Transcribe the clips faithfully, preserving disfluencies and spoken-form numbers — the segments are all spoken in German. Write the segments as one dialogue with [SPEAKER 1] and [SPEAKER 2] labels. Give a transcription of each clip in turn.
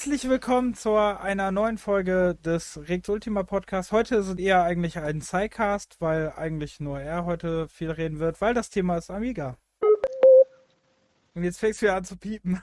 [SPEAKER 1] Herzlich willkommen zu einer neuen Folge des Rex Ultima Podcast. Heute ist es eher eigentlich ein Sidecast, weil eigentlich nur er heute viel reden wird, weil das Thema ist Amiga. Und jetzt fängst du wieder an zu piepen.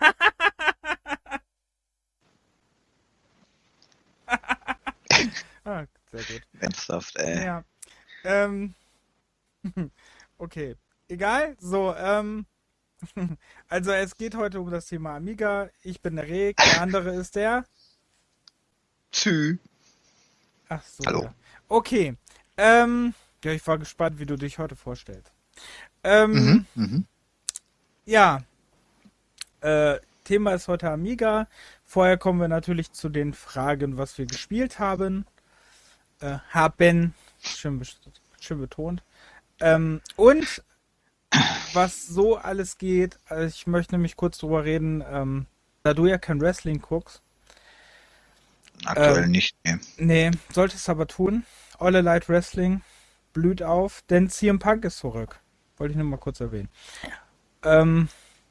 [SPEAKER 1] ah, sehr gut.
[SPEAKER 2] Ernsthaft, ey.
[SPEAKER 1] Ja. Ähm. Okay. Egal. So, ähm. Also es geht heute um das Thema Amiga. Ich bin der Reg, der andere ist der.
[SPEAKER 2] Tschü.
[SPEAKER 1] Ach so.
[SPEAKER 2] Hallo.
[SPEAKER 1] Ja. Okay. Ähm. Ja, ich war gespannt, wie du dich heute vorstellst. Ähm.
[SPEAKER 2] Mhm, mhm.
[SPEAKER 1] Ja. Äh, Thema ist heute Amiga. Vorher kommen wir natürlich zu den Fragen, was wir gespielt haben. Äh, haben. Schön, schön betont. Ähm, und was so alles geht. Also ich möchte nämlich kurz drüber reden, ähm, da du ja kein Wrestling guckst.
[SPEAKER 2] Aktuell
[SPEAKER 1] Ähm,
[SPEAKER 2] nicht, nee.
[SPEAKER 1] nee, solltest aber tun. All Elite Wrestling blüht auf, denn C M Punk ist zurück. Wollte ich nur mal kurz erwähnen. Ähm,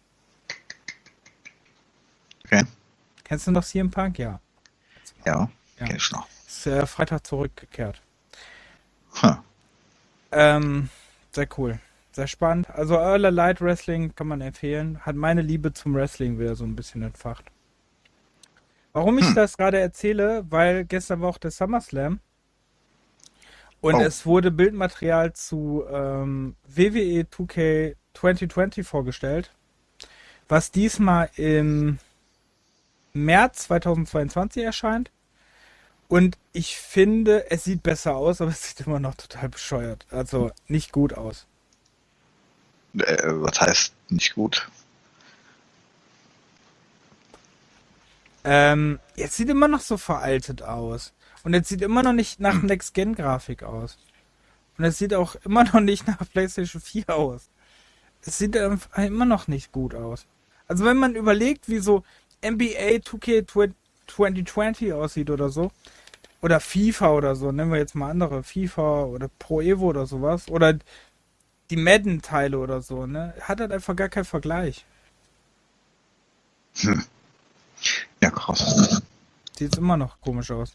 [SPEAKER 2] Okay.
[SPEAKER 1] Kennst du noch C M Punk? Ja.
[SPEAKER 2] Ja,
[SPEAKER 1] Ja.
[SPEAKER 2] kenn ich noch.
[SPEAKER 1] Ist äh, Freitag zurückgekehrt.
[SPEAKER 2] Huh.
[SPEAKER 1] Ähm, sehr cool. Sehr spannend. Also All Elite Wrestling kann man empfehlen. Hat meine Liebe zum Wrestling wieder so ein bisschen entfacht. Warum ich
[SPEAKER 2] Hm.
[SPEAKER 1] das gerade erzähle, weil gestern war auch der SummerSlam und
[SPEAKER 2] Oh.
[SPEAKER 1] es wurde Bildmaterial zu ähm, W W E zwei K zwanzig zwanzig vorgestellt, was diesmal im März zweitausendzweiundzwanzig erscheint. Und ich finde, es sieht besser aus, aber es sieht immer noch total bescheuert. Also nicht gut aus.
[SPEAKER 2] Äh, was heißt nicht gut?
[SPEAKER 1] Ähm, es sieht immer noch so veraltet aus. Und es sieht immer noch nicht nach
[SPEAKER 2] Hm.
[SPEAKER 1] Next-Gen-Grafik aus. Und es sieht auch immer noch nicht nach PlayStation vier aus. Es sieht einfach immer noch nicht gut aus. Also wenn man überlegt, wie so N B A zwei K zwanzig zwanzig aussieht oder so, oder FIFA oder so, nennen wir jetzt mal andere, FIFA oder Pro Evo oder sowas, oder die Madden-Teile oder so, ne, hat halt einfach gar keinen Vergleich.
[SPEAKER 2] Hm. Ja, krass.
[SPEAKER 1] Sieht immer noch komisch aus.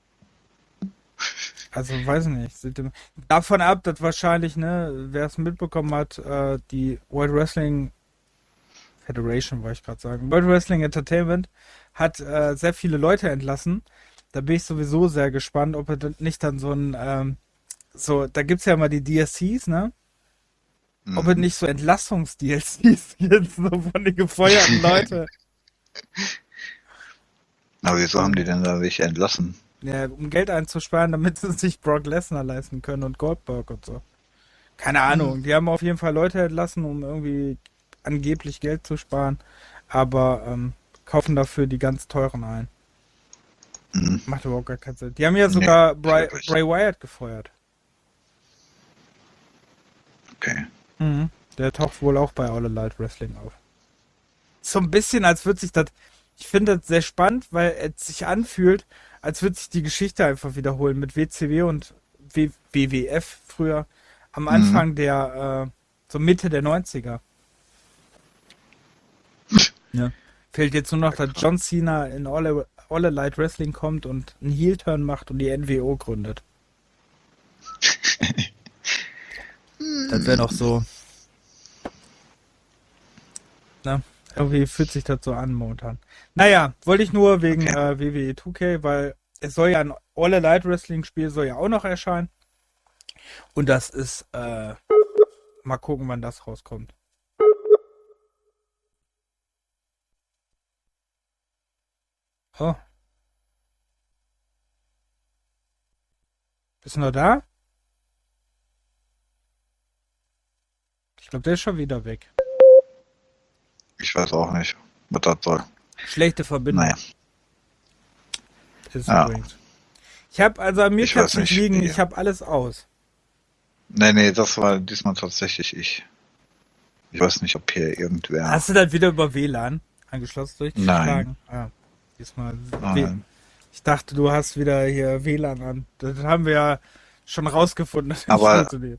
[SPEAKER 1] Also, weiß nicht. Sieht im- Davon ab, dass wahrscheinlich, ne, wer es mitbekommen hat, äh, die World Wrestling Federation, wollte ich gerade sagen, World Wrestling Entertainment hat äh, sehr viele Leute entlassen. Da bin ich sowieso sehr gespannt, ob er dann nicht dann so ein, ähm, so, da gibt's ja immer die D L Cs, ne? Ob es
[SPEAKER 2] Mhm.
[SPEAKER 1] nicht so Entlassungs-D L Cs gibt, so von den gefeuerten Leuten.
[SPEAKER 2] Aber wieso haben die denn da welche entlassen?
[SPEAKER 1] Ja, um Geld einzusparen, damit sie sich Brock Lesnar leisten können und Goldberg und so. Keine
[SPEAKER 2] Hm.
[SPEAKER 1] Ahnung, die haben auf jeden Fall Leute entlassen, um irgendwie angeblich Geld zu sparen, aber ähm, kaufen dafür die ganz teuren ein.
[SPEAKER 2] Mhm.
[SPEAKER 1] Macht überhaupt gar keinen Sinn. Die haben ja
[SPEAKER 2] Nee,
[SPEAKER 1] sogar
[SPEAKER 2] nicht
[SPEAKER 1] Bray,
[SPEAKER 2] wirklich.
[SPEAKER 1] Bray Wyatt gefeuert.
[SPEAKER 2] Okay.
[SPEAKER 1] Mhm. Der taucht wohl auch bei All Elite Wrestling auf. So ein bisschen, als würde sich das. Ich finde das sehr spannend, weil es sich anfühlt, als würde sich die Geschichte einfach wiederholen mit W C W und w W W F früher am
[SPEAKER 2] Mhm.
[SPEAKER 1] Anfang der, äh, so Mitte der neunziger. Ja. Fehlt jetzt nur noch, dass John Cena in All, All Elite Wrestling kommt und einen Heel-Turn macht und die N W O gründet. Das wäre doch so. Ne? Irgendwie fühlt sich das so an momentan. Naja, wollte ich nur wegen
[SPEAKER 2] Okay.
[SPEAKER 1] äh, W W E zwei K, weil es soll ja ein All Elite Wrestling Spiel soll ja auch noch erscheinen. Und das ist, äh, mal gucken, wann das rauskommt. Oh, bist du noch da? Ich glaube, der ist schon wieder weg.
[SPEAKER 2] Ich weiß auch nicht, was das soll.
[SPEAKER 1] Schlechte Verbindung
[SPEAKER 2] Naja.
[SPEAKER 1] ist
[SPEAKER 2] Ja.
[SPEAKER 1] übrigens. Ich habe, also an mir
[SPEAKER 2] Ich
[SPEAKER 1] kann
[SPEAKER 2] weiß
[SPEAKER 1] es nicht
[SPEAKER 2] nicht,
[SPEAKER 1] liegen,
[SPEAKER 2] wie.
[SPEAKER 1] ich habe alles aus.
[SPEAKER 2] Nee, nee, das war diesmal tatsächlich ich. Ich weiß nicht, ob hier irgendwer.
[SPEAKER 1] Hast du das wieder über W L A N angeschlossen? Soll ich dich
[SPEAKER 2] Nein.
[SPEAKER 1] schlagen? Ja, diesmal. W
[SPEAKER 2] Nein.
[SPEAKER 1] ich dachte, du hast wieder hier W L A N an. Das haben wir ja schon rausgefunden, dass das nicht
[SPEAKER 2] Aber,
[SPEAKER 1] funktioniert.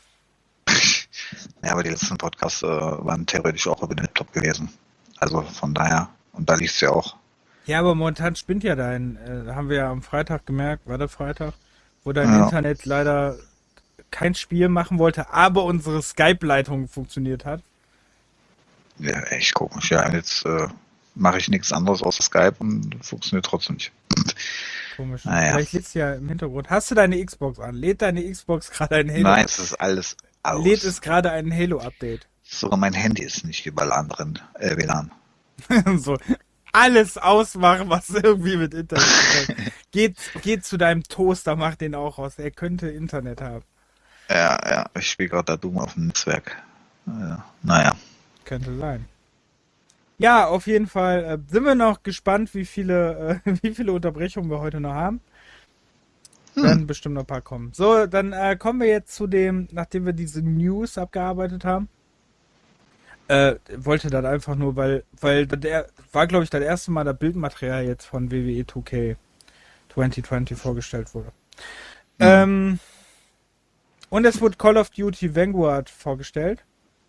[SPEAKER 2] ja, aber die letzten Podcasts äh, waren theoretisch auch über den Laptop gewesen. Also von daher. Und da lief es ja auch.
[SPEAKER 1] Ja, aber momentan spinnt ja dein, äh, haben wir ja am Freitag gemerkt, war der Freitag, wo dein
[SPEAKER 2] Ja,
[SPEAKER 1] Internet leider kein Spiel machen wollte, aber unsere Skype-Leitung funktioniert hat.
[SPEAKER 2] ja, echt komisch. Ja, jetzt äh, mache ich nichts anderes außer Skype und funktioniert trotzdem nicht.
[SPEAKER 1] Komisch.
[SPEAKER 2] Naja,
[SPEAKER 1] Vielleicht lädt's ja im Hintergrund. Hast du deine Xbox an? Lädt deine Xbox gerade ein Halo?
[SPEAKER 2] nein, es ist alles
[SPEAKER 1] Lädt
[SPEAKER 2] aus.
[SPEAKER 1] es gerade ein Halo-Update?
[SPEAKER 2] Sogar mein Handy ist nicht über anderen äh, W L A N.
[SPEAKER 1] So, alles ausmachen, was irgendwie mit Internet zu tun hat. Geht, geht zu deinem Toaster, mach den auch aus. Er könnte Internet haben.
[SPEAKER 2] Ja, ja, ich spiele gerade da Doom auf dem Netzwerk. Äh, naja.
[SPEAKER 1] Könnte sein. Ja, auf jeden Fall äh, sind wir noch gespannt, wie viele, äh, wie viele Unterbrechungen wir heute noch haben.
[SPEAKER 2] Hm.
[SPEAKER 1] Werden bestimmt noch ein paar kommen. So, dann äh, kommen wir jetzt zu dem, nachdem wir diese News abgearbeitet haben. Äh, wollte das einfach nur, weil, weil der war, glaube ich, das erste Mal das Bildmaterial jetzt von W W E zwei K zwanzig zwanzig vorgestellt wurde.
[SPEAKER 2] Hm.
[SPEAKER 1] Ähm, und es wurde Call of Duty Vanguard vorgestellt.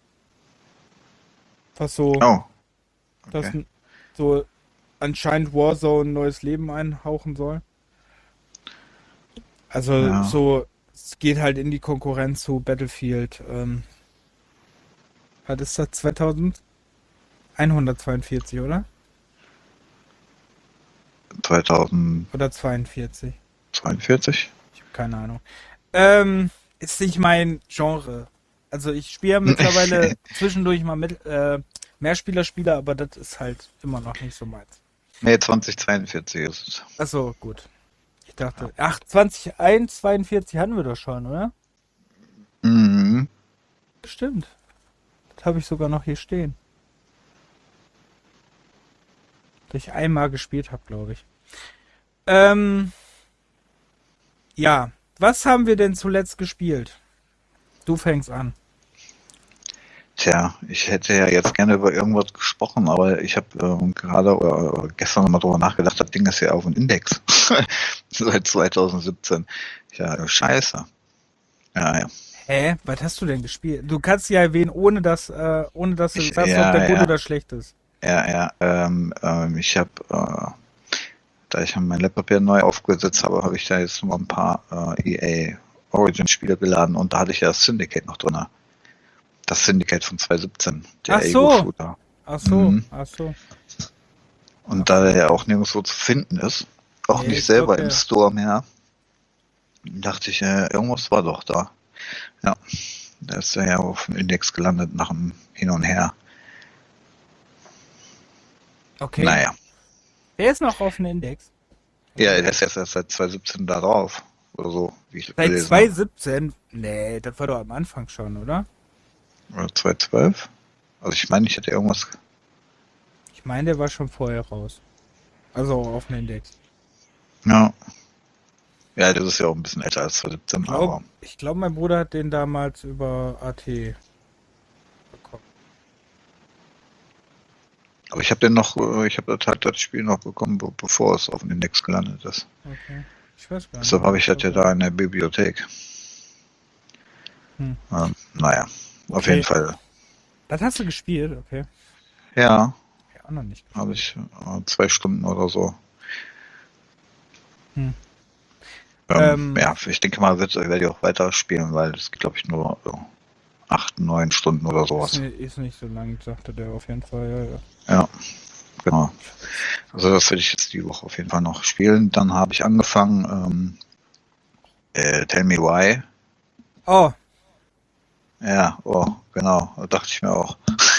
[SPEAKER 1] Was so,
[SPEAKER 2] Oh,
[SPEAKER 1] das
[SPEAKER 2] okay.
[SPEAKER 1] so anscheinend Warzone ein neues Leben einhauchen soll. Also
[SPEAKER 2] Ja,
[SPEAKER 1] so, es geht halt in die Konkurrenz zu Battlefield. Ähm, was ist das? zweitausendeinhundertzweiundvierzig, oder? Oder zweiundvierzig?
[SPEAKER 2] zweitausendzweiundvierzig?
[SPEAKER 1] Ich habe keine Ahnung. Ähm, ist nicht mein Genre. Also ich spiele ja mittlerweile zwischendurch mal mit äh, Mehrspieler-Spieler, aber das ist halt immer noch nicht so meins.
[SPEAKER 2] Nee, zweitausendzweiundvierzig ist es.
[SPEAKER 1] Achso, gut. Ich dachte, ach, zweitausendzweiundvierzig hatten wir doch schon, oder?
[SPEAKER 2] Mhm.
[SPEAKER 1] Stimmt. Das habe ich sogar noch hier stehen. Das ich einmal gespielt habe, glaube ich. Ähm, ja. Was haben wir denn zuletzt gespielt? Du fängst an.
[SPEAKER 2] Tja, ich hätte ja jetzt gerne über irgendwas gesprochen, aber ich habe ähm, gerade oder gestern mal drüber nachgedacht, das Ding ist ja auf dem Index. Seit zweitausendsiebzehn. Ja, scheiße. Ja, ja.
[SPEAKER 1] Hä? Was hast du denn gespielt? Du kannst ja erwähnen, ohne dass, äh, ohne dass du
[SPEAKER 2] Ich,
[SPEAKER 1] sagst, ob
[SPEAKER 2] ja,
[SPEAKER 1] der gut
[SPEAKER 2] ja,
[SPEAKER 1] oder schlecht ist.
[SPEAKER 2] ja, ja. Ähm, ähm, ich habe, äh, da ich mein Laptop ja neu aufgesetzt habe, habe ich da jetzt noch ein paar äh, E A Origin-Spiele geladen und da hatte ich ja das Syndicate noch drin. Das Syndicate von zweitausendsiebzehn,
[SPEAKER 1] Ach
[SPEAKER 2] der
[SPEAKER 1] so.
[SPEAKER 2] Ego-Shooter.
[SPEAKER 1] Ach so.
[SPEAKER 2] Mhm.
[SPEAKER 1] Ach so. Ach
[SPEAKER 2] Und da der
[SPEAKER 1] so.
[SPEAKER 2] ja auch nirgendwo zu finden ist, auch
[SPEAKER 1] Nee,
[SPEAKER 2] nicht
[SPEAKER 1] ich glaube,
[SPEAKER 2] selber im
[SPEAKER 1] der.
[SPEAKER 2] Store mehr, dachte ich, äh, irgendwas war doch da. Ja, da ist er ja auf dem Index gelandet nach dem Hin und Her.
[SPEAKER 1] Okay.
[SPEAKER 2] Naja.
[SPEAKER 1] Der ist noch auf dem Index.
[SPEAKER 2] Ja,
[SPEAKER 1] Okay.
[SPEAKER 2] der ist erst seit zweitausendsiebzehn da drauf. Oder so, wie ich
[SPEAKER 1] Seit
[SPEAKER 2] gelesen habe.
[SPEAKER 1] zweitausendsiebzehn? Nee, das war doch am Anfang schon, oder?
[SPEAKER 2] Oder zweitausendzwölf? Also ich meine, ich hätte irgendwas.
[SPEAKER 1] Ich meine, der war schon vorher raus. Also auf dem Index.
[SPEAKER 2] Ja. Ja, das ist ja auch ein bisschen älter als
[SPEAKER 1] Ich
[SPEAKER 2] zweitausendsiebzehn,
[SPEAKER 1] glaube,
[SPEAKER 2] aber.
[SPEAKER 1] ich glaub, mein Bruder hat den damals über A T bekommen.
[SPEAKER 2] Aber ich habe den noch, äh, ich habe das halt das Spiel noch bekommen, be- bevor es auf dem Index gelandet ist.
[SPEAKER 1] Okay. Ich weiß gar nicht,
[SPEAKER 2] Deshalb
[SPEAKER 1] ob
[SPEAKER 2] habe ich
[SPEAKER 1] ich
[SPEAKER 2] das ja
[SPEAKER 1] das war.
[SPEAKER 2] da in der Bibliothek.
[SPEAKER 1] Hm.
[SPEAKER 2] Ähm, naja, auf jeden
[SPEAKER 1] Okay.
[SPEAKER 2] Fall.
[SPEAKER 1] Das hast du gespielt? Okay.
[SPEAKER 2] Ja,
[SPEAKER 1] Ja, auch noch nicht
[SPEAKER 2] habe
[SPEAKER 1] gespielt.
[SPEAKER 2] ich äh, zwei Stunden oder so.
[SPEAKER 1] Hm.
[SPEAKER 2] Ähm,
[SPEAKER 1] Ähm,
[SPEAKER 2] ja, ich denke mal, wird- werde ich auch weiter spielen, weil es glaube ich nur so acht, neun Stunden oder
[SPEAKER 1] ist,
[SPEAKER 2] sowas.
[SPEAKER 1] ni- ist nicht so lang, sagte der auf jeden Fall. Ja, ja.
[SPEAKER 2] Ja, genau. Also das werde ich jetzt die Woche auf jeden Fall noch spielen. Dann habe ich angefangen, ähm, äh, Tell Me Why.
[SPEAKER 1] Oh,
[SPEAKER 2] Ja, oh, genau, da dachte ich mir auch.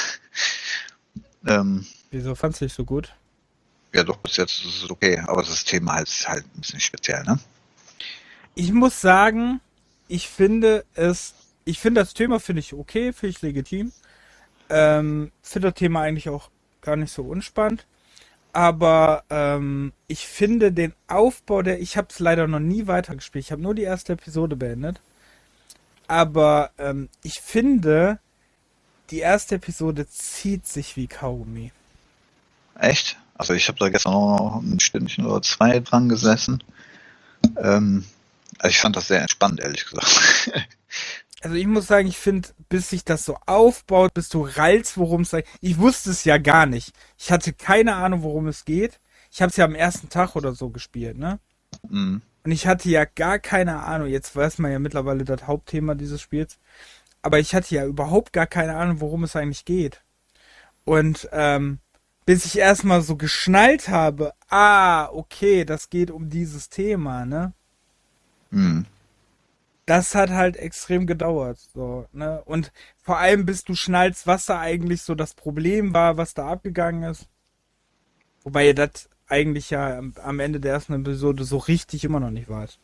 [SPEAKER 2] ähm,
[SPEAKER 1] wieso fandst du dich so gut?
[SPEAKER 2] ja, doch, bis jetzt ist es okay, aber das Thema halt ist halt ein bisschen speziell, ne?
[SPEAKER 1] Ich muss sagen, ich finde es, ich finde das Thema finde ich okay, finde ich legitim. Ähm, finde das Thema eigentlich auch gar nicht so unspannend. Aber ähm, ich finde den Aufbau der, ich habe es leider noch nie weitergespielt. Ich habe nur die erste Episode beendet. Aber ähm, ich finde, die erste Episode zieht sich wie Kaugummi.
[SPEAKER 2] Echt? Also ich habe da gestern auch noch ein Stündchen oder zwei dran gesessen. Ähm, also ich fand das sehr entspannt, ehrlich gesagt.
[SPEAKER 1] Also ich muss sagen, ich finde, bis sich das so aufbaut, bis du rallst, worum es geht. Ich wusste es ja gar nicht. Ich hatte keine Ahnung, worum es geht. ich habe es ja am ersten Tag oder so gespielt, ne?
[SPEAKER 2] Mhm.
[SPEAKER 1] Und ich hatte ja gar keine Ahnung, jetzt weiß man ja mittlerweile das Hauptthema dieses Spiels, aber ich hatte ja überhaupt gar keine Ahnung, worum es eigentlich geht. Und ähm, bis ich erstmal so geschnallt habe, ah, okay, das geht um dieses Thema, ne?
[SPEAKER 2] Mhm.
[SPEAKER 1] Das hat halt extrem gedauert, so, ne? Und vor allem, bis du schnallst, was da eigentlich so das Problem war, was da abgegangen ist. Wobei ihr das eigentlich ja am, am Ende der ersten Episode so richtig immer noch nicht weiß.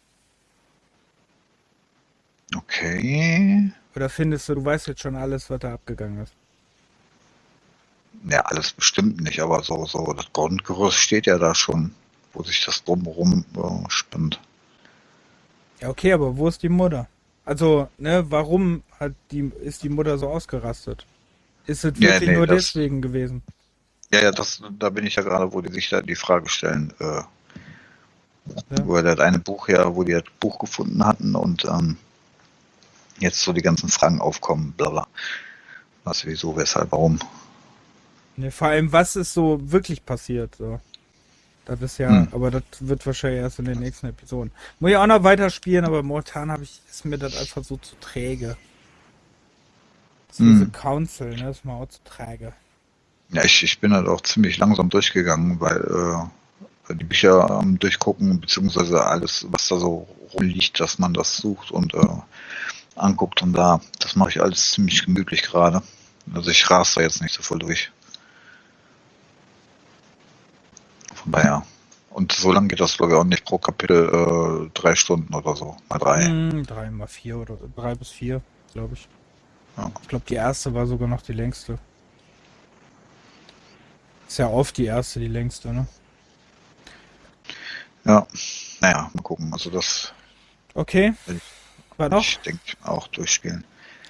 [SPEAKER 2] Okay.
[SPEAKER 1] Oder findest du, du weißt jetzt schon alles, was da abgegangen ist?
[SPEAKER 2] Ja, alles bestimmt nicht, aber so, so, das Grundgerüst steht ja da schon, wo sich das drumherum äh, spinnt.
[SPEAKER 1] Ja, okay, aber wo ist die Mutter? Also, ne, warum hat die, ist die Mutter so ausgerastet? Ist es
[SPEAKER 2] Ja,
[SPEAKER 1] wirklich
[SPEAKER 2] nee,
[SPEAKER 1] nur
[SPEAKER 2] das,
[SPEAKER 1] deswegen gewesen?
[SPEAKER 2] ja, ja, das, da bin ich ja gerade, wo die sich da die Frage stellen, äh,
[SPEAKER 1] Ja?
[SPEAKER 2] wo er das eine Buch ja, wo die das Buch gefunden hatten und ähm, jetzt so die ganzen Fragen aufkommen, bla bla. Was, wieso, weshalb, warum.
[SPEAKER 1] Ne, vor allem, was ist so wirklich passiert? So. Das ist ja,
[SPEAKER 2] Hm,
[SPEAKER 1] aber das wird wahrscheinlich erst in den nächsten Episoden. Muss ich auch noch weiterspielen, aber momentan habe ich, ist mir das einfach so zu träge. Das ist wie The
[SPEAKER 2] hm.
[SPEAKER 1] Council, ne? Das ist mir auch zu träge.
[SPEAKER 2] Ja, ich, ich bin halt auch ziemlich langsam durchgegangen, weil äh, die Bücher am Durchgucken, beziehungsweise alles, was da so rumliegt, dass man das sucht und äh, anguckt und da, das mache ich alles ziemlich gemütlich gerade. Also ich rase da jetzt nicht so voll durch. Von daher. Und so lange geht das, glaube ich, auch nicht pro Kapitel äh, drei Stunden oder so. Mal drei.
[SPEAKER 1] Hm, drei mal vier oder drei bis vier, glaube ich.
[SPEAKER 2] Ja.
[SPEAKER 1] Ich glaube, die erste war sogar noch die längste. Ist ja oft die erste, die längste, ne?
[SPEAKER 2] Ja, naja, mal gucken. Also das
[SPEAKER 1] Okay,
[SPEAKER 2] werde
[SPEAKER 1] war noch?
[SPEAKER 2] ich, denke ich, auch durchspielen.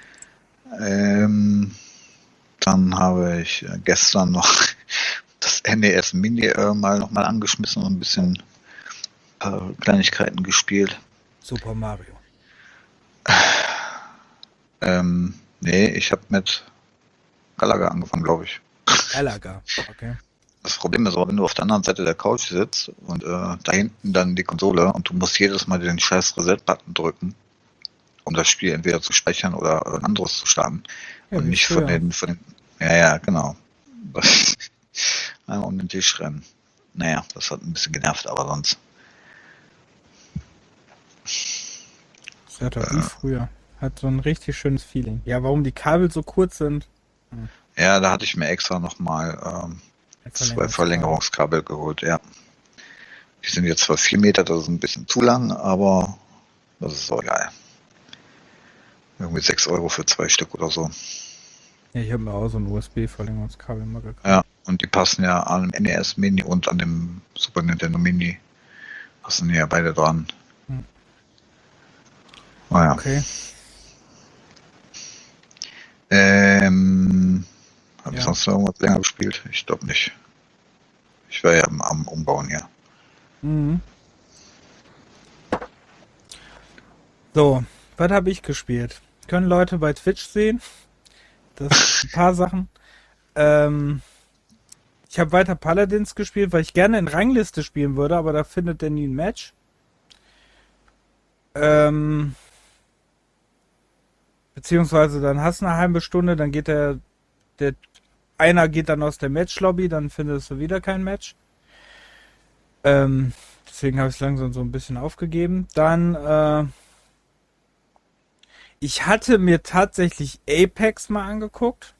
[SPEAKER 2] Ähm, dann habe ich äh, gestern noch das N E S Mini äh, mal nochmal angeschmissen und ein bisschen äh, Kleinigkeiten gespielt.
[SPEAKER 1] Super Mario.
[SPEAKER 2] Ähm, nee, ich habe mit Galaga angefangen, glaube ich.
[SPEAKER 1] Galaga. Okay.
[SPEAKER 2] Das Problem ist aber, wenn du auf der anderen Seite der Couch sitzt und äh, da hinten dann die Konsole und du musst jedes Mal den scheiß Reset-Button drücken, um das Spiel entweder zu speichern oder ein anderes zu starten
[SPEAKER 1] Ja,
[SPEAKER 2] und
[SPEAKER 1] wie
[SPEAKER 2] nicht von
[SPEAKER 1] früher.
[SPEAKER 2] den, von den, ja, ja, genau. Einmal um den Tisch rennen. Naja, das hat ein bisschen genervt, aber sonst,
[SPEAKER 1] Das ist ja wie
[SPEAKER 2] äh,
[SPEAKER 1] früher. Hat so ein richtig schönes Feeling. Ja, warum die Kabel so kurz sind? Hm.
[SPEAKER 2] ja, da hatte ich mir extra nochmal ähm,
[SPEAKER 1] Ein
[SPEAKER 2] zwei
[SPEAKER 1] Verlängerungskabel.
[SPEAKER 2] Verlängerungskabel geholt, ja. Die sind jetzt zwar vier Meter, das ist ein bisschen zu lang, aber das ist auch egal. Irgendwie sechs Euro für zwei Stück oder so.
[SPEAKER 1] Ja, ich habe mir auch so ein U S B-Verlängerungskabel mal gekauft.
[SPEAKER 2] Ja, und die passen ja an dem N E S Mini und an dem Super Nintendo Mini. Passen ja beide dran.
[SPEAKER 1] Hm.
[SPEAKER 2] Naja.
[SPEAKER 1] Okay,
[SPEAKER 2] Ähm, habe ich
[SPEAKER 1] ja.
[SPEAKER 2] sonst noch irgendwas länger gespielt? Ich glaube nicht. Ich war ja am, am Umbauen hier.
[SPEAKER 1] Mhm. So, was habe ich gespielt? Können Leute bei Twitch sehen? Das ein paar Sachen. Ähm, ich habe weiter Paladins gespielt, weil ich gerne in Rangliste spielen würde, aber da findet der nie ein Match. Ähm, beziehungsweise dann hast du eine halbe Stunde, dann geht der, der einer geht dann aus der Matchlobby, dann findest du wieder kein Match. Ähm, deswegen habe ich es langsam so ein bisschen aufgegeben. Dann, äh, ich hatte mir tatsächlich Apex mal angeguckt.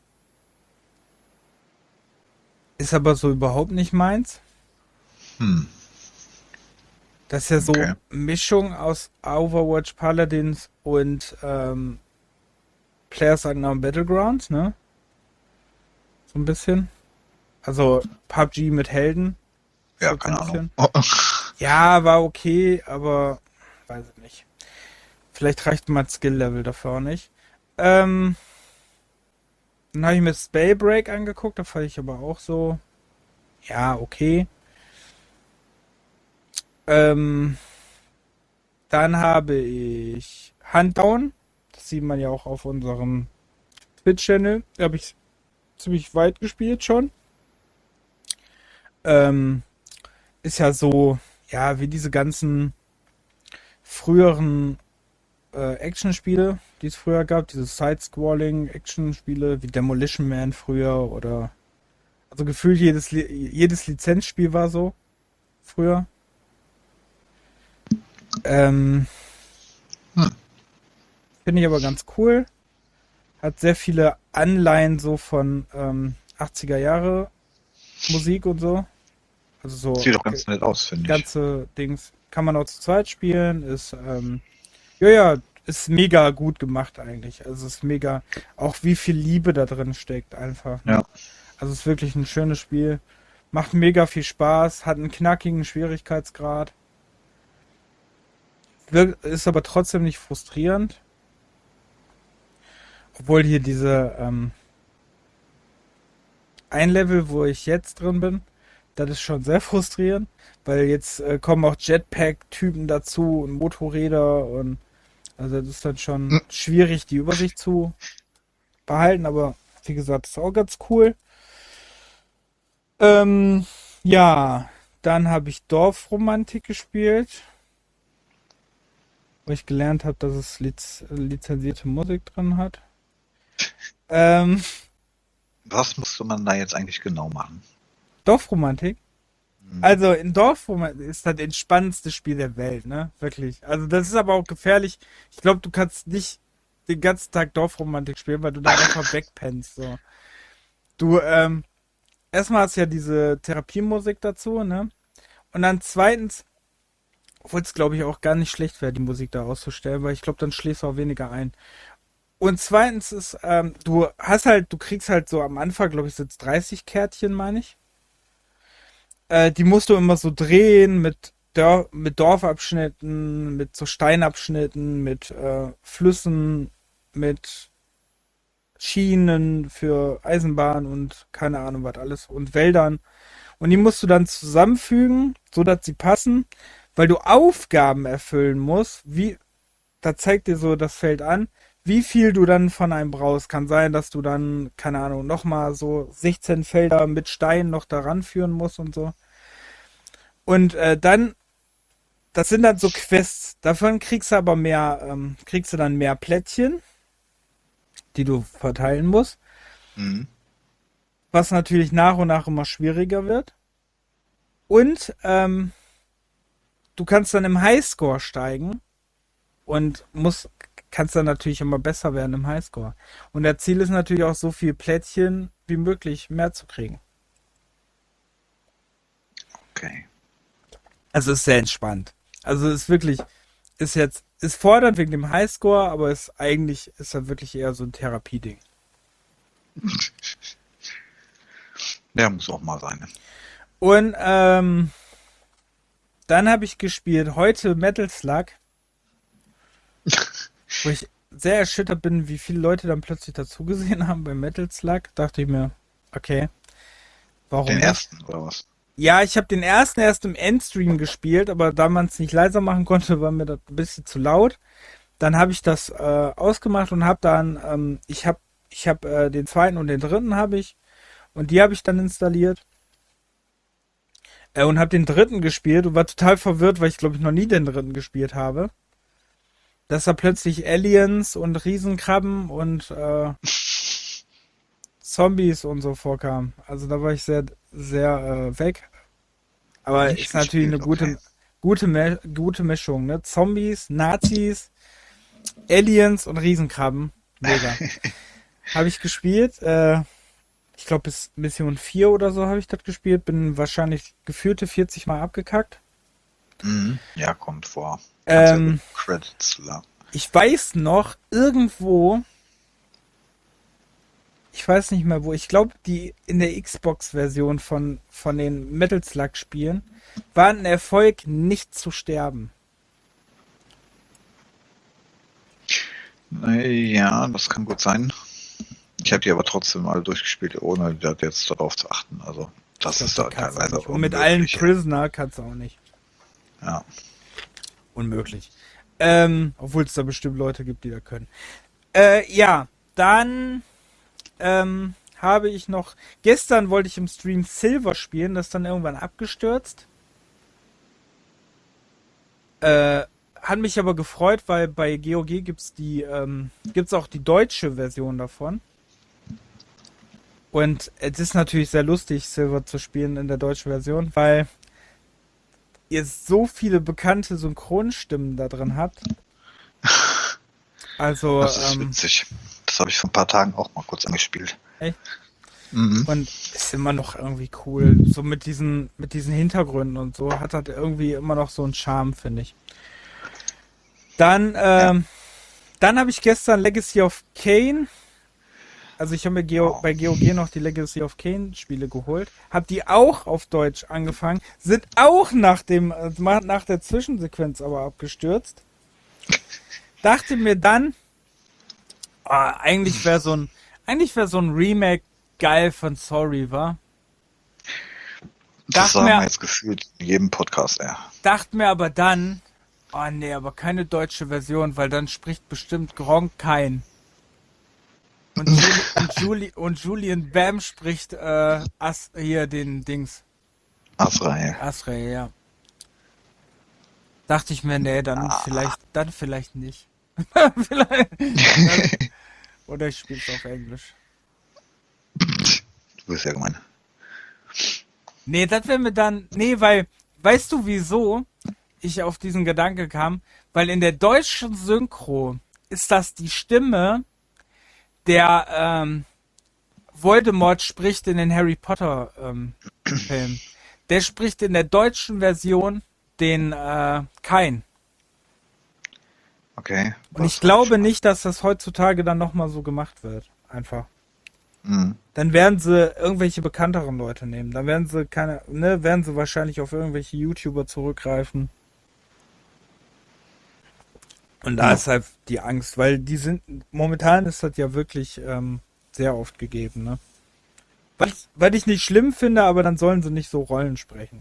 [SPEAKER 1] Ist aber so überhaupt nicht meins.
[SPEAKER 2] Hm,
[SPEAKER 1] Das ist ja so
[SPEAKER 2] okay.
[SPEAKER 1] Mischung aus Overwatch, Paladins und ähm, PlayerUnknown's Battlegrounds, ne? So ein bisschen. Also P U B G mit Helden. Ist
[SPEAKER 2] Ja,
[SPEAKER 1] halt so ein
[SPEAKER 2] keine Ahnung.
[SPEAKER 1] bisschen. Ja, war okay, aber weiß ich nicht. Vielleicht reicht mein Skill-Level dafür auch nicht. Ähm, dann habe ich mir Spellbreak angeguckt, da fand ich aber auch so, ja, okay. Ähm, dann habe ich Huntdown. Das sieht man ja auch auf unserem Twitch-Channel. Da habe ich ziemlich weit gespielt schon. Ähm, ist ja so, ja, wie diese ganzen früheren äh, Actionspiele, die es früher gab, diese Side-Scrolling-Actionspiele wie Demolition Man früher oder also gefühlt jedes Li jedes Lizenzspiel war so früher. Ähm,
[SPEAKER 2] Hm.
[SPEAKER 1] Finde ich aber ganz cool. Hat sehr viele Anleihen so von ähm, achtziger Jahre Musik und so. Also so
[SPEAKER 2] Sieht doch
[SPEAKER 1] ge-
[SPEAKER 2] ganz nett aus, finde ich.
[SPEAKER 1] ganze Dings kann man auch zu zweit spielen. Ist ähm, ja ja ist mega gut gemacht eigentlich. Also ist mega auch wie viel Liebe da drin steckt einfach.
[SPEAKER 2] Ja.
[SPEAKER 1] Ne? Also ist wirklich ein schönes Spiel. Macht mega viel Spaß. Hat einen knackigen Schwierigkeitsgrad. Wirkt, ist aber trotzdem nicht frustrierend. Obwohl hier diese ähm, ein Level, wo ich jetzt drin bin, das ist schon sehr frustrierend, weil jetzt äh, kommen auch Jetpack-Typen dazu und Motorräder und also das ist dann schon
[SPEAKER 2] Hm.
[SPEAKER 1] schwierig, die Übersicht zu behalten, aber wie gesagt, ist auch ganz cool. Ähm, ja, dann habe ich Dorfromantik gespielt, wo ich gelernt habe, dass es liz lizenzierte Musik drin hat. Ähm,
[SPEAKER 2] Was musste man da jetzt eigentlich genau machen?
[SPEAKER 1] Dorfromantik.
[SPEAKER 2] Hm.
[SPEAKER 1] Also in Dorfromantik ist das entspannendste Spiel der Welt, ne? Wirklich. Also das ist aber auch gefährlich. Ich glaube, du kannst nicht den ganzen Tag Dorfromantik spielen, weil du dann einfach wegpennst. So. Du, ähm, erstmal hast du ja diese Therapiemusik dazu, ne? Und dann zweitens, obwohl es glaube ich auch gar nicht schlecht wäre, die Musik da auszustellen, weil ich glaube, dann schläfst du auch weniger ein. Und zweitens ist, ähm, du hast halt, du kriegst halt so am Anfang, glaube ich, sind dreißig Kärtchen, meine ich. Äh, die musst du immer so drehen mit, Dör mit Dorfabschnitten, mit so Steinabschnitten, mit äh, Flüssen, mit Schienen für Eisenbahn und keine Ahnung was alles und Wäldern. Und die musst du dann zusammenfügen, so dass sie passen, weil du Aufgaben erfüllen musst. Wie, da zeigt dir so das Feld an, wie viel du dann von einem brauchst. Kann sein, dass du dann, keine Ahnung, nochmal so sechzehn Felder mit Steinen noch daran führen musst und so. Und äh, dann, das sind dann so Quests. Davon kriegst du aber mehr, ähm, kriegst du dann mehr Plättchen, die du verteilen musst.
[SPEAKER 2] Hm.
[SPEAKER 1] Was natürlich nach und nach immer schwieriger wird. Und ähm, du kannst dann im Highscore steigen und musst, kannst dann natürlich immer besser werden im Highscore. Und der Ziel ist natürlich auch so viel Plättchen wie möglich mehr zu kriegen.
[SPEAKER 2] Okay.
[SPEAKER 1] Also ist sehr entspannt. Also ist wirklich, ist jetzt, ist fordernd wegen dem Highscore, aber ist eigentlich, ist er wirklich eher so ein Therapieding.
[SPEAKER 2] Der muss auch mal sein.
[SPEAKER 1] Und ähm, dann habe ich gespielt heute Metal Slug, wo ich sehr erschüttert bin, wie viele Leute dann plötzlich dazugesehen haben bei Metal Slug. Dachte ich mir, okay, warum
[SPEAKER 2] Den
[SPEAKER 1] nicht?
[SPEAKER 2] ersten, oder was?
[SPEAKER 1] Ja, ich habe den ersten erst im Endstream gespielt, aber da man es nicht leiser machen konnte, war mir das ein bisschen zu laut. Dann habe ich das äh, ausgemacht und habe dann, ähm, ich habe ich hab, äh, den zweiten und den dritten habe ich und die habe ich dann installiert äh, und habe den dritten gespielt und war total verwirrt, weil ich glaube ich noch nie den dritten gespielt habe. Dass da plötzlich Aliens und Riesenkrabben und äh, Zombies und so vorkamen. Also da war ich sehr, sehr äh, weg. Aber
[SPEAKER 2] Nicht
[SPEAKER 1] ist natürlich eine
[SPEAKER 2] gespielt, okay.
[SPEAKER 1] gute, gute, Me gute Mischung, ne? Zombies, Nazis, Aliens und Riesenkrabben. Mega. Habe ich gespielt. Äh, ich glaube bis Mission vier oder so habe ich das gespielt. Bin wahrscheinlich gefühlte vierzig Mal abgekackt.
[SPEAKER 2] Mhm. Ja, kommt vor. Kannst ja gut
[SPEAKER 1] Ähm,
[SPEAKER 2] Credits la-
[SPEAKER 1] Ich weiß noch, irgendwo, ich weiß nicht mehr wo, ich glaube, die in der Xbox-Version von, von den Metal Slug-Spielen war ein Erfolg, nicht zu sterben.
[SPEAKER 2] Äh, Ja, das kann gut sein. Ich habe die aber trotzdem mal durchgespielt, ohne da jetzt darauf zu achten. Also,
[SPEAKER 1] Ich
[SPEAKER 2] das
[SPEAKER 1] glaube,
[SPEAKER 2] ist
[SPEAKER 1] das
[SPEAKER 2] da
[SPEAKER 1] kannst du auch
[SPEAKER 2] teilweise
[SPEAKER 1] nicht. Und mit allen
[SPEAKER 2] unmöglich. Ja.
[SPEAKER 1] Prisoner kannst du auch nicht.
[SPEAKER 2] Ja.
[SPEAKER 1] Unmöglich. Ähm, obwohl es da bestimmt Leute gibt, die da können. Äh, ja, dann ähm, habe ich noch. Gestern wollte ich im Stream Silver spielen, das ist dann irgendwann abgestürzt. Äh, hat mich aber gefreut, weil bei G O G gibt's die, ähm, gibt's auch die deutsche Version davon. Und es ist natürlich sehr lustig, Silver zu spielen in der deutschen Version, weil ihr so viele bekannte Synchronstimmen da drin habt. Also,
[SPEAKER 2] Das ist
[SPEAKER 1] ähm,
[SPEAKER 2] witzig. Das habe ich vor ein paar Tagen auch mal kurz angespielt.
[SPEAKER 1] echt?
[SPEAKER 2] Mhm.
[SPEAKER 1] Und ist immer noch irgendwie cool. So mit diesen, mit diesen Hintergründen und so hat das irgendwie immer noch so einen Charme, finde ich. Dann,
[SPEAKER 2] Ja.
[SPEAKER 1] ähm, dann habe ich gestern Legacy of Kain. Also ich habe mir Geo,
[SPEAKER 2] Oh.
[SPEAKER 1] bei G O G noch die Legacy of Kain Spiele geholt. Hab die auch auf Deutsch angefangen. Sind auch nach dem, äh, nach der Zwischensequenz aber abgestürzt. Dachte mir dann, ah, eigentlich wäre so ein, eigentlich wäre so ein Remake geil von Soul Reaver.
[SPEAKER 2] Das
[SPEAKER 1] Dachte
[SPEAKER 2] sagen wir
[SPEAKER 1] mir,
[SPEAKER 2] jetzt gefühlt in jedem Podcast, ja.
[SPEAKER 1] dachte mir aber dann, oh nee, aber keine deutsche Version, weil dann spricht bestimmt Gronk kein. Und, Juli und, Juli und Julian Bam spricht äh, As hier den Dings.
[SPEAKER 2] Azrael.
[SPEAKER 1] Asray, ja. Dachte ich mir, nee, dann
[SPEAKER 2] Ah.
[SPEAKER 1] vielleicht, dann vielleicht nicht. vielleicht, dann, oder ich spiel's auf Englisch.
[SPEAKER 2] Du bist ja gemein.
[SPEAKER 1] Nee, das wäre mir dann, nee, weil, weißt du wieso ich auf diesen Gedanke kam? Weil in der deutschen Synchro ist das die Stimme, der ähm, Voldemort spricht in den Harry Potter ähm, Filmen. Der spricht in der deutschen Version den äh, Kain.
[SPEAKER 2] Okay.
[SPEAKER 1] Und ich
[SPEAKER 2] Was hab
[SPEAKER 1] glaube
[SPEAKER 2] mal?
[SPEAKER 1] nicht, dass das heutzutage dann nochmal so gemacht wird. Einfach.
[SPEAKER 2] Mhm.
[SPEAKER 1] Dann werden sie irgendwelche bekannteren Leute nehmen. Dann werden sie keine, ne, werden sie wahrscheinlich auf irgendwelche YouTuber zurückgreifen. Und da
[SPEAKER 2] Ja.
[SPEAKER 1] ist halt die Angst, weil die sind, momentan ist das ja wirklich ähm, sehr oft gegeben, ne? Was, was ich nicht schlimm finde, aber dann sollen sie nicht so Rollen sprechen.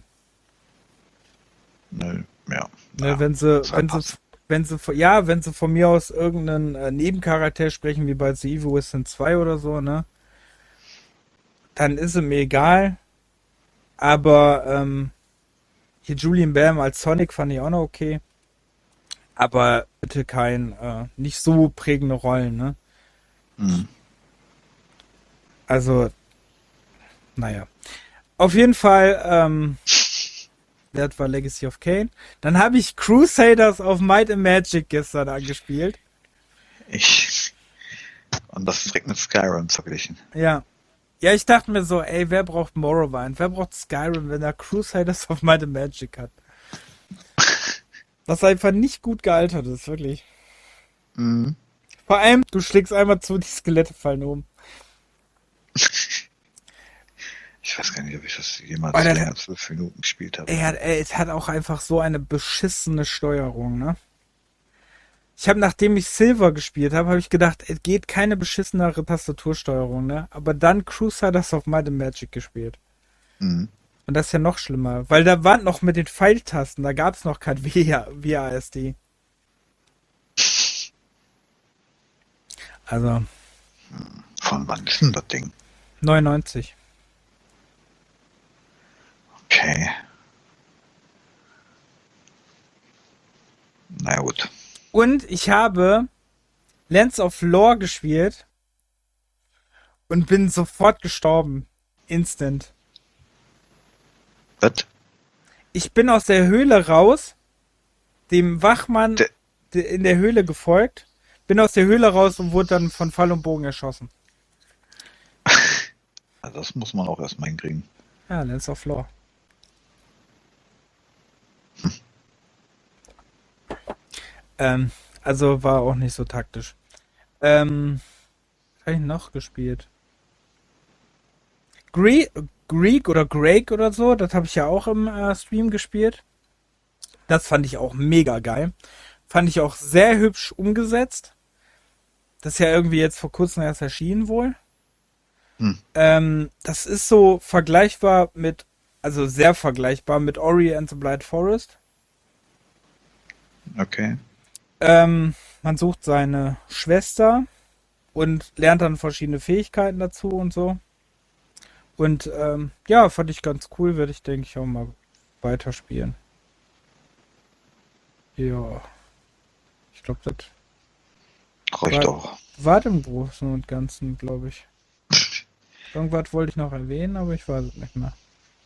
[SPEAKER 2] Nö, ja.
[SPEAKER 1] Ne,
[SPEAKER 2] Ja.
[SPEAKER 1] wenn sie,
[SPEAKER 2] Ist
[SPEAKER 1] wenn
[SPEAKER 2] halt
[SPEAKER 1] sie,
[SPEAKER 2] was.
[SPEAKER 1] wenn sie, ja, wenn sie von mir aus irgendeinen äh, Nebencharakter sprechen, wie bei The Evil Within zwei oder so, ne? Dann ist es mir egal. Aber ähm, hier Julian Bam als Sonic fand ich auch noch okay. Aber bitte kein, äh, nicht so prägende Rollen, ne?
[SPEAKER 2] Mhm.
[SPEAKER 1] Also, naja. Auf jeden Fall, ähm, das war Legacy of Kain. Dann habe ich Crusaders of Might and Magic gestern angespielt.
[SPEAKER 2] Ich. Und das ist direkt mit Skyrim verglichen.
[SPEAKER 1] Ja. Ja, ich dachte mir so, ey, wer braucht Morrowind? Wer braucht Skyrim, wenn er Crusaders of Might and Magic hat? Was einfach nicht gut gealtert ist, wirklich.
[SPEAKER 2] Mhm.
[SPEAKER 1] Vor allem, du schlägst einmal zu, die Skelette fallen um.
[SPEAKER 2] Ich weiß gar nicht, ob ich das
[SPEAKER 1] Oh,
[SPEAKER 2] jemals
[SPEAKER 1] das,
[SPEAKER 2] länger als fünf Minuten gespielt habe.
[SPEAKER 1] ey, hat- ey, es hat auch einfach so eine beschissene Steuerung, ne? Ich habe, nachdem ich Silver gespielt habe, habe ich gedacht, es geht keine beschissenere Tastatursteuerung, ne? Aber dann Crusaders of Might and Magic gespielt.
[SPEAKER 2] Mhm.
[SPEAKER 1] Und das ist ja noch schlimmer, weil da war noch mit den Pfeiltasten, da gab es noch kein W A S D. Also
[SPEAKER 2] Von wann ist denn das Ding?
[SPEAKER 1] neunundneunzig.
[SPEAKER 2] Okay. Na gut.
[SPEAKER 1] Und ich habe Lands of Lore gespielt und bin sofort gestorben. Instant.
[SPEAKER 2] Was?
[SPEAKER 1] Ich bin aus der Höhle raus, dem Wachmann
[SPEAKER 2] Der-
[SPEAKER 1] de- in der Höhle gefolgt, bin aus der Höhle raus und wurde dann von Pfeil und Bogen erschossen.
[SPEAKER 2] Also das muss man auch erstmal hinkriegen.
[SPEAKER 1] Ja, Lands of Lore. Ähm, also war auch nicht so taktisch. Ähm, was habe ich noch gespielt? Gre Greek oder Greg oder so, das habe ich ja auch im äh, Stream gespielt. Das fand ich auch mega geil. Fand ich auch sehr hübsch umgesetzt. Das ist ja irgendwie jetzt vor kurzem erst erschienen wohl.
[SPEAKER 2] Hm.
[SPEAKER 1] Ähm, das ist so vergleichbar mit, also sehr vergleichbar mit Ori and the Blind Forest.
[SPEAKER 2] Okay.
[SPEAKER 1] Ähm, man sucht seine Schwester und lernt dann verschiedene Fähigkeiten dazu und so. Und ähm, ja, fand ich ganz cool, werde ich, denke ich, auch mal weiterspielen. Ja, ich glaube, das
[SPEAKER 2] Reicht
[SPEAKER 1] war,
[SPEAKER 2] auch.
[SPEAKER 1] war im Großen und Ganzen, glaube ich. Irgendwas wollte ich noch erwähnen, aber ich weiß es nicht mehr.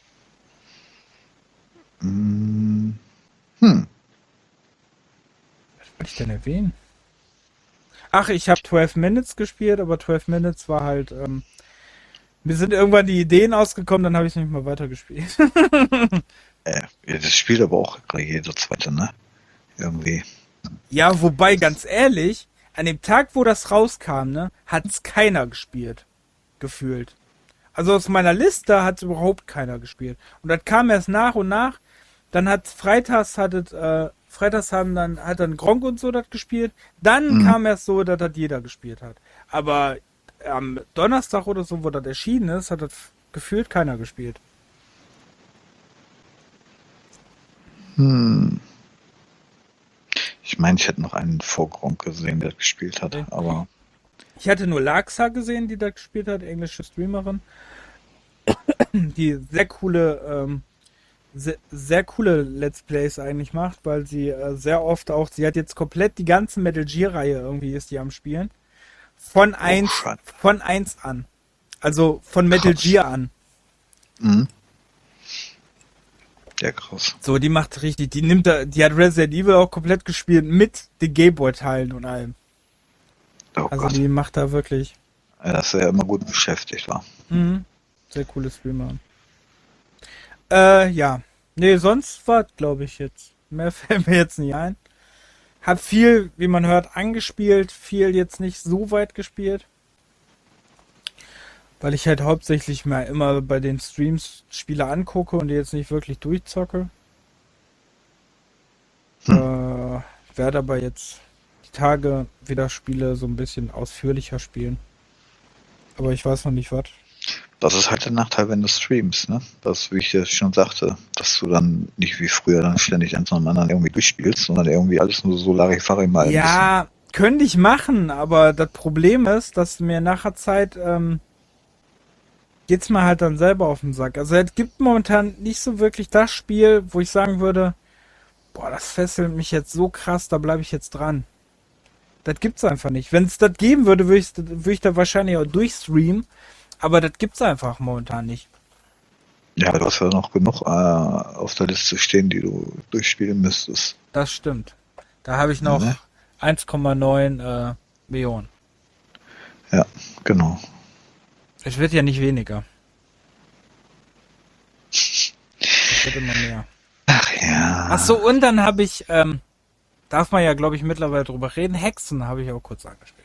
[SPEAKER 2] Mm, Hm.
[SPEAKER 1] Was wollte ich denn erwähnen? Ach, ich habe zwölf Minutes gespielt, aber zwölf Minutes war halt, ähm, mir sind irgendwann die Ideen ausgekommen, dann habe ich nicht mehr weitergespielt.
[SPEAKER 2] Äh, ja, das spielt aber auch jeder zweite, ne? Irgendwie.
[SPEAKER 1] Ja, wobei, ganz ehrlich, an dem Tag, wo das rauskam, ne, hat's keiner gespielt. Gefühlt. Also aus meiner Liste hat überhaupt keiner gespielt. Und das kam erst nach und nach. Dann hat freitags hat es, äh, freitags haben dann, hat dann Gronk und so das gespielt. Dann
[SPEAKER 2] Mhm.
[SPEAKER 1] kam erst so, dass das jeder gespielt hat. Aber am Donnerstag oder so, wo das erschienen ist, hat das gefühlt keiner gespielt.
[SPEAKER 2] Hm. Ich meine, ich hätte noch einen vor Gronk gesehen, der gespielt hat,
[SPEAKER 1] Okay.
[SPEAKER 2] aber
[SPEAKER 1] Ich hatte nur Laxa gesehen, die da gespielt hat, englische Streamerin, die sehr coole, ähm, sehr, sehr coole Let's Plays eigentlich macht, weil sie äh, sehr oft auch, sie hat jetzt komplett die ganze Metal Gear Reihe irgendwie ist die am Spielen. Von
[SPEAKER 2] oh,
[SPEAKER 1] eins,
[SPEAKER 2] schade.
[SPEAKER 1] von eins an. Also von Metal
[SPEAKER 2] Krass.
[SPEAKER 1] Gear an.
[SPEAKER 2] Mhm. Ja, krass.
[SPEAKER 1] So, die macht richtig, die nimmt da, die hat Resident Evil auch komplett gespielt mit den Gameboy-Teilen und allem.
[SPEAKER 2] Oh
[SPEAKER 1] Also
[SPEAKER 2] Gott.
[SPEAKER 1] die macht da wirklich,
[SPEAKER 2] Ja, dass er immer gut beschäftigt war.
[SPEAKER 1] mhm, sehr coole Streamer. Äh, ja. Nee, sonst war, glaube ich, jetzt. Mehr fällt mir jetzt nicht ein. Hab viel, wie man hört, angespielt, viel jetzt nicht so weit gespielt. Weil ich halt hauptsächlich mal immer bei den Streams Spiele angucke und die jetzt nicht wirklich durchzocke.
[SPEAKER 2] Hm.
[SPEAKER 1] Äh, werde aber jetzt die Tage wieder Spiele so ein bisschen ausführlicher spielen. Aber ich weiß noch nicht was.
[SPEAKER 2] Das ist halt der Nachteil, wenn du streamst, ne? Das, wie ich dir schon sagte, dass du dann nicht wie früher dann ständig eins nach dem anderen irgendwie durchspielst, sondern irgendwie alles nur so Larifari mal ein bisschen.
[SPEAKER 1] Ja, könnte ich machen, aber das Problem ist, dass mir nachher Zeit ähm, geht's mir halt dann selber auf den Sack. Also es gibt momentan nicht so wirklich das Spiel, wo ich sagen würde, boah, das fesselt mich jetzt so krass, da bleibe ich jetzt dran. Das gibt's einfach nicht. Wenn es das geben würde, würde ich, würd ich da wahrscheinlich auch durchstreamen, aber das gibt's einfach momentan nicht.
[SPEAKER 2] Ja, du hast ja noch genug äh, auf der Liste stehen, die du durchspielen müsstest.
[SPEAKER 1] Das stimmt. Da habe ich noch
[SPEAKER 2] Ne?
[SPEAKER 1] eins Komma neun äh, Millionen.
[SPEAKER 2] Ja, genau.
[SPEAKER 1] Es wird ja nicht weniger. Es wird immer mehr.
[SPEAKER 2] Ach ja.
[SPEAKER 1] Ach so, und dann habe ich, ähm, darf man ja, glaube ich, mittlerweile drüber reden, Hexen habe ich auch kurz angespielt.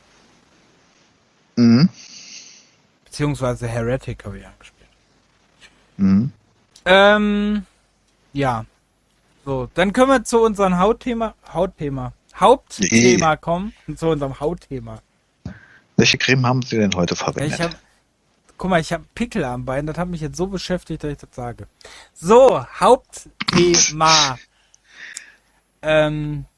[SPEAKER 2] Mhm.
[SPEAKER 1] Beziehungsweise Heretic habe ich angespielt.
[SPEAKER 2] Mhm.
[SPEAKER 1] Ähm, ja. So, dann können wir zu unserem Hautthema, Hautthema, Hauptthema kommen. Zu unserem Hautthema.
[SPEAKER 2] Welche Creme haben Sie denn heute
[SPEAKER 1] Ja,
[SPEAKER 2] verwendet?
[SPEAKER 1] ich hab, guck mal, ich habe Pickel am Bein, das hat mich jetzt so beschäftigt, dass ich das sage. So, Hauptthema. ähm,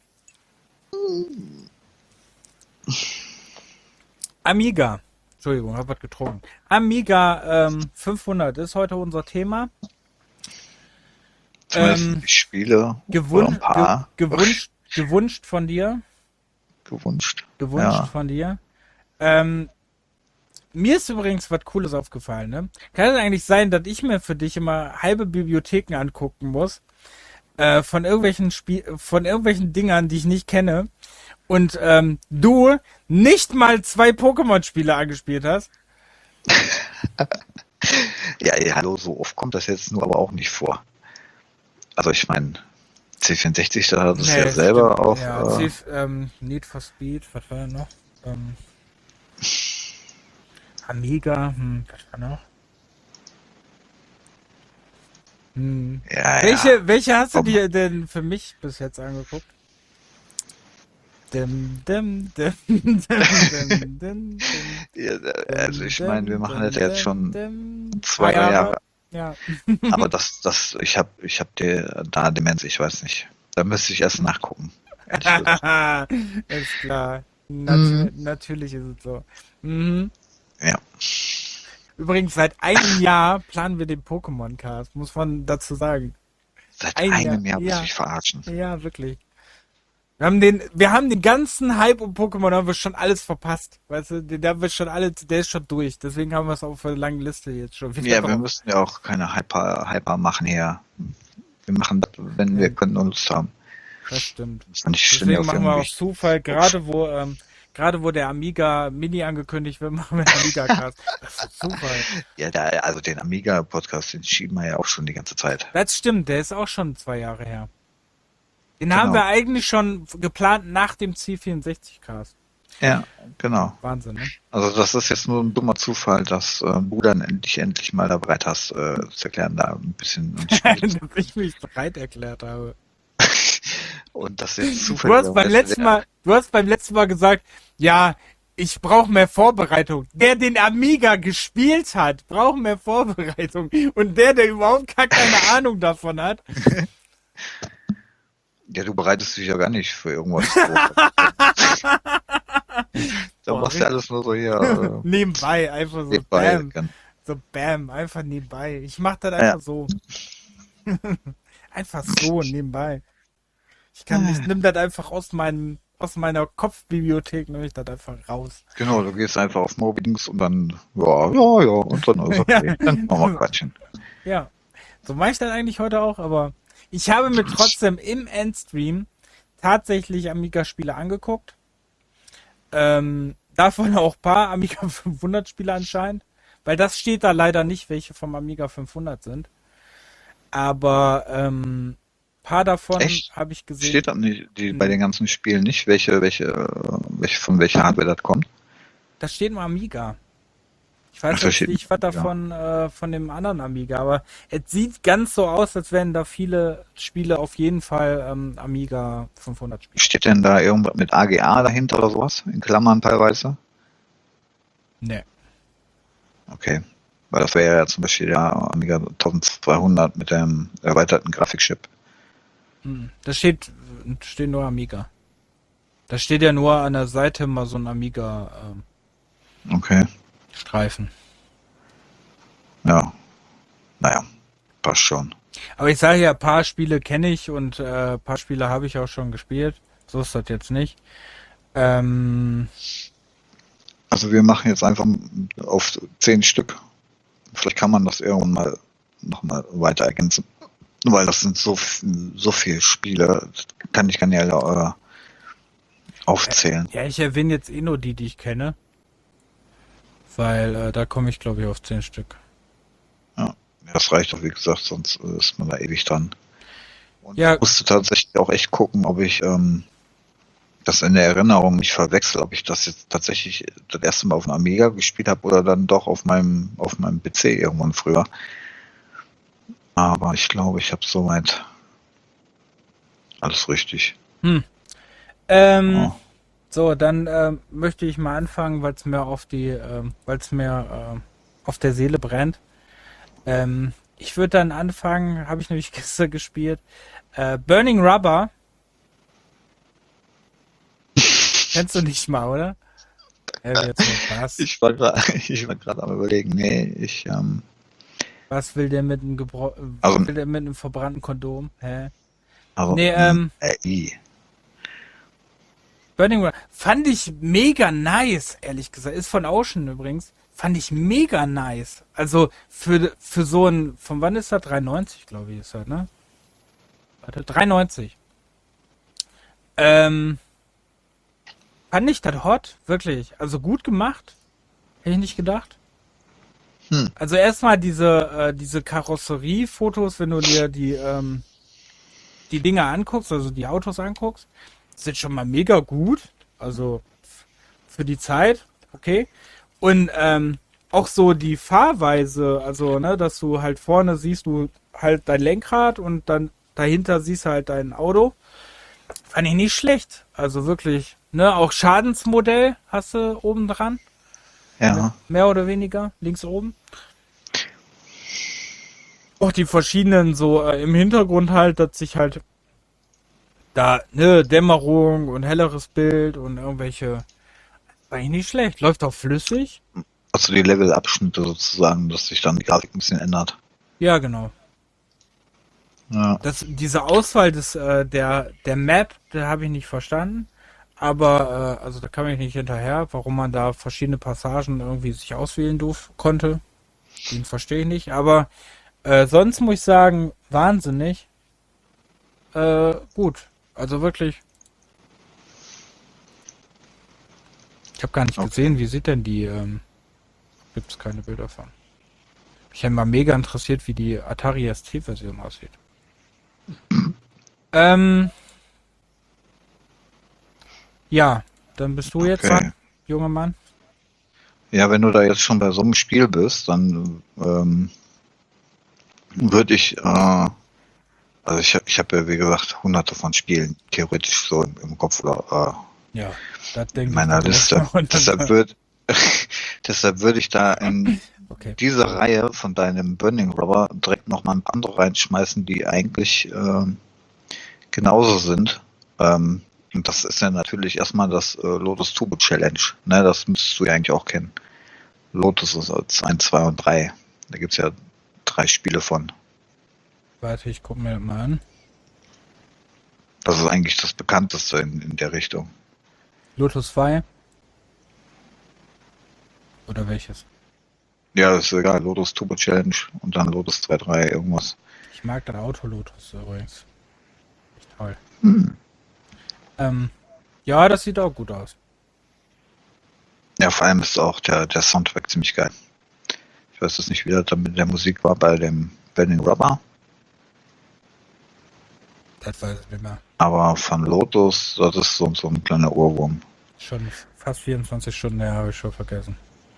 [SPEAKER 1] Amiga. Entschuldigung, hab was getrunken. Amiga ähm, fünfhundert ist heute unser Thema.
[SPEAKER 2] Zumindest
[SPEAKER 1] ähm,
[SPEAKER 2] die Spiele
[SPEAKER 1] Gewun
[SPEAKER 2] oder ein paar
[SPEAKER 1] ge gewünscht, gewünscht von dir.
[SPEAKER 2] gewünscht.
[SPEAKER 1] Gewünscht
[SPEAKER 2] Ja.
[SPEAKER 1] von dir. Ähm, mir ist übrigens was Cooles aufgefallen, ne? Kann es eigentlich sein, dass ich mir für dich immer halbe Bibliotheken angucken muss? Äh, von irgendwelchen Spiel, von irgendwelchen Dingern, die ich nicht kenne. Und ähm, du nicht mal zwei Pokémon-Spiele angespielt hast?
[SPEAKER 2] Ja, ja, hallo, so oft kommt das jetzt nur aber auch nicht vor. Also ich meine, C vierundsechzig, da hat es
[SPEAKER 1] Nee,
[SPEAKER 2] ja
[SPEAKER 1] das
[SPEAKER 2] selber
[SPEAKER 1] stimmt.
[SPEAKER 2] auch.
[SPEAKER 1] Ja,
[SPEAKER 2] äh,
[SPEAKER 1] Civ, ähm, Need for Speed, was war da noch? Ähm, Amiga, hm, was war noch? Hm.
[SPEAKER 2] ja,
[SPEAKER 1] Welche,
[SPEAKER 2] ja.
[SPEAKER 1] welche hast du
[SPEAKER 2] Komm.
[SPEAKER 1] dir denn für mich bis jetzt angeguckt? Dim, dim, dim, dim, dim, dim, dim,
[SPEAKER 2] Ja, also ich
[SPEAKER 1] dim,
[SPEAKER 2] meine, wir machen das
[SPEAKER 1] dim,
[SPEAKER 2] jetzt
[SPEAKER 1] dim,
[SPEAKER 2] schon
[SPEAKER 1] dim.
[SPEAKER 2] zwei, drei Jahre.
[SPEAKER 1] Ja.
[SPEAKER 2] Aber das, das, ich habe, ich habe dir da Demenz, ich weiß nicht. Da müsste ich erst nachgucken. Ehrlich gesagt.
[SPEAKER 1] Ist klar. Natu
[SPEAKER 2] Mhm.
[SPEAKER 1] Natürlich ist es so. Mhm.
[SPEAKER 2] Ja.
[SPEAKER 1] Übrigens, seit einem Jahr planen wir den Pokémon-Cast, muss man dazu sagen.
[SPEAKER 2] Seit
[SPEAKER 1] Ein
[SPEAKER 2] einem
[SPEAKER 1] Jahr,
[SPEAKER 2] Jahr muss
[SPEAKER 1] ja.
[SPEAKER 2] ich verarschen.
[SPEAKER 1] Ja, wirklich. Wir haben den, wir haben den ganzen Hype um Pokémon, haben wir schon alles verpasst. Weißt du, der, der, wird schon alles, der ist schon durch. Deswegen haben wir es auf der langen Liste jetzt schon wieder
[SPEAKER 2] Ja,
[SPEAKER 1] drauf.
[SPEAKER 2] wir müssen ja auch keine Hyper, Hyper machen hier. Wir machen das, wenn wir
[SPEAKER 1] Ja.
[SPEAKER 2] können und Lust haben.
[SPEAKER 1] Das stimmt.
[SPEAKER 2] Das ist nicht ständig
[SPEAKER 1] Deswegen
[SPEAKER 2] auf
[SPEAKER 1] machen wir
[SPEAKER 2] irgendwie.
[SPEAKER 1] aus Zufall, gerade wo, ähm, gerade wo der Amiga Mini angekündigt wird, machen wir einen Amiga-Cast. Das ist Zufall.
[SPEAKER 2] Ja, da, also den Amiga-Podcast, den schieben wir ja auch schon die ganze Zeit.
[SPEAKER 1] Das stimmt, der ist auch schon zwei Jahre her. Den
[SPEAKER 2] Genau.
[SPEAKER 1] haben wir eigentlich schon geplant nach dem C vierundsechzig-Cast.
[SPEAKER 2] Ja, genau.
[SPEAKER 1] Wahnsinn, ne?
[SPEAKER 2] Also das ist jetzt nur ein dummer Zufall, dass äh, du dann endlich endlich mal da bereit hast, äh, zu erklären, da ein bisschen und,
[SPEAKER 1] Dass ich mich bereit erklärt habe.
[SPEAKER 2] und das jetzt
[SPEAKER 1] Du
[SPEAKER 2] zufällig.
[SPEAKER 1] hast beim letzten Mal, du hast beim letzten Mal gesagt, ja, ich brauche mehr Vorbereitung. Der den Amiga gespielt hat, braucht mehr Vorbereitung. Und der, der überhaupt gar keine Ahnung davon hat.
[SPEAKER 2] Ja, du bereitest dich ja gar nicht für irgendwas vor. Da
[SPEAKER 1] Boah,
[SPEAKER 2] machst du ja alles nur so hier. Äh,
[SPEAKER 1] Nebenbei, einfach so
[SPEAKER 2] nebenbei.
[SPEAKER 1] bam. So bam, einfach nebenbei. Ich mach das einfach
[SPEAKER 2] Ja.
[SPEAKER 1] so. Einfach so nebenbei. Ich kann, ich nimm das einfach aus meinem, aus meiner Kopfbibliothek, nehme ich das einfach raus.
[SPEAKER 2] Genau, du gehst einfach auf Mobbings und dann, ja, ja, ja, und dann ist okay. Dann machen wir Quatschen.
[SPEAKER 1] Ja, so mache ich das eigentlich heute auch, aber ich habe mir trotzdem im Endstream tatsächlich Amiga-Spiele angeguckt. Ähm, davon auch ein paar Amiga fünfhundert Spiele anscheinend, weil das steht da leider nicht, welche vom Amiga fünfhundert sind. Aber ähm, paar davon
[SPEAKER 2] Echt?
[SPEAKER 1] habe ich gesehen.
[SPEAKER 2] Steht da nicht, die, bei den ganzen Spielen nicht, welche, welche, äh, welche, von welcher Hardware das kommt?
[SPEAKER 1] Da steht nur Amiga. Ich weiß
[SPEAKER 2] Ach, da
[SPEAKER 1] jetzt
[SPEAKER 2] steht
[SPEAKER 1] nicht, was
[SPEAKER 2] Amiga.
[SPEAKER 1] davon äh, von dem anderen Amiga, aber es sieht ganz so aus, als wären da viele Spiele auf jeden Fall ähm, Amiga fünfhundert Spiele.
[SPEAKER 2] Steht denn da irgendwas mit A G A dahinter oder sowas? In Klammern teilweise?
[SPEAKER 1] Nee.
[SPEAKER 2] Okay. Weil das wäre ja zum Beispiel der Amiga zwölfhundert mit dem erweiterten Grafikchip.
[SPEAKER 1] Hm. Da steht, steht nur Amiga. Da steht ja nur an der Seite mal so ein Amiga-Streifen.
[SPEAKER 2] Okay. Ja. Naja. Passt schon.
[SPEAKER 1] Aber ich sage ja, ein paar Spiele kenne ich und äh, ein paar Spiele habe ich auch schon gespielt. So ist das jetzt nicht. Ähm,
[SPEAKER 2] Also wir machen jetzt einfach auf zehn Stück. Vielleicht kann man das irgendwann mal nochmal weiter ergänzen. Weil das sind so, so viele Spiele, das kann ich gar nicht alle äh, aufzählen.
[SPEAKER 1] ja, ich erwähne jetzt eh nur die, die ich kenne. Weil äh, da komme ich, glaube ich, auf zehn Stück.
[SPEAKER 2] Ja, das reicht doch, wie gesagt, sonst äh, ist man da ewig dran. Und
[SPEAKER 1] Ja.
[SPEAKER 2] ich musste tatsächlich auch echt gucken, ob ich ähm, das in der Erinnerung nicht verwechsel, ob ich das jetzt tatsächlich das erste Mal auf dem Amiga gespielt habe oder dann doch auf meinem auf meinem P C irgendwann früher. Aber ich glaube, ich habe soweit alles richtig.
[SPEAKER 1] Hm. Ähm,
[SPEAKER 2] Ja.
[SPEAKER 1] So, dann ähm, möchte ich mal anfangen, weil es mir auf die, ähm, weil es mir ähm, auf der Seele brennt. Ähm, ich würde dann anfangen, habe ich nämlich gestern gespielt. Äh, Burning Rubber. Kennst du nicht mal, oder? Ja, jetzt nur Spaß.
[SPEAKER 2] Ich war gerade ich war gerade am überlegen, nee, ich ähm,
[SPEAKER 1] Was will der mit einem gebro
[SPEAKER 2] Also-
[SPEAKER 1] was will der mit einem verbrannten Kondom? Hä?
[SPEAKER 2] also
[SPEAKER 1] Nee, ähm,
[SPEAKER 2] äh, i.
[SPEAKER 1] Burning Rubber fand ich mega nice, ehrlich gesagt. Ist von Ocean übrigens. Fand ich mega nice. Also für, für so ein, von wann ist das? dreiundneunzig, glaube ich, ist das, ne? Warte, dreiundneunzig. Ähm, fand ich das hot, wirklich. Also gut gemacht. Hätte ich nicht gedacht.
[SPEAKER 2] Hm.
[SPEAKER 1] Also erstmal diese, äh, diese Karosseriefotos, wenn du dir die, ähm, die Dinger anguckst, also die Autos anguckst, sind schon mal mega gut. Also f- für die Zeit, okay. Und ähm, auch so die Fahrweise, also ne, dass du halt vorne siehst du halt dein Lenkrad und dann dahinter siehst du halt dein Auto. Fand ich nicht schlecht. Also wirklich, ne, auch Schadensmodell hast du oben dran.
[SPEAKER 2] Ja.
[SPEAKER 1] Mehr oder weniger, links oben. Auch die verschiedenen so äh, im Hintergrund halt, dass sich halt da, ne, Dämmerung und helleres Bild und irgendwelche. War eigentlich nicht schlecht. Läuft auch flüssig.
[SPEAKER 2] Also die Levelabschnitte sozusagen, dass sich dann die Grafik ein bisschen ändert.
[SPEAKER 1] Ja, genau.
[SPEAKER 2] Ja.
[SPEAKER 1] Das, diese Auswahl des, äh, der, der Map, da habe ich nicht verstanden. Aber, äh, also da kam ich nicht hinterher, warum man da verschiedene Passagen irgendwie sich auswählen durf konnte. Den verstehe ich nicht. Aber äh, sonst muss ich sagen, wahnsinnig. Äh, gut. Also wirklich. Ich habe gar nicht
[SPEAKER 2] Okay.
[SPEAKER 1] gesehen, wie sieht denn die, ähm, gibt es keine Bilder von. Mich hätte mal mega interessiert, wie die Atari S T-Version aussieht. Ähm, ja, dann bist du jetzt
[SPEAKER 2] Okay.
[SPEAKER 1] dran, junger Mann.
[SPEAKER 2] Ja, wenn du da jetzt schon bei so einem Spiel bist, dann ähm, würde ich, äh, also ich, hab- ich habe ja wie gesagt hunderte von Spielen theoretisch so im, im Kopf oder
[SPEAKER 1] Ja, das
[SPEAKER 2] äh, in
[SPEAKER 1] denke ich
[SPEAKER 2] meiner
[SPEAKER 1] doch auch
[SPEAKER 2] Liste.
[SPEAKER 1] schon.
[SPEAKER 2] Deshalb würde deshalb würde ich da in
[SPEAKER 1] Okay.
[SPEAKER 2] diese Reihe von deinem Burning Rubber direkt noch mal ein paar andere reinschmeißen, die eigentlich ähm, genauso sind. Ähm, und das ist ja natürlich erstmal das äh, Lotus Turbo Challenge. Ne, das müsstest du ja eigentlich auch kennen. Lotus ist als eins, zwei und drei. Da gibt's ja drei Spiele von.
[SPEAKER 1] Warte, ich gucke mir das mal an.
[SPEAKER 2] Das ist eigentlich das bekannteste in, in der Richtung.
[SPEAKER 1] Lotus zwei oder welches?
[SPEAKER 2] Ja, das ist egal. Lotus Turbo Challenge und dann Lotus zwei, drei, irgendwas.
[SPEAKER 1] Ich mag das Auto Lotus übrigens. Echt toll.
[SPEAKER 2] Hm.
[SPEAKER 1] Ähm, ja, das sieht auch gut aus.
[SPEAKER 2] Ja, vor allem ist auch der, der Soundtrack ziemlich geil. Ich weiß jetzt nicht, wie das dann mit der Musik war bei dem Burning Rubber,
[SPEAKER 1] Das weiß ich nicht mehr.
[SPEAKER 2] aber von Lotus, das ist so, so ein kleiner Ohrwurm.
[SPEAKER 1] Schon fast vierundzwanzig Stunden her, habe ich schon vergessen.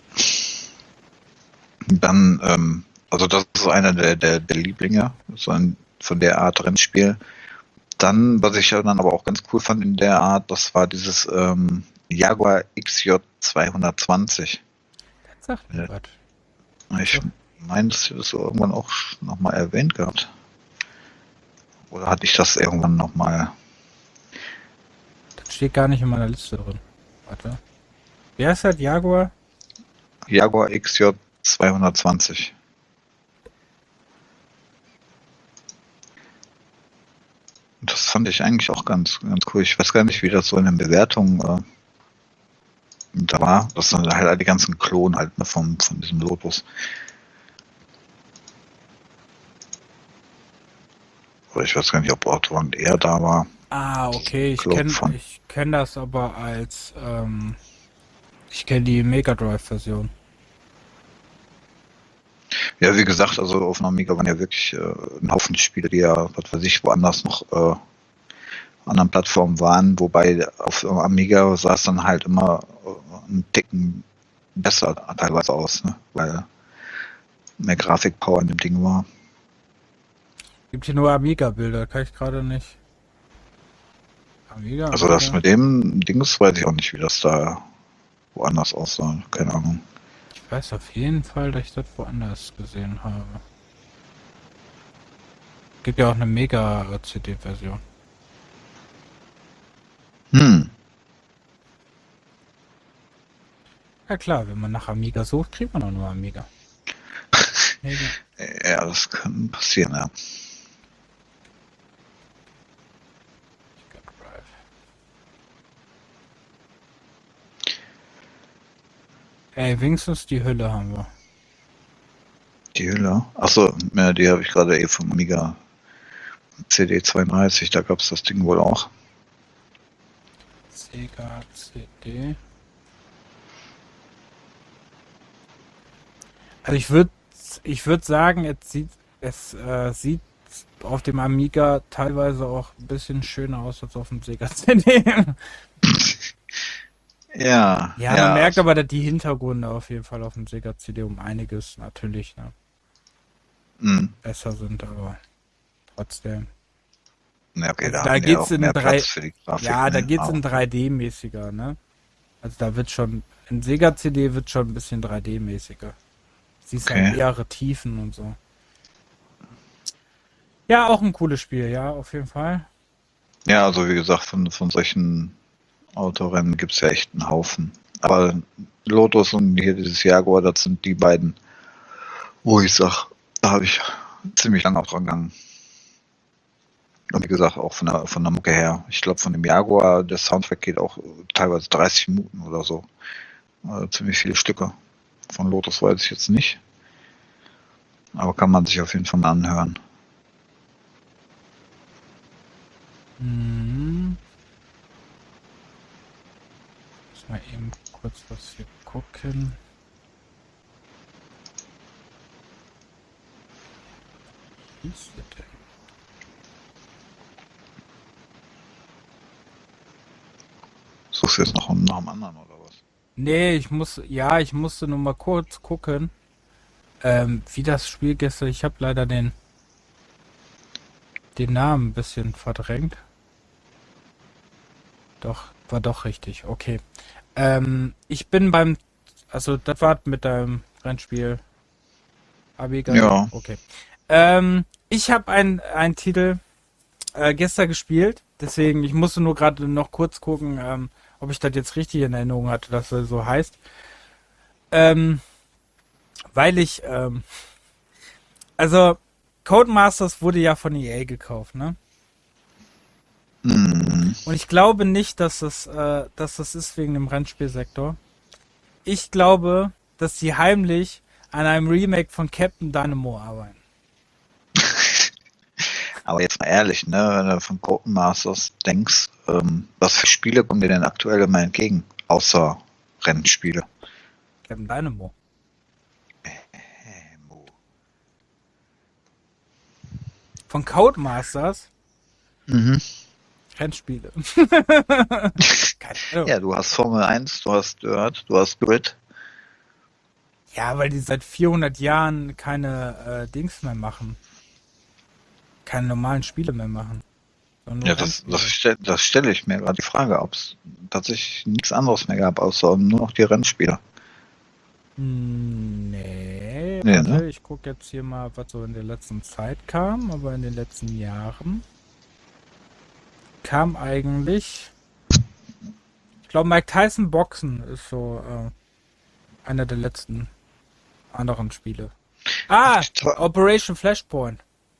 [SPEAKER 2] Dann, ähm, also das ist einer der, der, der Lieblinge, so ein, von der Art Rennspiel. Dann, was ich ja dann aber auch ganz cool fand in der Art, das war dieses ähm, Jaguar X J zweihundertzwanzig.
[SPEAKER 1] Das sagt mir was.
[SPEAKER 2] Ich
[SPEAKER 1] So,
[SPEAKER 2] meine, das ist so irgendwann auch nochmal erwähnt gehabt. Oder hatte ich das irgendwann nochmal?
[SPEAKER 1] das steht gar nicht in meiner Liste drin. Warte. Wer ist das? Jaguar?
[SPEAKER 2] Jaguar X J zweihundertzwanzig. Und das fand ich eigentlich auch ganz, ganz cool. Ich weiß gar nicht, wie das so in den Bewertungen äh, da war. Das sind halt die ganzen Klonen halt ne, vom, von diesem Lotus. Oder ich weiß gar nicht, ob Otto und er da war.
[SPEAKER 1] Ah, okay. Ich
[SPEAKER 2] Klon
[SPEAKER 1] kenne
[SPEAKER 2] von.
[SPEAKER 1] ich kenn das aber als, ähm, ich kenne die Mega Drive-Version.
[SPEAKER 2] Ja, wie gesagt, also auf dem Amiga waren ja wirklich äh, ein Haufen Spiele, die ja, was weiß ich, woanders noch äh, anderen Plattformen waren, wobei auf dem Amiga sah es dann halt immer äh, einen Ticken besser teilweise aus, ne? Weil mehr Grafikpower in dem Ding war.
[SPEAKER 1] Gibt hier nur Amiga-Bilder, kann ich gerade nicht. Amiga,
[SPEAKER 2] Also das
[SPEAKER 1] Amiga.
[SPEAKER 2] mit dem Dings weiß ich auch nicht, wie das da woanders aussah. Keine Ahnung.
[SPEAKER 1] Ich weiß auf jeden Fall, dass ich das woanders gesehen habe. Gibt ja auch eine Mega-C D-Version.
[SPEAKER 2] Hm.
[SPEAKER 1] Ja klar, wenn man nach Amiga sucht, kriegt man auch nur Amiga. Mega.
[SPEAKER 2] Ja, das kann passieren, ja.
[SPEAKER 1] Drive. Ey, wenigstens die Hülle haben wir.
[SPEAKER 2] Die Hülle. Achso, ja, die habe ich gerade eh vom Amiga C D zweiunddreißig, da gab es das Ding wohl auch.
[SPEAKER 1] Sega C D. Also ich würde ich würd sagen, es sieht, es äh, sieht auf dem Amiga teilweise auch ein bisschen schöner aus als auf dem Sega C D.
[SPEAKER 2] Ja,
[SPEAKER 1] Ja, man
[SPEAKER 2] ja.
[SPEAKER 1] merkt aber, dass die Hintergründe auf jeden Fall auf dem Sega C D um einiges natürlich ne,
[SPEAKER 2] Hm.
[SPEAKER 1] besser sind, aber trotzdem.
[SPEAKER 2] Ja, okay,
[SPEAKER 1] Also
[SPEAKER 2] da
[SPEAKER 1] da
[SPEAKER 2] hatten die ja
[SPEAKER 1] geht's
[SPEAKER 2] auch
[SPEAKER 1] in
[SPEAKER 2] mehr
[SPEAKER 1] drei,
[SPEAKER 2] Platz für die Grafik,
[SPEAKER 1] ja, da
[SPEAKER 2] ne?
[SPEAKER 1] geht's
[SPEAKER 2] Aber,
[SPEAKER 1] in drei D-mäßiger, ne? Also da wird schon, in Sega C D wird schon ein bisschen drei D-mäßiger. Siehst halt
[SPEAKER 2] okay.
[SPEAKER 1] mehrere Tiefen und so. Ja, auch ein cooles Spiel, ja, auf jeden Fall.
[SPEAKER 2] Ja, also wie gesagt, von, von solchen Autorennen gibt's ja echt einen Haufen. Aber Lotus und hier dieses Jaguar, das sind die beiden, wo ich sag, da habe ich ziemlich lange auch dran gegangen. Und wie gesagt, auch von der, von der Mucke her. Ich glaube, von dem Jaguar, der Soundtrack geht auch teilweise dreißig Minuten oder so. Also ziemlich viele Stücke. Von Lotus weiß ich jetzt nicht. Aber kann man sich auf jeden Fall mal anhören.
[SPEAKER 1] Hm. Muss mal eben kurz was hier gucken. Wie ist das denn?
[SPEAKER 2] Suchst du jetzt noch nach einem anderen oder was?
[SPEAKER 1] Nee, ich muss, ja, ich musste nur mal kurz gucken, ähm, wie das Spiel gestern, ich habe leider den, den Namen ein bisschen verdrängt. Doch, war doch richtig, okay. Ähm, ich bin beim, also das war mit deinem Rennspiel Amiga, ne?
[SPEAKER 2] Ja,
[SPEAKER 1] Okay. Ähm, ich habe ein, einen Titel äh, gestern gespielt, deswegen, ich musste nur gerade noch kurz gucken, ähm, ob ich das jetzt richtig in Erinnerung hatte, dass er so heißt. Ähm, weil ich, ähm, also Codemasters wurde ja von E A gekauft, ne?
[SPEAKER 2] hm,
[SPEAKER 1] Und ich glaube nicht, dass das, äh, dass das ist wegen dem Rennspielsektor. Ich glaube, dass sie heimlich an einem Remake von Captain Dynamo arbeiten.
[SPEAKER 2] aber jetzt mal ehrlich, ne, wenn du von Codemasters denkst, ähm, was für Spiele kommen dir denn aktuell immer entgegen? Außer Rennspiele.
[SPEAKER 1] Captain Dynamo. Von Codemasters
[SPEAKER 2] Mhm.
[SPEAKER 1] Rennspiele. Keine Ahnung.
[SPEAKER 2] Ja, du hast Formel eins, du hast Dirt, du hast Grid.
[SPEAKER 1] Ja, weil die seit vierhundert Jahren keine äh, Dings mehr machen. Keine normalen Spiele mehr machen. Sondern
[SPEAKER 2] Ja,
[SPEAKER 1] nur
[SPEAKER 2] das,
[SPEAKER 1] Rennspiele.
[SPEAKER 2] das, stell, das stelle ich mir gerade die Frage, ob es tatsächlich nichts anderes mehr gab, außer nur noch die Rennspiele.
[SPEAKER 1] Hm, nee,
[SPEAKER 2] Nee, ne?
[SPEAKER 1] warte, ich gucke jetzt hier mal, was so in der letzten Zeit kam, aber in den letzten Jahren kam eigentlich, ich glaube, Mike Tyson Boxen ist so äh, einer der letzten anderen Spiele. Ah, Operation Flashpoint.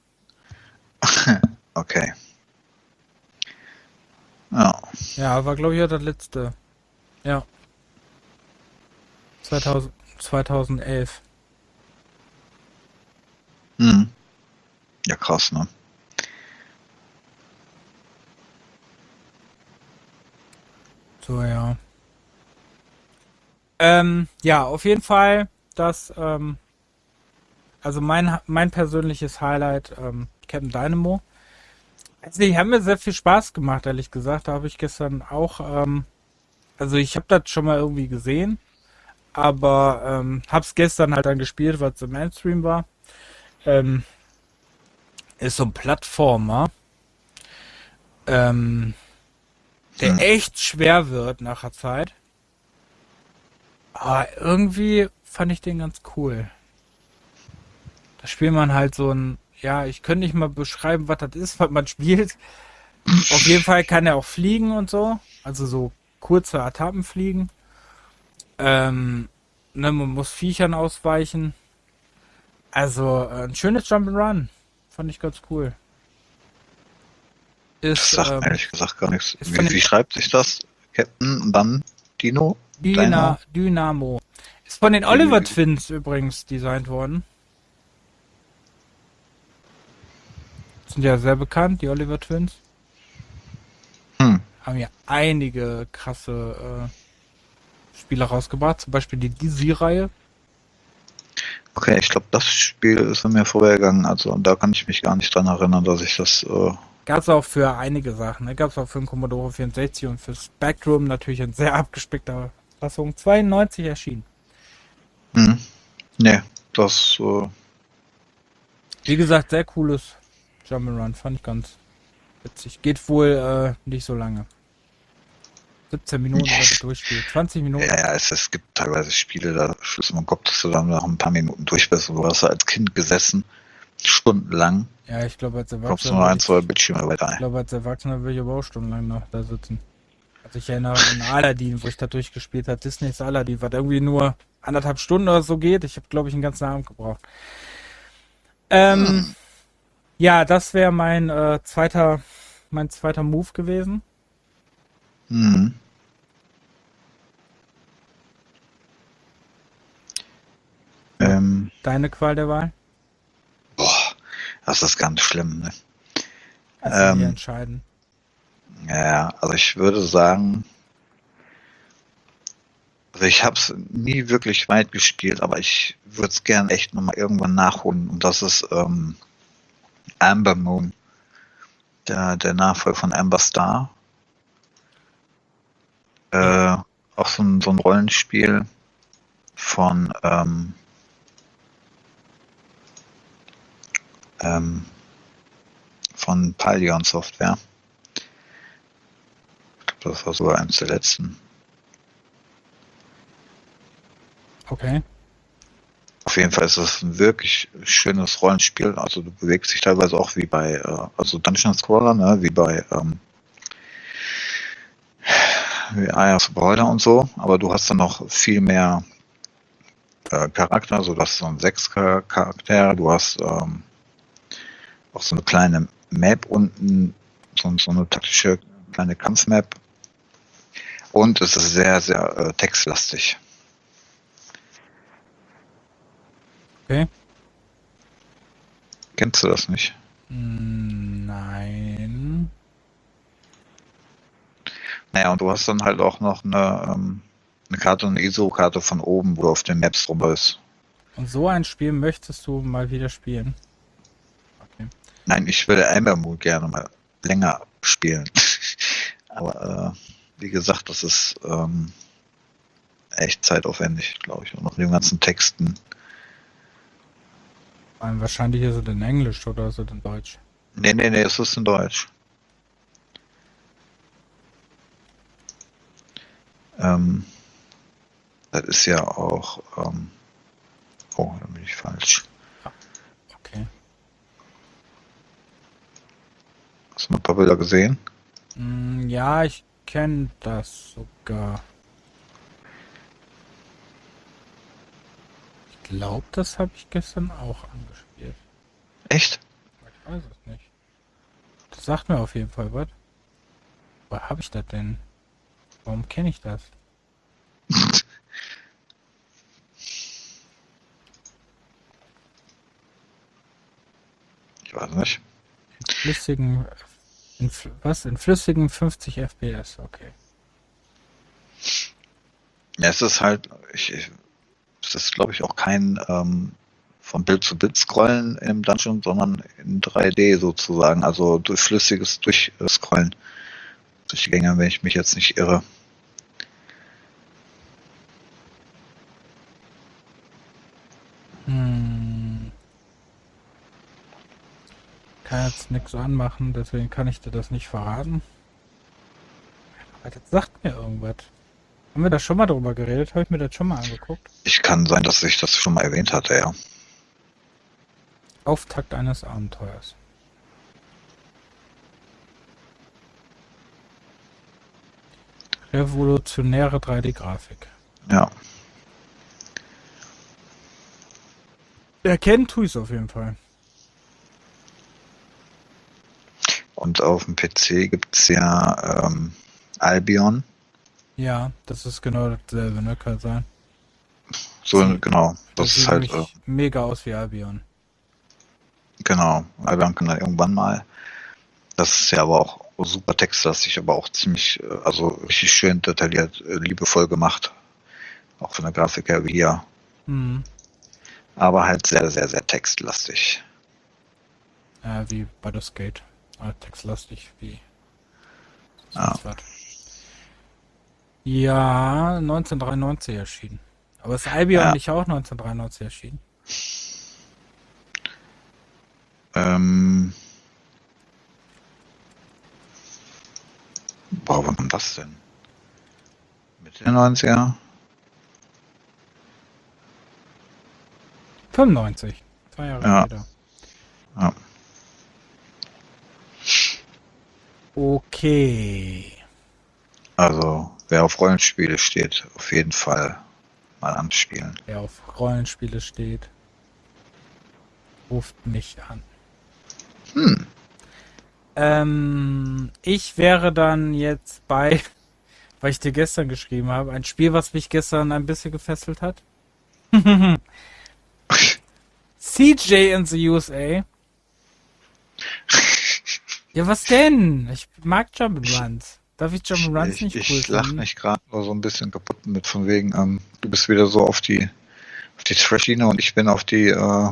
[SPEAKER 2] Okay. Ja.
[SPEAKER 1] Ja, war glaube ich ja das letzte. Ja, zweitausend, zweitausendelf.
[SPEAKER 2] Hm. Ja, krass, ne?
[SPEAKER 1] So, ja. Ähm, ja, auf jeden Fall, das, ähm, also mein, mein persönliches Highlight, ähm, Captain Dynamo. Also die haben mir sehr viel Spaß gemacht, ehrlich gesagt. Da habe ich gestern auch, ähm, also ich habe das schon mal irgendwie gesehen, aber ähm, hab's gestern halt dann gespielt, weil es im Mainstream war. Ähm, ist so ein Plattformer, ähm, der
[SPEAKER 2] Hm.
[SPEAKER 1] echt schwer wird nach der Zeit. Aber irgendwie fand ich den ganz cool. Da spielt man halt so ein, ja, ich könnte nicht mal beschreiben, was das ist, was man spielt. Auf jeden Fall kann er auch fliegen und so. Also so kurze Etappen fliegen. Ähm, ne, man muss Viechern ausweichen. Also äh, ein schönes Jump'n'Run. Fand ich ganz cool.
[SPEAKER 2] Das
[SPEAKER 1] Ist,
[SPEAKER 2] sagt mir
[SPEAKER 1] ähm,
[SPEAKER 2] ehrlich gesagt gar nichts.
[SPEAKER 1] ist von
[SPEAKER 2] Wie,
[SPEAKER 1] den
[SPEAKER 2] wie schreibt sich das? Captain und dann Dino?
[SPEAKER 1] Dyna
[SPEAKER 2] Dino?
[SPEAKER 1] Dynamo. Ist von den Oliver
[SPEAKER 2] Dü
[SPEAKER 1] Twins übrigens designt worden. Sind ja sehr bekannt, die Oliver Twins.
[SPEAKER 2] hm.
[SPEAKER 1] Haben ja einige krasse äh, Spiele rausgebracht. Zum Beispiel die Dizzy-Reihe.
[SPEAKER 2] Okay, ich glaube, das Spiel ist an mir vorbeigegangen. Also da kann ich mich gar nicht dran erinnern, dass ich das. Äh,
[SPEAKER 1] Gab es auch für einige Sachen. Ne? Gab es auch für den Commodore vierundsechzig und für Spectrum natürlich in sehr abgespeckter Fassung. zweiundneunzig erschienen.
[SPEAKER 2] hm. Nee, das. Äh,
[SPEAKER 1] Wie gesagt, sehr cooles Jump'n'Run. Fand ich ganz witzig. Geht wohl äh, nicht so lange. siebzehn Minuten, wenn du durchspielst. zwanzig Minuten.
[SPEAKER 2] ja, ja, es, es gibt teilweise Spiele, da schließt man Kopf, dass du dann nach ein paar Minuten durch bist. Du hast als Kind gesessen, stundenlang,
[SPEAKER 1] Ja, ich glaube, als
[SPEAKER 2] kommst
[SPEAKER 1] Erwachsener
[SPEAKER 2] nur
[SPEAKER 1] würde
[SPEAKER 2] ein,
[SPEAKER 1] ich,
[SPEAKER 2] zwei Bildschirme weiter
[SPEAKER 1] ich
[SPEAKER 2] ein.
[SPEAKER 1] glaube, als Erwachsener würde ich aber auch stundenlang noch da sitzen. Also ich erinnere an Aladdin, wo ich da durchgespielt habe. Disneys Aladdin, was irgendwie nur anderthalb Stunden oder so geht. Ich habe, glaube ich, einen ganzen Abend gebraucht. Ähm,
[SPEAKER 2] Hm.
[SPEAKER 1] Ja, das wäre mein äh, zweiter, mein zweiter Move gewesen.
[SPEAKER 2] Mhm.
[SPEAKER 1] Und
[SPEAKER 2] Ähm,
[SPEAKER 1] deine Qual der Wahl?
[SPEAKER 2] boah, das ist ganz schlimm, ne?
[SPEAKER 1] Kannst du nie
[SPEAKER 2] Ähm,
[SPEAKER 1] entscheiden.
[SPEAKER 2] ja, also ich würde sagen, also ich habe es nie wirklich weit gespielt, aber ich würde es gern echt nochmal irgendwann nachholen. Und das ist ähm, Amber Moon, der, der Nachfolger von Amber Star.
[SPEAKER 1] Ja.
[SPEAKER 2] Äh, auch so ein, so ein Rollenspiel von ähm, ähm, von Palion Software. Ich glaube, das war sogar eins der letzten.
[SPEAKER 1] Okay.
[SPEAKER 2] Auf jeden Fall ist es ein wirklich schönes Rollenspiel. Also du bewegst dich teilweise auch wie bei, äh, also Dungeon Scroller, ne, wie bei ähm, wie Eye of the Beholder und so, aber du hast dann noch viel mehr äh, Charakter, also du hast so sechs Charaktere, du hast ähm, auch so eine kleine Map unten, so, so eine taktische kleine Kampfmap und es ist sehr, sehr äh, textlastig.
[SPEAKER 1] Okay.
[SPEAKER 2] Kennst du das nicht?
[SPEAKER 1] Mm, nein.
[SPEAKER 2] Naja, und du hast dann halt auch noch eine, ähm, eine Karte, eine I S O-Karte von oben, wo du auf den Maps drüber ist.
[SPEAKER 1] Und so ein Spiel möchtest du mal wieder spielen? Okay.
[SPEAKER 2] Nein, ich würde Amber Moon gerne mal länger spielen. Aber äh, wie gesagt, das ist ähm, echt zeitaufwendig, glaube ich. Und noch den ganzen Texten.
[SPEAKER 1] Weil wahrscheinlich ist es in Englisch oder ist es in Deutsch.
[SPEAKER 2] Nee, nee, nee, es ist in Deutsch. Ähm, das ist ja auch. Ähm, oh, da bin ich falsch.
[SPEAKER 1] Ah, okay.
[SPEAKER 2] Hast du mal ein paar Bilder gesehen?
[SPEAKER 1] Mm, ja, ich kenne das sogar. Ich glaube, das habe ich gestern auch angespielt.
[SPEAKER 2] Echt?
[SPEAKER 1] Aber ich weiß es nicht. Das sagt mir auf jeden Fall was. Wo habe ich das denn? Warum kenne ich das?
[SPEAKER 2] Ich weiß nicht.
[SPEAKER 1] In flüssigen, in, fl- was? In flüssigen fünfzig F P S, okay.
[SPEAKER 2] Ja, es ist halt, ich, ich, es ist glaube ich auch kein ähm, von Bild zu Bild scrollen im Dungeon, sondern in drei D sozusagen, also durch flüssiges Durchscrollen durch die Gänge, wenn ich mich jetzt nicht irre.
[SPEAKER 1] Hm, kann jetzt nichts anmachen, deswegen kann ich dir das nicht verraten. Aber das sagt mir irgendwas. Haben wir da schon mal drüber geredet? Habe ich mir das schon mal angeguckt?
[SPEAKER 2] Ich kann sein, dass ich das schon mal erwähnt hatte, ja.
[SPEAKER 1] Auftakt eines Abenteuers. Revolutionäre drei D-Grafik.
[SPEAKER 2] Ja.
[SPEAKER 1] Erkennen tue ich es auf jeden Fall.
[SPEAKER 2] Und auf dem P C gibt's ja ähm, Albion.
[SPEAKER 1] Ja, das ist genau dasselbe, ne? Kann sein.
[SPEAKER 2] So,
[SPEAKER 1] Sie,
[SPEAKER 2] genau.
[SPEAKER 1] das
[SPEAKER 2] Das ist
[SPEAKER 1] sieht
[SPEAKER 2] halt, äh,
[SPEAKER 1] nämlich mega aus wie Albion.
[SPEAKER 2] genau. Albion kann dann irgendwann mal. Das ist ja aber auch super textlastig, aber auch ziemlich, äh, also richtig schön detailliert, äh, liebevoll gemacht. Auch von der Grafik her wie hier.
[SPEAKER 1] Hm.
[SPEAKER 2] Aber halt sehr, sehr, sehr textlastig.
[SPEAKER 1] Äh, wie Baldur's Gate. Ah, textlastig wie
[SPEAKER 2] Ja.
[SPEAKER 1] sonst was. Ja, neunzehnhundertdreiundneunzig erschienen. Aber ist Albion
[SPEAKER 2] Ja.
[SPEAKER 1] nicht auch neunzehnhundertdreiundneunzig erschienen?
[SPEAKER 2] Ähm, boah, wann kam das denn? Mitte der neunziger?
[SPEAKER 1] fünfundneunzig. Zwei Jahre
[SPEAKER 2] Ja.
[SPEAKER 1] später.
[SPEAKER 2] Ja.
[SPEAKER 1] Okay.
[SPEAKER 2] Also, wer auf Rollenspiele steht, auf jeden Fall mal anspielen.
[SPEAKER 1] Wer auf Rollenspiele steht, ruft mich an.
[SPEAKER 2] Hm.
[SPEAKER 1] Ähm, ich wäre dann jetzt bei, weil ich dir gestern geschrieben habe, ein Spiel, was mich gestern ein bisschen gefesselt hat. C J in the U S A. Ja, was denn? Ich mag
[SPEAKER 2] Ich,
[SPEAKER 1] Jump'n'Runs. Darf ich Jump'n'Runs
[SPEAKER 2] ich,
[SPEAKER 1] nicht cool
[SPEAKER 2] ich lach
[SPEAKER 1] finden?
[SPEAKER 2] mich gerade nur so ein bisschen kaputt mit von wegen, ähm, du bist wieder so auf die auf die Trash-Schiene und ich bin auf die äh,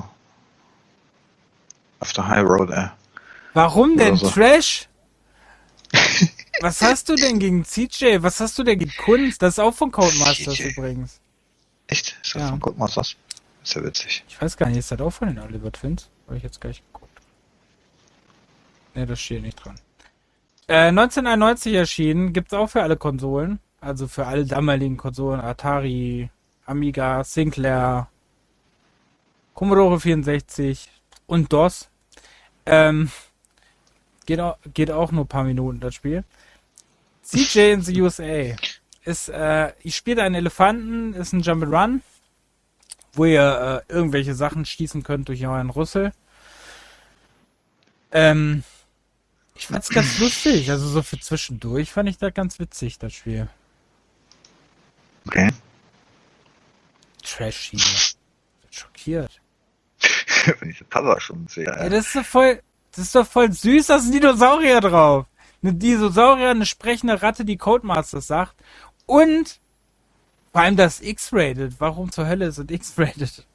[SPEAKER 2] auf der High Road, äh,
[SPEAKER 1] Warum
[SPEAKER 2] oder
[SPEAKER 1] denn
[SPEAKER 2] so.
[SPEAKER 1] Trash? Was hast du denn gegen C J? Was hast du denn gegen Kunst? Das ist auch von Codemasters
[SPEAKER 2] C J.
[SPEAKER 1] übrigens.
[SPEAKER 2] Echt? Ist das
[SPEAKER 1] Ja.
[SPEAKER 2] von Codemasters? Ist ja witzig.
[SPEAKER 1] Ich weiß gar nicht, ist das auch von den Oliver Twins? Habe ich jetzt gleich geguckt. Ne, das steht nicht dran. Äh, neunzehnhunderteinundneunzig erschienen, gibt's auch für alle Konsolen. Also für alle damaligen Konsolen. Atari, Amiga, Sinclair, Commodore vierundsechzig und DOS. Ähm, geht, auch, geht auch nur ein paar Minuten, das Spiel. C J in the U S A ist, äh, ich spiele einen Elefanten, ist ein Jump'n'Run, wo ihr äh, irgendwelche Sachen schießen könnt durch euren Rüssel. Ähm, ich fand's ganz lustig, also so für zwischendurch fand ich das ganz witzig, das Spiel.
[SPEAKER 2] Okay.
[SPEAKER 1] Trashy. Schockiert.
[SPEAKER 2] Wenn ich das Cover schon sehe.
[SPEAKER 1] Ey,
[SPEAKER 2] Äh.
[SPEAKER 1] das ist doch voll, das ist doch voll süß, da sind Dinosaurier drauf. Eine Dinosaurier, eine sprechende Ratte, die Codemasters sagt. Und vor allem das X-Rated. Warum zur Hölle ist es X-Rated?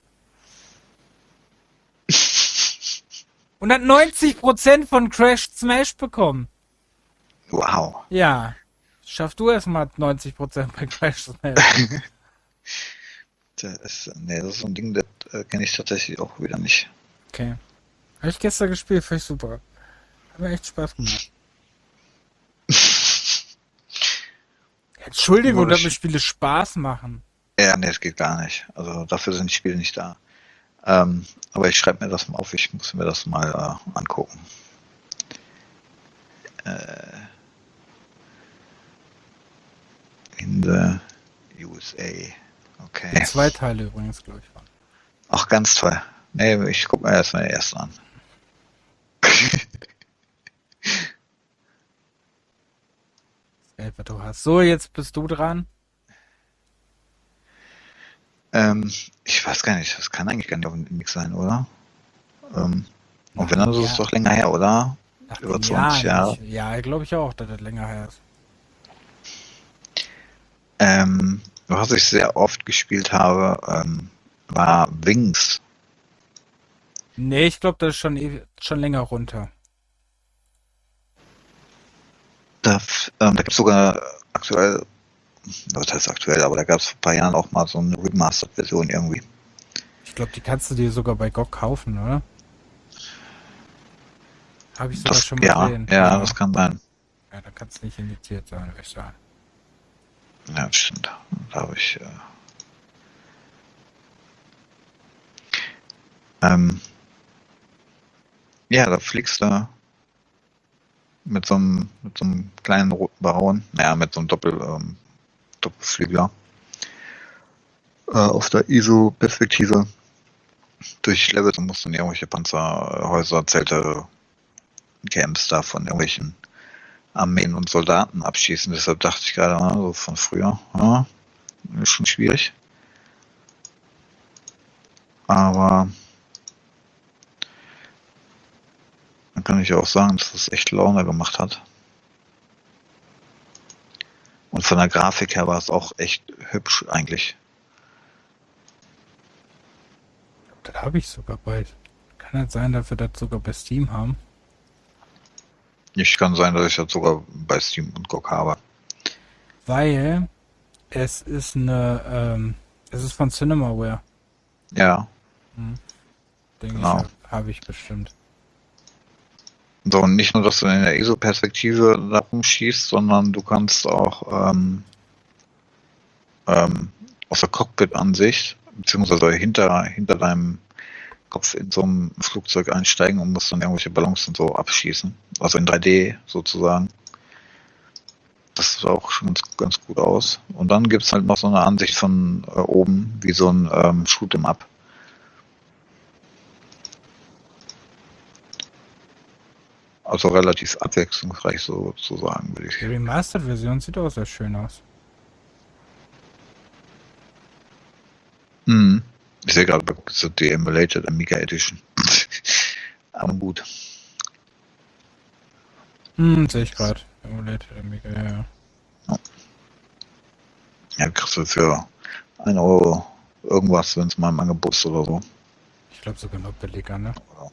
[SPEAKER 1] Und hat neunzig Prozent von Crash Smash bekommen.
[SPEAKER 2] Wow.
[SPEAKER 1] Ja. Schaff du erstmal neunzig Prozent bei Crash Smash.
[SPEAKER 2] Das ist, nee, das ist so ein Ding, das äh, kenne ich tatsächlich auch wieder nicht.
[SPEAKER 1] Okay. Habe ich gestern gespielt, fand ich super. Hat mir echt Spaß gemacht. Entschuldigung,
[SPEAKER 2] Nur das
[SPEAKER 1] dass mir Spiele Spaß machen.
[SPEAKER 2] Ja, nee, das geht gar nicht. Also dafür sind die Spiele nicht da. Ähm, aber ich schreibe mir das mal auf, ich muss mir das mal äh, angucken. Äh, in the U S A. Okay.
[SPEAKER 1] Die zwei Teile übrigens, glaube ich, waren.
[SPEAKER 2] Auch ganz toll. Nee, ich gucke mir erstmal den ersten an.
[SPEAKER 1] Geld, was du hast. So, jetzt bist du dran.
[SPEAKER 2] Ähm, ich weiß gar nicht, das kann eigentlich gar nicht auf dem Mix sein, oder? Ähm, und wenn, dann ist es doch länger her, oder?
[SPEAKER 1] Nach
[SPEAKER 2] Über
[SPEAKER 1] den
[SPEAKER 2] zwanzig Jahre.
[SPEAKER 1] Jahren. Ich, ja, glaube ich auch, dass das länger her ist.
[SPEAKER 2] Ähm, was ich sehr oft gespielt habe, ähm, war Wings.
[SPEAKER 1] Nee, ich glaube, das ist schon, eh- schon länger runter.
[SPEAKER 2] Da, ähm, da gibt es sogar aktuell, was heißt aktuell, aber da gab es vor ein paar Jahren auch mal so eine Remastered-Version irgendwie.
[SPEAKER 1] Ich glaube, die kannst du dir sogar bei G O G kaufen, oder? Habe ich sogar
[SPEAKER 2] Das,
[SPEAKER 1] schon mal
[SPEAKER 2] ja,
[SPEAKER 1] gesehen.
[SPEAKER 2] ja, das kann sein.
[SPEAKER 1] Ja, da kann es nicht indiziert sein, würde ich sagen.
[SPEAKER 2] Ja, das stimmt. Da habe ich. Äh, ähm, ja, da fliegst du mit so einem, mit so einem kleinen roten Baron, naja, mit so einem Doppel, ähm, Doppelflügler äh, auf der I S O-Perspektive durch Levels und musst dann irgendwelche Panzerhäuser, Zelte, Camps da von irgendwelchen Armeen und Soldaten abschießen. Deshalb dachte ich gerade mal so von früher, ja, ist schon schwierig. Aber dann kann ich auch sagen, dass es echt Laune gemacht hat. Und von der Grafik her war es auch echt hübsch eigentlich.
[SPEAKER 1] Das habe ich sogar bald. Kann das sein, dass wir das sogar bei Steam haben?
[SPEAKER 2] Ich kann sein, dass ich das sogar bei Steam und G O G habe.
[SPEAKER 1] Weil es ist eine, ähm, es ist von Cinemaware.
[SPEAKER 2] Ja.
[SPEAKER 1] Hm. Denke
[SPEAKER 2] Genau.
[SPEAKER 1] ich, habe ich bestimmt.
[SPEAKER 2] So, und nicht nur, dass du in der I S O-Perspektive da rumschießt, sondern du kannst auch ähm, ähm, aus der Cockpit-Ansicht, beziehungsweise hinter, hinter deinem Kopf in so einem Flugzeug einsteigen und musst dann irgendwelche Ballons und so abschießen. Also in drei D sozusagen. Das sah auch schon ganz, ganz gut aus. Und dann gibt es halt noch so eine Ansicht von äh, oben, wie so ein ähm, Shoot'em Up. Also relativ abwechslungsreich sozusagen, würde
[SPEAKER 1] Die
[SPEAKER 2] ich.
[SPEAKER 1] Remastered-Version sieht auch sehr schön aus.
[SPEAKER 2] Mhm. Ich sehe gerade, das ist die Emulated Amiga Edition. Aber gut.
[SPEAKER 1] Hm, sehe ich gerade. Emulated Amiga, ja, ja.
[SPEAKER 2] Ja, kriegst du für ein Euro irgendwas, wenn es mal im Angebot ist oder so.
[SPEAKER 1] Ich glaube sogar noch billiger, ne?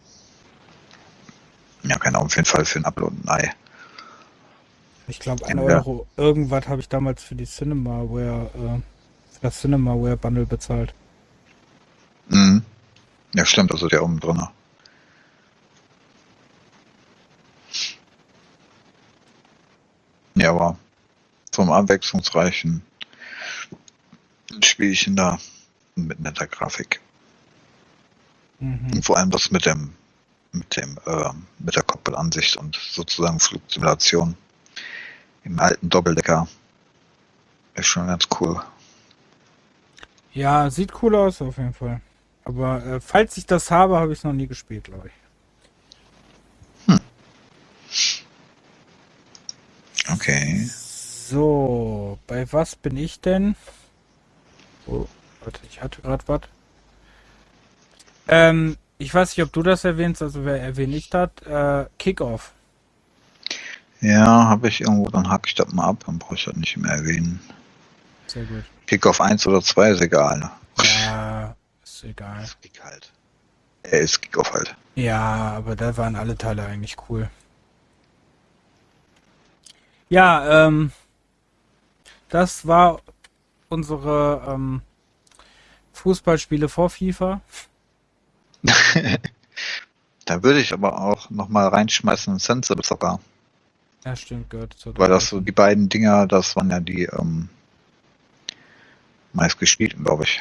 [SPEAKER 2] Ja, keine Ahnung, auf jeden Fall für ein Upload ein Ei.
[SPEAKER 1] Ich glaube, ein
[SPEAKER 2] Ja, ja.
[SPEAKER 1] Euro irgendwas habe ich damals für die Cinemaware, äh, für das Cinemaware Bundle bezahlt.
[SPEAKER 2] Mhm. Ja, stimmt, also der oben drin. Ja, aber vom abwechslungsreichen Spielchen da mit netter Grafik.
[SPEAKER 1] Mhm.
[SPEAKER 2] Und vor allem das mit dem, mit dem, äh, mit der Cockpit-Ansicht und sozusagen Flugsimulation im alten Doppeldecker ist schon ganz cool.
[SPEAKER 1] Ja, sieht cool aus auf jeden Fall. Aber äh, falls ich das habe, habe ich es noch nie gespielt, glaube ich.
[SPEAKER 2] Hm, okay.
[SPEAKER 1] So, bei was bin ich denn? Oh, warte, ich hatte gerade was. Ähm, ich weiß nicht, ob du das erwähnst, also wer erwähne ich das? Äh, Kickoff.
[SPEAKER 2] Ja, habe ich irgendwo, dann hack ich das mal ab, dann brauche ich das nicht mehr erwähnen.
[SPEAKER 1] Sehr gut.
[SPEAKER 2] Kickoff eins oder zwei ist egal. Ne?
[SPEAKER 1] Ja, ist egal.
[SPEAKER 2] Ist Kick halt. Er ist Kickoff halt.
[SPEAKER 1] Ja, aber da waren alle Teile eigentlich cool. Ja, ähm, das war unsere ähm, Fußballspiele vor FIFA.
[SPEAKER 2] Da würde ich aber auch nochmal reinschmeißen Sensible Soccer.
[SPEAKER 1] Ja, stimmt, gehört zur
[SPEAKER 2] Weil das so
[SPEAKER 1] Dreierchen.
[SPEAKER 2] die beiden Dinger, das waren ja die ähm, meistgespielten, glaube ich.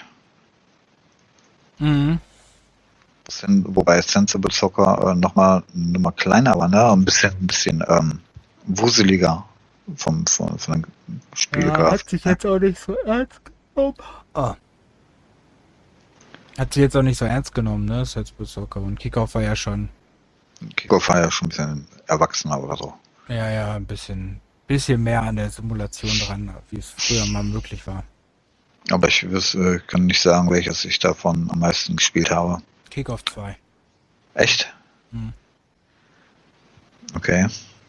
[SPEAKER 1] Mhm.
[SPEAKER 2] Das sind, wobei Sensible Soccer äh, nochmal eine Nummer kleiner war, ne? Ein bisschen, ein bisschen ähm, wuseliger vom, vom, von der
[SPEAKER 1] Ja,
[SPEAKER 2] Spielgrafik.
[SPEAKER 1] hat sich
[SPEAKER 2] Ne?
[SPEAKER 1] jetzt auch nicht so ernst genommen. Ah, hat sich jetzt auch nicht so ernst genommen, ne? Salzburg Soccer und Kickoff war ja schon,
[SPEAKER 2] Kickoff war ja schon ein bisschen erwachsener oder so.
[SPEAKER 1] ja, ja, ein bisschen, bisschen mehr an der Simulation dran, wie es früher mal möglich war.
[SPEAKER 2] Aber ich wüs, äh, kann nicht sagen, welches ich davon am meisten gespielt habe.
[SPEAKER 1] Kickoff zwei.
[SPEAKER 2] Echt?
[SPEAKER 1] Hm.
[SPEAKER 2] Okay.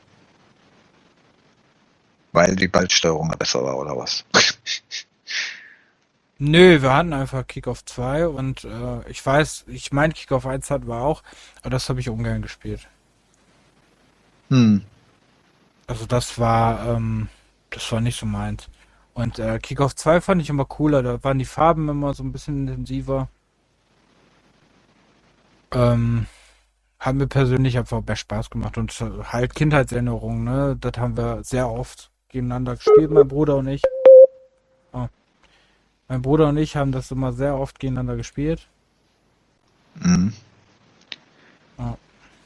[SPEAKER 2] Weil die Ballsteuerung besser war, oder was?
[SPEAKER 1] Nö, wir hatten einfach Kickoff zwei und äh, ich weiß, ich meine Kickoff eins hatten wir auch, aber das habe ich ungern gespielt.
[SPEAKER 2] Hm.
[SPEAKER 1] Also das war, ähm, das war nicht so meins. Und äh, Kickoff zwei fand ich immer cooler, da waren die Farben immer so ein bisschen intensiver. Ähm, Hat mir persönlich einfach mehr Spaß gemacht und äh, halt Kindheitserinnerungen, ne? Das haben wir sehr oft gegeneinander gespielt, mein Bruder und ich. Oh. Mein Bruder und ich haben das immer sehr oft gegeneinander gespielt.
[SPEAKER 2] Hm.
[SPEAKER 1] Oh.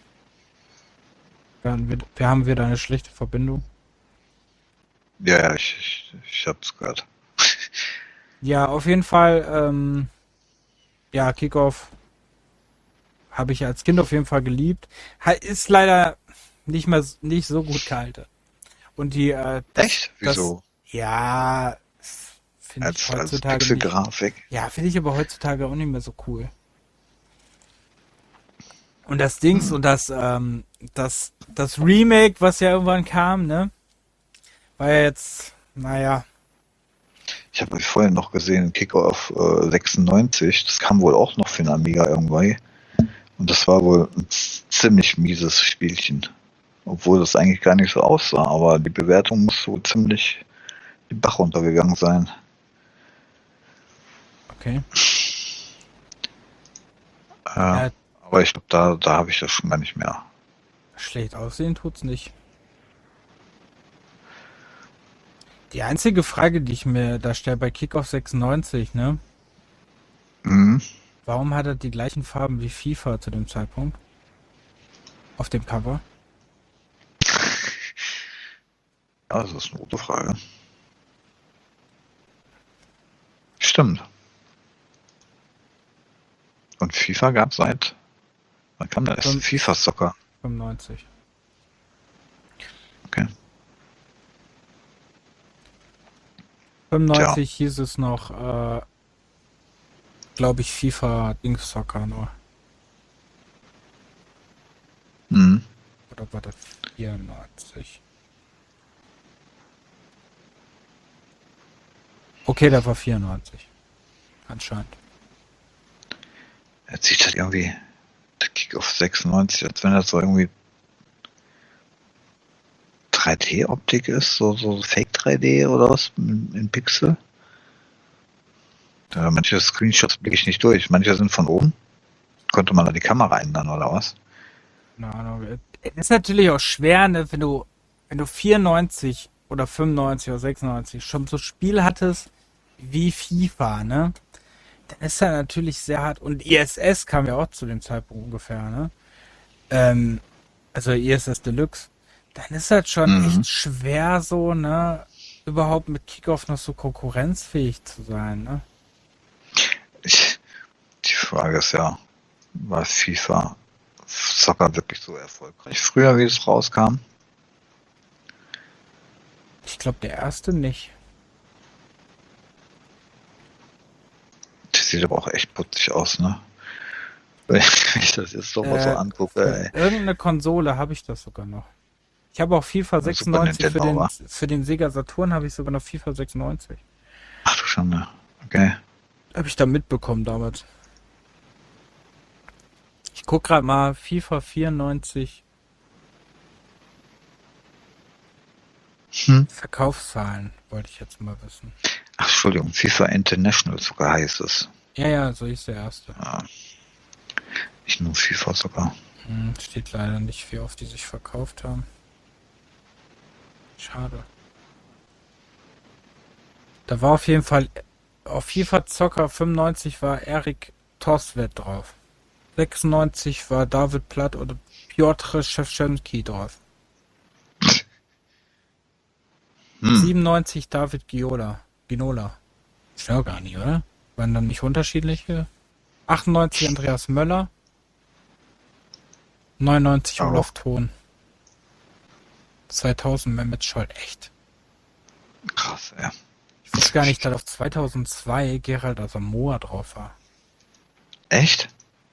[SPEAKER 1] Wir, haben- wir, wir haben wieder eine schlechte Verbindung.
[SPEAKER 2] Ja, ja, ich, ich, ich hab's gehört.
[SPEAKER 1] Ja, auf jeden Fall, ähm, ja, Kickoff habe ich als Kind auf jeden Fall geliebt. Ha- Ist leider nicht mehr s- nicht so gut gehalten. Und die, äh, das,
[SPEAKER 2] Echt?
[SPEAKER 1] das,
[SPEAKER 2] Wieso?
[SPEAKER 1] ja, finde ich
[SPEAKER 2] Als, als
[SPEAKER 1] heutzutage nicht.
[SPEAKER 2] Pixelgrafik?
[SPEAKER 1] Ja, finde ich aber heutzutage auch nicht mehr so cool. Und das Dings
[SPEAKER 2] Hm.
[SPEAKER 1] und das, ähm, das, das Remake, was ja irgendwann kam, ne, war ja jetzt, naja,
[SPEAKER 2] Ich habe vorhin noch gesehen, Kickoff äh, sechsundneunzig, das kam wohl auch noch für den Amiga irgendwie. Und das war wohl ein ziemlich mieses Spielchen. Obwohl das eigentlich gar nicht so aussah, aber die Bewertung muss wohl ziemlich den Bach runtergegangen sein.
[SPEAKER 1] okay.
[SPEAKER 2] Äh,
[SPEAKER 1] Ja,
[SPEAKER 2] aber ich glaube, da, da habe ich das schon gar nicht mehr.
[SPEAKER 1] schlecht aussehen tut's nicht. Die einzige Frage, die ich mir da stelle bei Kickoff sechsundneunzig, ne,
[SPEAKER 2] Mhm.
[SPEAKER 1] warum hat er die gleichen Farben wie FIFA zu dem Zeitpunkt auf dem Cover?
[SPEAKER 2] Ja, das ist eine gute Frage. Stimmt. Und FIFA gab es seit, wann kam der erste
[SPEAKER 1] Fünf-
[SPEAKER 2] FIFA Soccer?
[SPEAKER 1] fünfundneunzig.
[SPEAKER 2] Tja.
[SPEAKER 1] fünfundneunzig hieß es noch, äh, glaube ich, FIFA Dings Soccer nur.
[SPEAKER 2] Hm.
[SPEAKER 1] Oder war das vierundneunzig? Okay, der war vierundneunzig. Anscheinend.
[SPEAKER 2] Jetzt sieht das irgendwie, der Kick-Off sechsundneunzig, als wenn das so irgendwie drei D-Optik ist, so, so Fake drei D oder was, in, in Pixel. Ja, manche Screenshots blicke ich nicht durch, manche sind von oben. Konnte man da die Kamera ändern oder was?
[SPEAKER 1] Keine Ahnung. Es ist natürlich auch schwer, ne, wenn du, wenn du vierundneunzig oder fünfundneunzig oder sechsundneunzig schon so Spiel hattest wie FIFA, ne? Dann ist er natürlich sehr hart. Und I S S kam ja auch zu dem Zeitpunkt ungefähr, ne? Ähm, also I S S Deluxe. Dann ist das schon
[SPEAKER 2] Mhm.
[SPEAKER 1] echt schwer, so, ne? Überhaupt mit Kickoff noch so konkurrenzfähig zu sein, ne?
[SPEAKER 2] Ich, die Frage ist ja, war FIFA Soccer wirklich so erfolgreich früher, wie es rauskam?
[SPEAKER 1] Ich glaube, der erste nicht.
[SPEAKER 2] Das sieht aber auch echt putzig aus, ne? Wenn ich das jetzt doch mal so
[SPEAKER 1] Äh,
[SPEAKER 2] angucke,
[SPEAKER 1] für
[SPEAKER 2] ey.
[SPEAKER 1] irgendeine Konsole habe ich das sogar noch. Ich habe auch FIFA
[SPEAKER 2] Super
[SPEAKER 1] sechsundneunzig für
[SPEAKER 2] Nintendo,
[SPEAKER 1] den,
[SPEAKER 2] wa?
[SPEAKER 1] für den Sega Saturn habe ich sogar noch FIFA sechsundneunzig.
[SPEAKER 2] Ach du Schande. Okay.
[SPEAKER 1] Habe ich da mitbekommen damals. Ich guck gerade mal FIFA vierundneunzig
[SPEAKER 2] Hm.
[SPEAKER 1] Verkaufszahlen, wollte ich jetzt mal wissen.
[SPEAKER 2] Ach, Entschuldigung, FIFA International sogar heißt es.
[SPEAKER 1] Ja, ja, so ist der erste.
[SPEAKER 2] Ja, nicht nur FIFA sogar.
[SPEAKER 1] Hm, steht leider nicht, wie oft die sich verkauft haben. Schade. Da war auf jeden Fall auf FIFA Zocker fünfundneunzig war Erik Toswed drauf. sechsundneunzig war David Platt oder Piotr Szewczynski drauf.
[SPEAKER 2] Hm.
[SPEAKER 1] siebenundneunzig David Giola. Ginola. Ist ja gar nicht, oder? Waren dann nicht unterschiedliche? achtundneunzig Andreas Möller. neunundneunzig
[SPEAKER 2] Aber
[SPEAKER 1] Olaf Thon. zweitausend Mehmet Scholl. Echt?
[SPEAKER 2] krass, ey.
[SPEAKER 1] Ich wusste gar nicht, dass auf zweitausendzwei Gerald Asamoah drauf war.
[SPEAKER 2] Echt?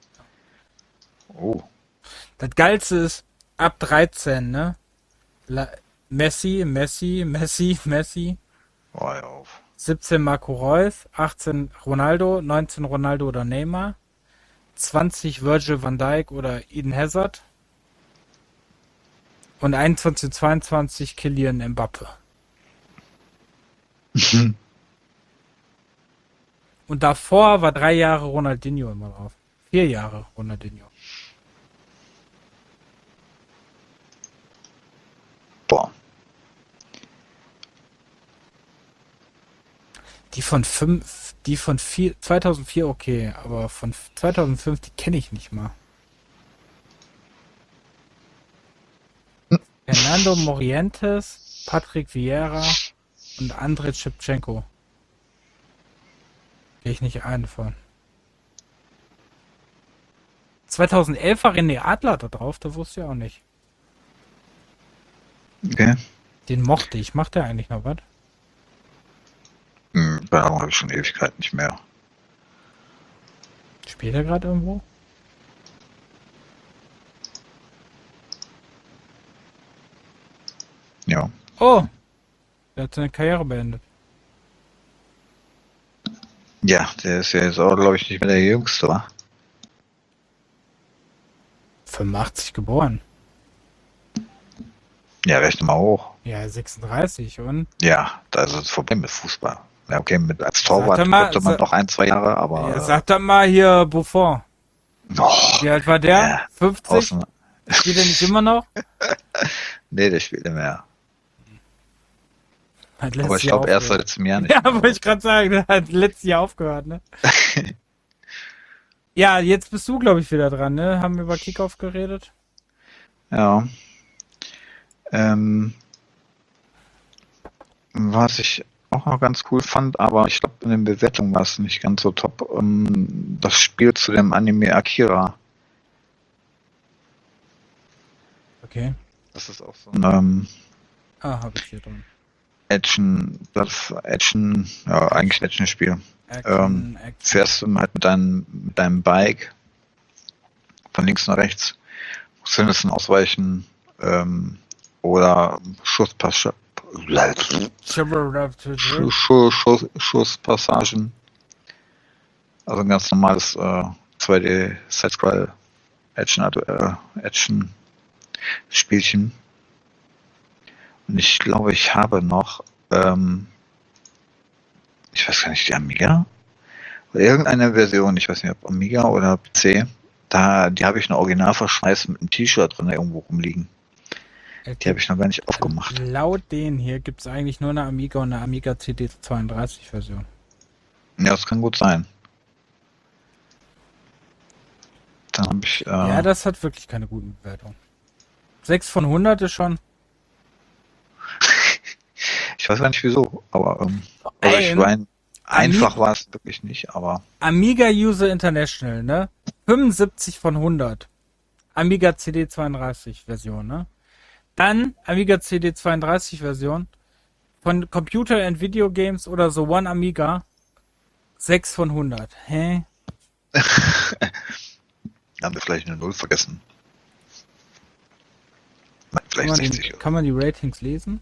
[SPEAKER 2] Oh.
[SPEAKER 1] Das Geilste ist, ab dreizehn, ne? La Messi, Messi, Messi, Messi.
[SPEAKER 2] Oh, hör auf.
[SPEAKER 1] siebzehn Marco Reus, achtzehn Ronaldo, neunzehn Ronaldo oder Neymar, zwanzig Virgil van Dijk oder Eden Hazard und einundzwanzig und zweiundzwanzig Kylian Mbappe. Und davor war drei Jahre Ronaldinho immer drauf. Vier Jahre Ronaldinho.
[SPEAKER 2] Boah.
[SPEAKER 1] Die von fünf, die von vier, zweitausendvier okay, aber von zweitausendfünf, die kenne ich nicht mal. Fernando Morientes, Patrick Vieira und Andrei Shevchenko. Gehe ich nicht ein von. zweitausendelf war René Adler da drauf, da wusste ich auch nicht.
[SPEAKER 2] Okay.
[SPEAKER 1] Den mochte ich. Macht der eigentlich noch was?
[SPEAKER 2] Hm, keine Ahnung, habe ich schon Ewigkeit nicht mehr.
[SPEAKER 1] Spielt er gerade irgendwo?
[SPEAKER 2] Ja.
[SPEAKER 1] Oh! Der hat seine Karriere beendet.
[SPEAKER 2] Ja, der ist ja jetzt auch, glaube ich, nicht mehr der Jüngste, wa?
[SPEAKER 1] fünfundachtzig geboren.
[SPEAKER 2] Ja, rechne mal hoch.
[SPEAKER 1] Ja, sechsunddreißig und?
[SPEAKER 2] Ja, da ist das Problem mit Fußball. Ja, okay, mit als
[SPEAKER 1] Sag
[SPEAKER 2] Torwart
[SPEAKER 1] doch mal,
[SPEAKER 2] könnte man
[SPEAKER 1] sa-
[SPEAKER 2] noch ein, zwei Jahre, aber.
[SPEAKER 1] Ja, sag doch mal hier Buffon.
[SPEAKER 2] Oh,
[SPEAKER 1] Wie alt war der?
[SPEAKER 2] ja,
[SPEAKER 1] fünfzig?
[SPEAKER 2] außen.
[SPEAKER 1] Spielt er nicht immer noch?
[SPEAKER 2] Nee, der spielt nicht mehr.
[SPEAKER 1] Hat
[SPEAKER 2] Aber
[SPEAKER 1] letztes
[SPEAKER 2] ich
[SPEAKER 1] Jahr
[SPEAKER 2] glaube, erst seit
[SPEAKER 1] aufgehört.
[SPEAKER 2] letztem Jahr nicht
[SPEAKER 1] Ja,
[SPEAKER 2] mehr.
[SPEAKER 1] wollte ich gerade sagen, der hat letztes Jahr aufgehört, ne? Ja, jetzt bist du, glaube ich, wieder dran, ne? Haben wir über Kickoff geredet?
[SPEAKER 2] Ja. Ähm, was ich auch noch ganz cool fand, aber ich glaube, in den Bewertungen war es nicht ganz so top. Ähm, das Spiel zu dem Anime Akira.
[SPEAKER 1] Okay.
[SPEAKER 2] Das ist auch so ein, ähm,
[SPEAKER 1] Ah, habe ich hier drin.
[SPEAKER 2] Action, das Action, ja, eigentlich ein Action-Spiel.
[SPEAKER 1] Action,
[SPEAKER 2] Ähm,
[SPEAKER 1] Action.
[SPEAKER 2] fährst du halt mit deinem, mit deinem Bike von links nach rechts, musst Hindernissen ausweichen, ähm, oder Schusspass Schuss, Schuss, Schusspassagen. Also ein ganz normales äh, zwei D Side-Scroll Action, äh, Action Spielchen. Und ich glaube, ich habe noch, ähm, ich weiß gar nicht, die Amiga? Oder irgendeine Version, ich weiß nicht, ob Amiga oder P C, da, die habe ich noch original verschweißt mit einem T-Shirt drin irgendwo rumliegen. Die habe ich noch gar nicht aufgemacht.
[SPEAKER 1] Laut denen hier gibt es eigentlich nur eine Amiga und eine Amiga C D zweiunddreißig Version.
[SPEAKER 2] Ja, das kann gut sein. Dann habe ich, äh,
[SPEAKER 1] Ja, das hat wirklich keine guten Bewertungen. sechs von hundert ist schon.
[SPEAKER 2] ich weiß gar nicht wieso, aber ähm, also ich mein, einfach war es wirklich nicht, aber
[SPEAKER 1] Amiga User International, ne? fünfundsiebzig von hundert. Amiga C D zweiunddreißig Version, ne? Dann Amiga C D zweiunddreißig Version von Computer and Video Games oder so One Amiga sechs von hundert. Hä?
[SPEAKER 2] haben wir vielleicht eine Null vergessen. Vielleicht
[SPEAKER 1] Kann man,
[SPEAKER 2] sechzig.
[SPEAKER 1] den, kann man die Ratings lesen?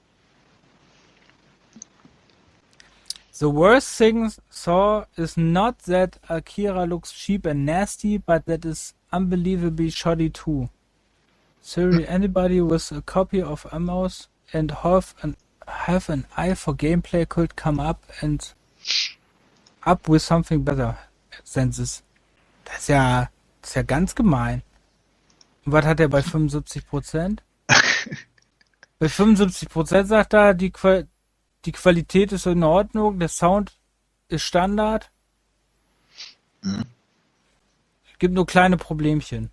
[SPEAKER 1] The worst thing saw is not that Akira looks cheap and nasty, but that is unbelievably shoddy too. Sorry, anybody with a copy of Amos and have an, have an eye for gameplay could come up and up with something better than this. Das ist ja, das ist ja ganz gemein. Und was hat er bei fünfundsiebzig Prozent? Bei fünfundsiebzig Prozent sagt er, die, Qua die Qualität ist in Ordnung, der Sound ist Standard.
[SPEAKER 2] Mhm.
[SPEAKER 1] Gibt nur kleine Problemchen.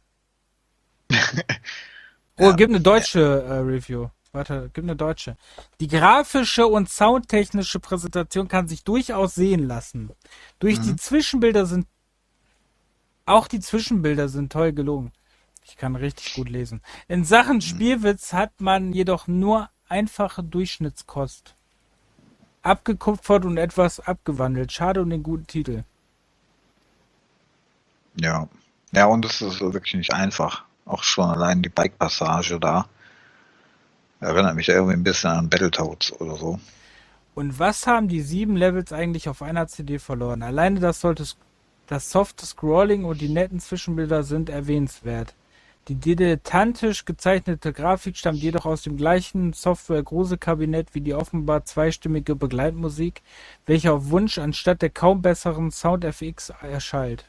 [SPEAKER 1] Oh, ja. Gibt eine deutsche äh, Review. Warte, gibt eine deutsche. Die grafische und soundtechnische Präsentation kann sich durchaus sehen lassen. Durch mhm. die Zwischenbilder sind auch die Zwischenbilder sind toll gelungen. Ich kann richtig gut lesen. In Sachen Spielwitz hat man jedoch nur einfache Durchschnittskost. Abgekupfert und etwas abgewandelt. Schade um den guten Titel.
[SPEAKER 2] Ja. Ja, und es ist wirklich nicht einfach. Auch schon allein die Bike-Passage da. Erinnert mich irgendwie ein bisschen an Battletoads oder so.
[SPEAKER 1] Und was haben die sieben Levels eigentlich auf einer C D verloren? Alleine das sollte das softe Scrolling und die netten Zwischenbilder sind erwähnenswert. Die dilettantisch gezeichnete Grafik stammt jedoch aus dem gleichen Software-Gruselkabinett wie die offenbar zweistimmige Begleitmusik, welche auf Wunsch anstatt der kaum besseren Sound-F X erschallt.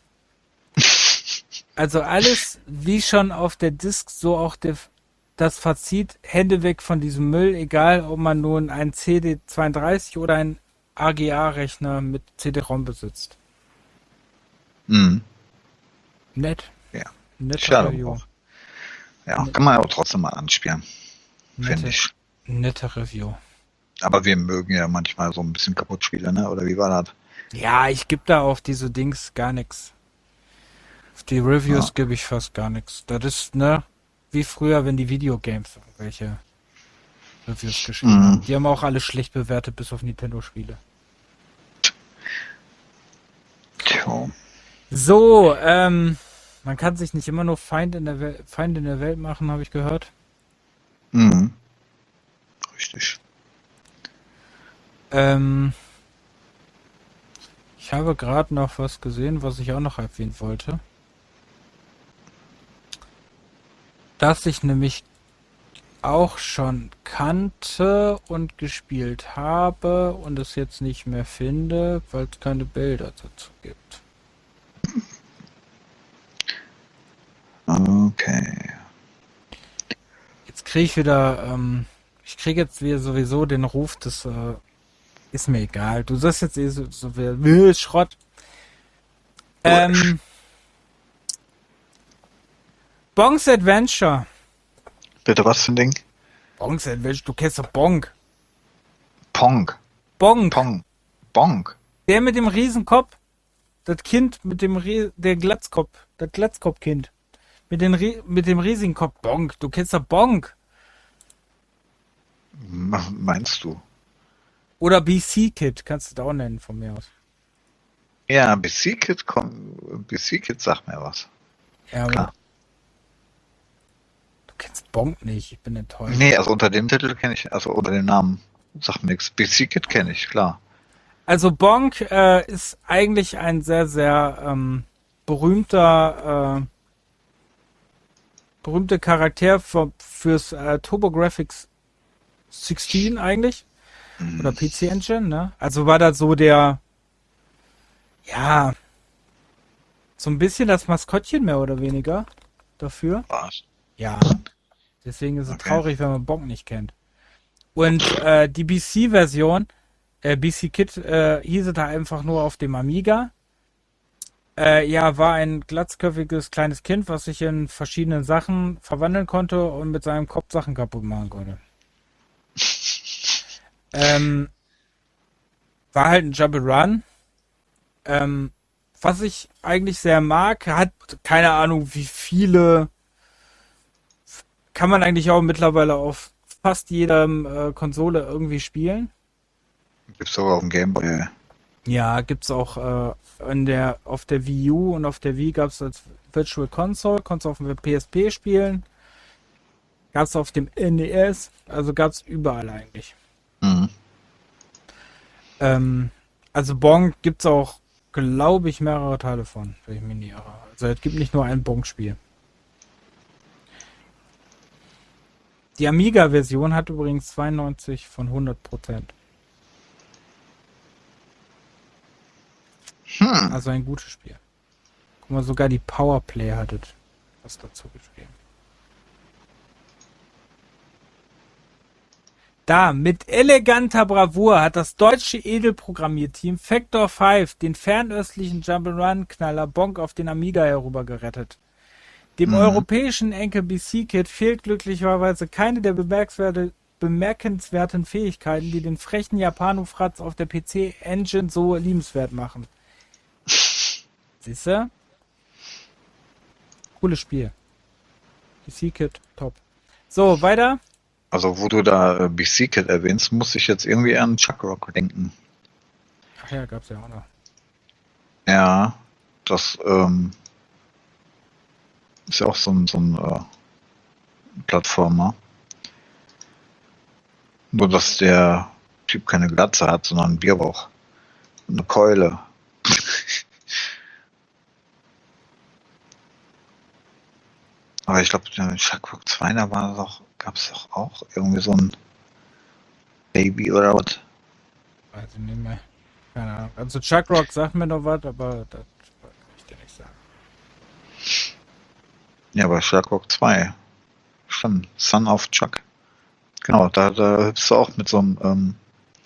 [SPEAKER 1] Also alles wie schon auf der Disk, so auch der, das Fazit, Hände weg von diesem Müll, egal ob man nun einen C D zweiunddreißig oder einen A G A-Rechner mit C D-ROM besitzt.
[SPEAKER 2] Mhm.
[SPEAKER 1] Nett.
[SPEAKER 2] Ja.
[SPEAKER 1] Netter Review.
[SPEAKER 2] Ja, kann man aber trotzdem mal anspielen. Finde ich.
[SPEAKER 1] Nette Review.
[SPEAKER 2] Aber wir mögen ja manchmal so ein bisschen Kaputtspiele, ne? Oder wie war das?
[SPEAKER 1] Ja, ich gebe da auf diese Dings gar nichts. Auf die Reviews ja. gebe ich fast gar nichts. Das ist, ne, wie früher, wenn die Videogames irgendwelche Reviews geschrieben mhm. haben. Die haben auch alle schlecht bewertet, bis auf Nintendo-Spiele.
[SPEAKER 2] Tja.
[SPEAKER 1] So, ähm, man kann sich nicht immer nur Feind in der, Wel Feind in der Welt machen, habe ich gehört.
[SPEAKER 2] Mhm. Richtig.
[SPEAKER 1] Ähm, ich habe gerade noch was gesehen, was ich auch noch erwähnen wollte. Das ich nämlich auch schon kannte und gespielt habe und es jetzt nicht mehr finde, weil es keine Bilder dazu gibt.
[SPEAKER 2] Okay.
[SPEAKER 1] Jetzt kriege ich wieder, ähm, ich kriege jetzt wieder sowieso den Ruf, das äh, ist mir egal. Du sagst jetzt eh so, so wie Schrott. Ähm, Bonks Adventure.
[SPEAKER 2] Bitte was für ein Ding?
[SPEAKER 1] Bonks Adventure, du kennst doch Bonk.
[SPEAKER 2] Pong.
[SPEAKER 1] Bonk.
[SPEAKER 2] Pong. Bonk.
[SPEAKER 1] Der mit dem Riesenkopf. Das Kind mit dem Rie der Glatzkopf. Das Glatzkopfkind. Mit, den Rie mit dem riesigen Kopf. Bonk. Du kennst doch Bonk.
[SPEAKER 2] Meinst du?
[SPEAKER 1] Oder B C-Kit, kannst du da auch nennen von mir aus.
[SPEAKER 2] Ja, B C-Kit kommt, B C-Kit sagt mir was.
[SPEAKER 1] Ja, aber
[SPEAKER 2] Klar.
[SPEAKER 1] du kennst Bonk nicht, ich bin enttäuscht.
[SPEAKER 2] Nee, also unter dem Titel kenne ich, also unter dem Namen sagt mir nichts. B C-Kit kenne ich, klar.
[SPEAKER 1] Also Bonk äh, ist eigentlich ein sehr, sehr ähm, berühmter, äh, berühmter Charakter für, fürs äh, TurboGrafx sechzehn eigentlich. Oder
[SPEAKER 2] Hm,
[SPEAKER 1] P C Engine, ne? Also war das so der, ja, so ein bisschen das Maskottchen mehr oder weniger dafür.
[SPEAKER 2] was?
[SPEAKER 1] Ja. Deswegen ist es
[SPEAKER 2] Okay.
[SPEAKER 1] traurig, wenn man Bonk nicht kennt. Und äh, die B C-Version, äh, B C-Kit, äh, hieß es da einfach nur auf dem Amiga. Äh, ja, war ein glatzköpfiges kleines Kind, was sich in verschiedene Sachen verwandeln konnte und mit seinem Kopf Sachen kaputt machen konnte. Ähm, war halt ein Jump'n'Run. Ähm, was ich eigentlich sehr mag, hat keine Ahnung, wie viele, kann man eigentlich auch mittlerweile auf fast jeder äh, Konsole irgendwie spielen.
[SPEAKER 2] Gibt's sogar auf dem Gameboy.
[SPEAKER 1] Ja, gibt's auch äh, in der, auf der Wii U und auf der Wii gab's als Virtual Console, konntest du auf dem P S P spielen, gab's auf dem N E S, also gab's überall eigentlich.
[SPEAKER 2] Mhm.
[SPEAKER 1] Ähm, also Bonk gibt's auch, glaube ich, mehrere Teile von, wenn ich mich nicht irre. Also es gibt nicht nur ein Bonk-Spiel. Die Amiga-Version hat übrigens zweiundneunzig von hundert Prozent.
[SPEAKER 2] Hm.
[SPEAKER 1] Also ein gutes Spiel. Guck mal, sogar die Powerplay hattet was dazu geschrieben. Da, mit eleganter Bravour hat das deutsche Edelprogrammierteam Factor fünf den fernöstlichen Jump'n'Run-Knaller Bonk auf den Amiga herübergerettet. Dem
[SPEAKER 2] Mhm.
[SPEAKER 1] europäischen Enkel B C-Kit fehlt glücklicherweise keine der bemerkenswerte, bemerkenswerten Fähigkeiten, die den frechen Japano-Fratz auf der P C-Engine so liebenswert machen. Siehste? Cooles Spiel. B C-Kit, top. So, weiter.
[SPEAKER 2] Also wo du da äh, B C-Kit erwähnst, muss ich jetzt irgendwie an Chuck Rock denken.
[SPEAKER 1] Ach ja, gab's ja auch noch.
[SPEAKER 2] Ja, das ähm, ist ja auch so ein, so ein äh, Plattformer. Nur dass der Typ keine Glatze hat, sondern einen Bierbauch. Und eine Keule. Aber ich glaube, in Chuck Rock zwei, da war doch, gab es doch auch irgendwie so ein Baby oder was.
[SPEAKER 1] Weiß ich nicht mehr. Keine Ahnung. Also Chuck Rock sagt mir noch was, aber das kann ich dir nicht sagen.
[SPEAKER 2] Ja, aber Chuck Rock zwei. Stimmt. Son of Chuck. Genau, da, da hüpfst du auch mit so einem ähm,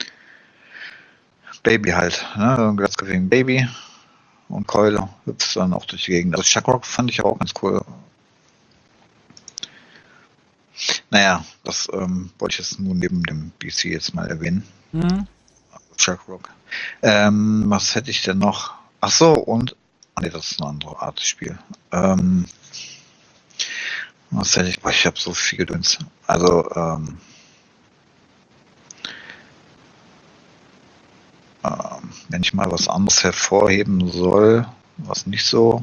[SPEAKER 2] Baby halt. Ne? Ein glatzköpfigen Baby und Keule hüpfst dann auch durch die Gegend. Also Chuck Rock fand ich aber auch ganz cool. Naja, das ähm, wollte ich jetzt nur neben dem B C jetzt mal erwähnen.
[SPEAKER 1] Mhm.
[SPEAKER 2] Chuck Rock. Ähm, was hätte ich denn noch? Ach so, und. Ah, nee, das ist eine andere Art Spiel. Ähm, was hätte ich? Boah, ich habe so viel Gedöns. Also, ähm, ähm, wenn ich mal was anderes hervorheben soll, was nicht so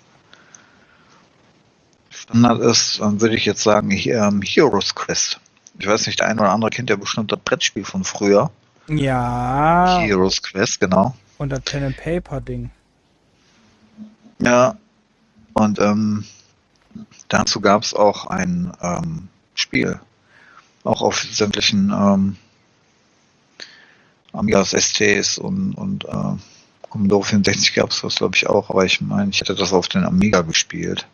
[SPEAKER 2] Standard ist, dann würde ich jetzt sagen, hier, ähm, Heroes Quest. Ich weiß nicht, der eine oder andere kennt ja bestimmt das Brettspiel von früher.
[SPEAKER 1] Ja,
[SPEAKER 2] Heroes Quest, genau.
[SPEAKER 1] und das Pen and Paper Ding.
[SPEAKER 2] Ja, und ähm, dazu gab es auch ein ähm, Spiel. Auch auf sämtlichen ähm, Amigas, S Ts und, und äh, Commodore vierundsechzig gab es das, glaube ich, auch. Aber ich meine, ich hätte das auf den Amiga gespielt.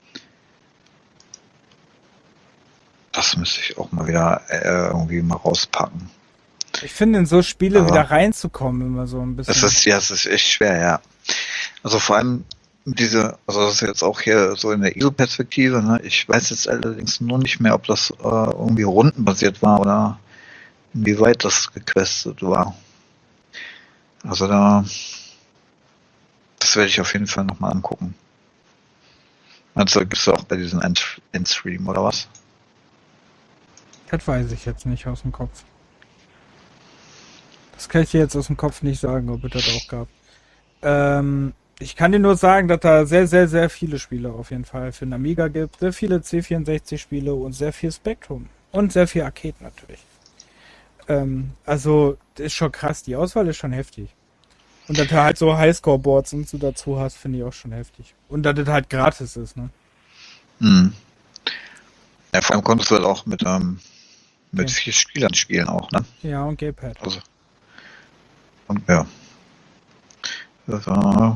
[SPEAKER 2] Das müsste ich auch mal wieder äh, irgendwie mal rauspacken.
[SPEAKER 1] Ich finde, in so Spiele
[SPEAKER 2] Aber
[SPEAKER 1] wieder reinzukommen, immer so ein
[SPEAKER 2] es
[SPEAKER 1] bisschen.
[SPEAKER 2] ist, ja, es ist echt schwer, ja. Also vor allem diese, also das ist jetzt auch hier so in der I S O-Perspektive, ne? Ich weiß jetzt allerdings nur nicht mehr, ob das äh, irgendwie rundenbasiert war oder inwieweit das gequestet war. Also da, das werde ich auf jeden Fall nochmal angucken. Also gibt es auch bei diesen End- Endstream oder was?
[SPEAKER 1] Das weiß ich jetzt nicht aus dem Kopf. Das kann ich dir jetzt aus dem Kopf nicht sagen, ob es das auch gab. Ähm, ich kann dir nur sagen, dass da sehr, sehr, sehr viele Spiele auf jeden Fall für den Amiga gibt. Sehr viele C vierundsechzig Spiele und sehr viel Spectrum. Und sehr viel Arcade natürlich. Ähm, also, das ist schon krass. Die Auswahl ist schon heftig. Und dass du halt so Highscore-Boards und so dazu hast, finde ich auch schon heftig. Und dass das halt gratis ist, ne?
[SPEAKER 2] Mhm. Ja, vor allem konntest du halt auch mit, ähm, mit
[SPEAKER 1] Okay.
[SPEAKER 2] vier Spielern spielen auch, ne?
[SPEAKER 1] Ja, und Gamepad.
[SPEAKER 2] Also, und ja. Das war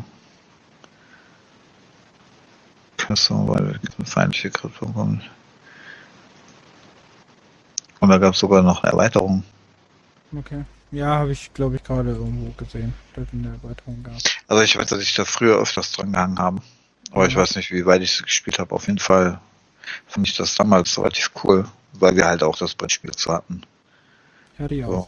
[SPEAKER 2] Person, weil feindliche Krypto kommt. Und da gab es sogar noch eine Erweiterung.
[SPEAKER 1] Okay. Ja, habe ich, glaube ich, gerade irgendwo gesehen, dass es eine Erweiterung gab.
[SPEAKER 2] Also ich weiß, dass ich da früher öfters dran gehangen habe. Aber
[SPEAKER 1] Ja.
[SPEAKER 2] ich weiß nicht, wie weit ich es gespielt habe. Auf jeden Fall fand ich das damals relativ cool, weil wir halt auch das Brettspiel dazu hatten.
[SPEAKER 1] Ja, die
[SPEAKER 2] So.
[SPEAKER 1] auch.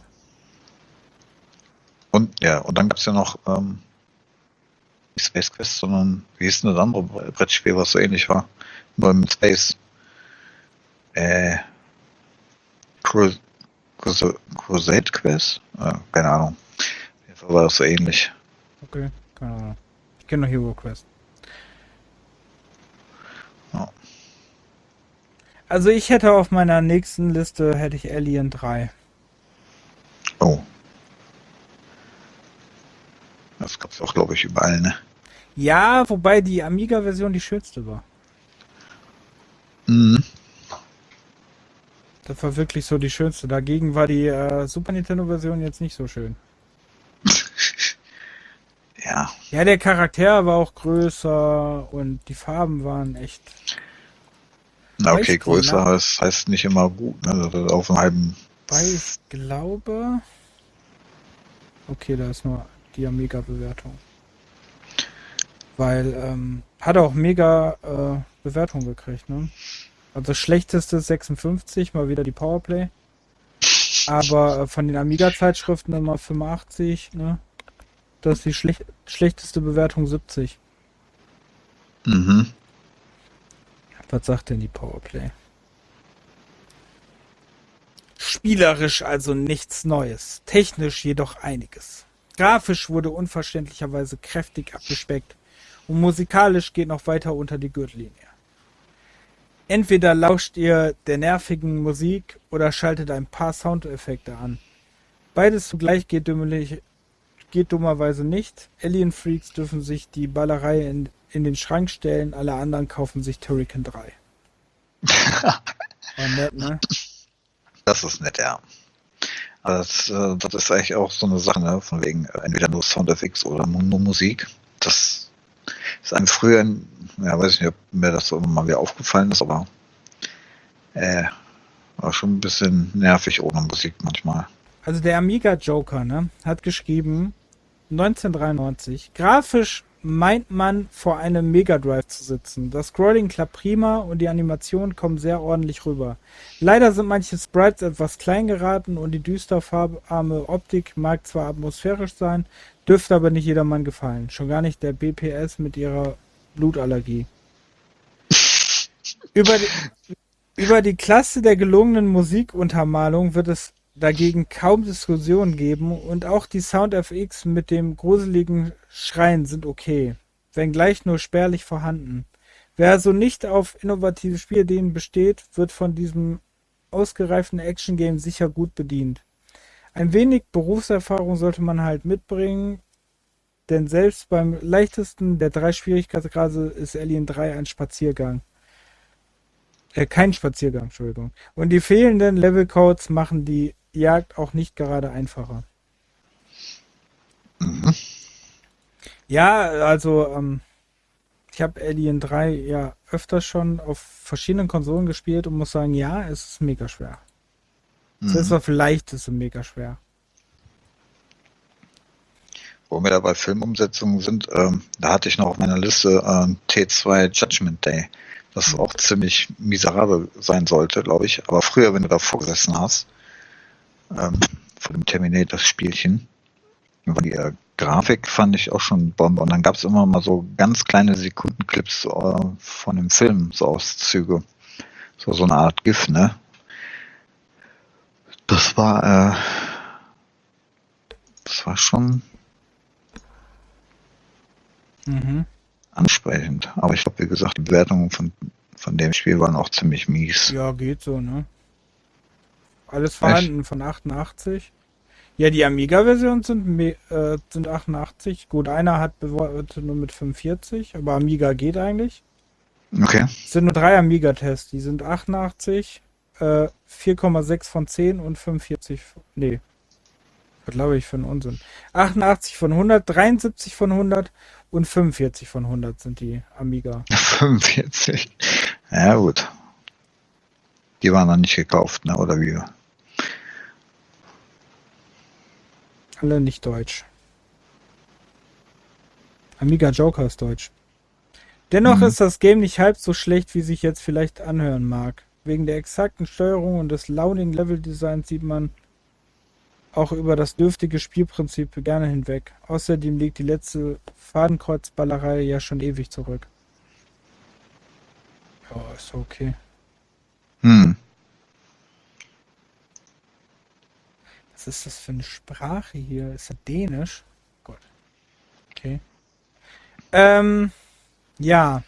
[SPEAKER 2] Und ja, und dann gab es ja noch ähm, nicht Space Quest, sondern wie hieß denn das andere Brettspiel, was so ähnlich war? Nur mit Space. Äh, Crus Crus Crusade Quest? Äh, keine Ahnung. Auf jeden Fall war das so ähnlich.
[SPEAKER 1] Okay, keine Ahnung. Ich kenne nur Hero Quest.
[SPEAKER 2] Ja.
[SPEAKER 1] Also ich hätte auf meiner nächsten Liste hätte ich Alien drei.
[SPEAKER 2] Oh. Das gab es auch, glaube ich, überall, ne?
[SPEAKER 1] Ja, wobei die Amiga-Version die schönste war.
[SPEAKER 2] Mhm.
[SPEAKER 1] Das war wirklich so die schönste. Dagegen war die äh, Super Nintendo-Version jetzt nicht so schön.
[SPEAKER 2] Ja.
[SPEAKER 1] Ja, der Charakter war auch größer und die Farben waren echt.
[SPEAKER 2] Na
[SPEAKER 1] Weil
[SPEAKER 2] okay,
[SPEAKER 1] ich
[SPEAKER 2] größer
[SPEAKER 1] glaub,
[SPEAKER 2] heißt, heißt nicht immer gut, ne? Das ist auf einem halben.
[SPEAKER 1] weil ich glaube. Okay, da ist nur die Amiga-Bewertung. Weil, ähm, hat auch mega äh, Bewertung gekriegt, ne? Also schlechteste sechsundfünfzig, mal wieder die Powerplay. Aber äh, von den Amiga-Zeitschriften immer fünfundachtzig, ne? Das ist die schlech schlechteste Bewertung siebzig.
[SPEAKER 2] Mhm.
[SPEAKER 1] Was sagt denn die Powerplay? Spielerisch also nichts Neues, technisch jedoch einiges. Grafisch wurde unverständlicherweise kräftig abgespeckt und musikalisch geht noch weiter unter die Gürtellinie. Entweder lauscht ihr der nervigen Musik oder schaltet ein paar Soundeffekte an. Beides zugleich geht, dümmelig, geht dummerweise nicht. Alien Freaks dürfen sich die Ballerei in, in den Schrank stellen, alle anderen kaufen sich Turrican drei. War nett, ne?
[SPEAKER 2] Das ist nett, ja. Aber das, äh, das ist eigentlich auch so eine Sache, ne? Von wegen äh, entweder nur Soundeffekte oder nur Musik. Das ist einem früher, ja, weiß ich nicht, ob mir das so immer mal wieder aufgefallen ist, aber äh, war schon ein bisschen nervig ohne Musik manchmal.
[SPEAKER 1] Also der Amiga Joker, ne, hat geschrieben, neunzehnhundertdreiundneunzig, grafisch meint man vor einem Mega Drive zu sitzen. Das Scrolling klappt prima und die Animationen kommen sehr ordentlich rüber. Leider sind manche Sprites etwas klein geraten und die düster farbarme Optik mag zwar atmosphärisch sein, dürfte aber nicht jedermann gefallen. Schon gar nicht der B P S mit ihrer Blutallergie. Über die, über die Klasse der gelungenen Musikuntermalung wird es dagegen kaum Diskussionen geben und auch die Sound-F X mit dem gruseligen Schreien sind okay, wenngleich nur spärlich vorhanden. Wer also nicht auf innovative Spielideen besteht, wird von diesem ausgereiften Action-Game sicher gut bedient. Ein wenig Berufserfahrung sollte man halt mitbringen, denn selbst beim leichtesten der drei Schwierigkeitsgrade ist Alien drei ein Spaziergang. Äh, kein Spaziergang, Entschuldigung. Und die fehlenden Levelcodes machen die Jagd auch nicht gerade einfacher.
[SPEAKER 2] Mhm.
[SPEAKER 1] Ja, also ähm, ich habe Alien drei ja öfters schon auf verschiedenen Konsolen gespielt und muss sagen, ja, es ist mega schwer.
[SPEAKER 2] Mhm.
[SPEAKER 1] Selbst auf leicht ist es mega schwer.
[SPEAKER 2] Wo wir da bei Filmumsetzungen sind, ähm, da hatte ich noch auf meiner Liste ähm, T zwei Judgment Day, das
[SPEAKER 1] Hm.
[SPEAKER 2] auch ziemlich miserabel sein sollte, glaube ich. Aber früher, wenn du da vorgesessen hast, ähm, von dem Terminator-Spielchen, war die äh, Grafik fand ich auch schon Bombe. Und dann gab es immer mal so ganz kleine Sekundenclips äh, von dem Film, so Auszüge. So, so eine Art GIF, ne? Das war, äh, Das war schon
[SPEAKER 1] Mhm.
[SPEAKER 2] ansprechend. Aber ich glaube, wie gesagt, die Bewertungen von, von dem Spiel waren auch ziemlich mies.
[SPEAKER 1] Ja, geht so, ne? Alles
[SPEAKER 2] Echt?
[SPEAKER 1] vorhanden von achtundachtzig. Ja, die Amiga-Versionen sind, me- äh, sind achtundachtzig. Gut, einer hat bewertet nur mit fünfundvierzig, aber Amiga geht eigentlich.
[SPEAKER 2] Okay.
[SPEAKER 1] Es sind nur drei Amiga-Tests. Die sind achtundachtzig, äh, vier Komma sechs von zehn und fünfundvierzig. Nee, was glaube ich für einen Unsinn. achtundachtzig von hundert, dreiundsiebzig von hundert und fünfundvierzig von hundert sind die Amiga.
[SPEAKER 2] fünfundvierzig. Ja, gut. Die waren dann nicht gekauft, ne? Oder wie?
[SPEAKER 1] Alle nicht deutsch. Amiga Joker ist deutsch. Dennoch
[SPEAKER 2] Mhm.
[SPEAKER 1] ist das Game nicht halb so schlecht, wie sich jetzt vielleicht anhören mag. Wegen der exakten Steuerung und des launigen Leveldesigns sieht man auch über das dürftige Spielprinzip gerne hinweg. Außerdem liegt die letzte Fadenkreuzballerei ja schon ewig zurück. Ja, ist okay.
[SPEAKER 2] Hm.
[SPEAKER 1] Was ist das für eine Sprache hier? Ist das Dänisch? Gott. Okay. Ähm, ja.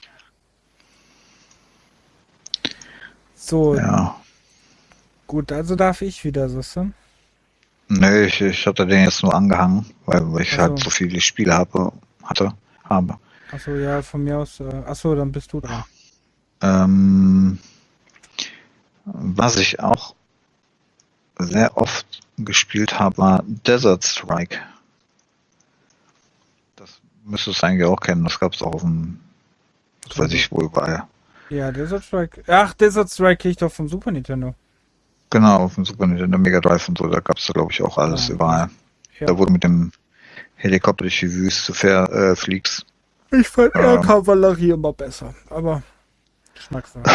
[SPEAKER 1] So,
[SPEAKER 2] Ja.
[SPEAKER 1] gut, also darf ich wieder, Sisse.
[SPEAKER 2] Nö, ich, ich hatte den jetzt nur angehangen, weil, weil ich halt
[SPEAKER 1] Achso,
[SPEAKER 2] so viele Spiele habe, hatte, habe.
[SPEAKER 1] achso, ja, von mir aus. Äh, achso, dann bist du dran.
[SPEAKER 2] Ähm, was ich auch sehr oft gespielt habe, war Desert Strike. Das müsstest du eigentlich auch kennen. Das gab es auch auf dem, was weiß
[SPEAKER 1] Also,
[SPEAKER 2] ich, wo überall.
[SPEAKER 1] ja, Desert Strike. Ach, Desert Strike krieg ich doch vom Super Nintendo.
[SPEAKER 2] Genau, auf dem Super Nintendo Mega Drive und so, da gab es da glaube ich auch alles
[SPEAKER 1] Ah, okay.
[SPEAKER 2] überall.
[SPEAKER 1] Ja.
[SPEAKER 2] Da wurde mit dem Helikopter durch die Wüste fähr, äh, fliegst.
[SPEAKER 1] Ich fand eher
[SPEAKER 2] Ähm,
[SPEAKER 1] Kavallerie immer besser. Aber Geschmackssache.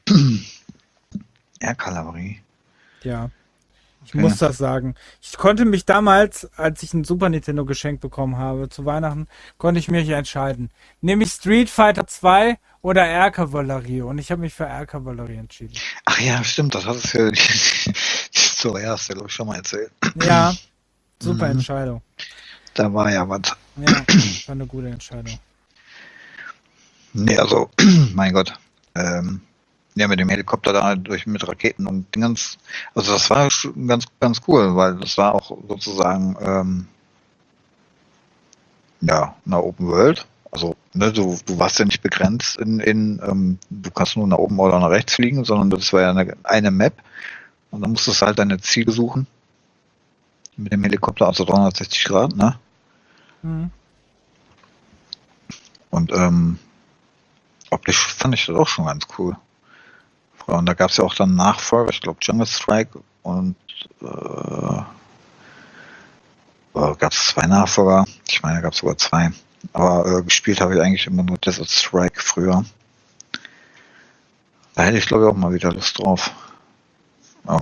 [SPEAKER 2] ja, Kavallerie.
[SPEAKER 1] Ja, ich
[SPEAKER 2] Okay.
[SPEAKER 1] muss das sagen. Ich konnte mich damals, als ich ein Super Nintendo geschenkt bekommen habe, zu Weihnachten, konnte ich mich entscheiden. Nehme ich Street Fighter zwei oder Air Kavallerie? Und ich habe mich für Air Kavallerie entschieden.
[SPEAKER 2] Ach ja, stimmt, das hast du ja, die, die Story hast du ja, glaube ich, schon mal erzählt.
[SPEAKER 1] Ja, super
[SPEAKER 2] Mhm.
[SPEAKER 1] Entscheidung.
[SPEAKER 2] Da war ja was.
[SPEAKER 1] Ja, war eine gute Entscheidung.
[SPEAKER 2] Nee, also, mein Gott. Ähm, ja, mit dem Helikopter da durch mit Raketen und Dingens. Also das war schon ganz, ganz cool, weil das war auch sozusagen ähm, ja eine Open World. Also ne, du, du warst ja nicht begrenzt in, in ähm, du kannst nur nach oben oder nach rechts fliegen, sondern das war ja eine, eine Map und dann musstest du halt deine Ziele suchen mit dem Helikopter, also dreihundertsechzig Grad, ne?
[SPEAKER 1] Mhm.
[SPEAKER 2] Und ähm, optisch fand ich das auch schon ganz cool. Und da gab es ja auch dann Nachfolger, ich glaube Jungle Strike und äh, gab es zwei Nachfolger. Ich meine, da gab es sogar zwei. Aber äh, gespielt habe ich eigentlich immer nur Desert Strike früher. Da hätte ich glaube ich auch mal wieder Lust drauf. Oh.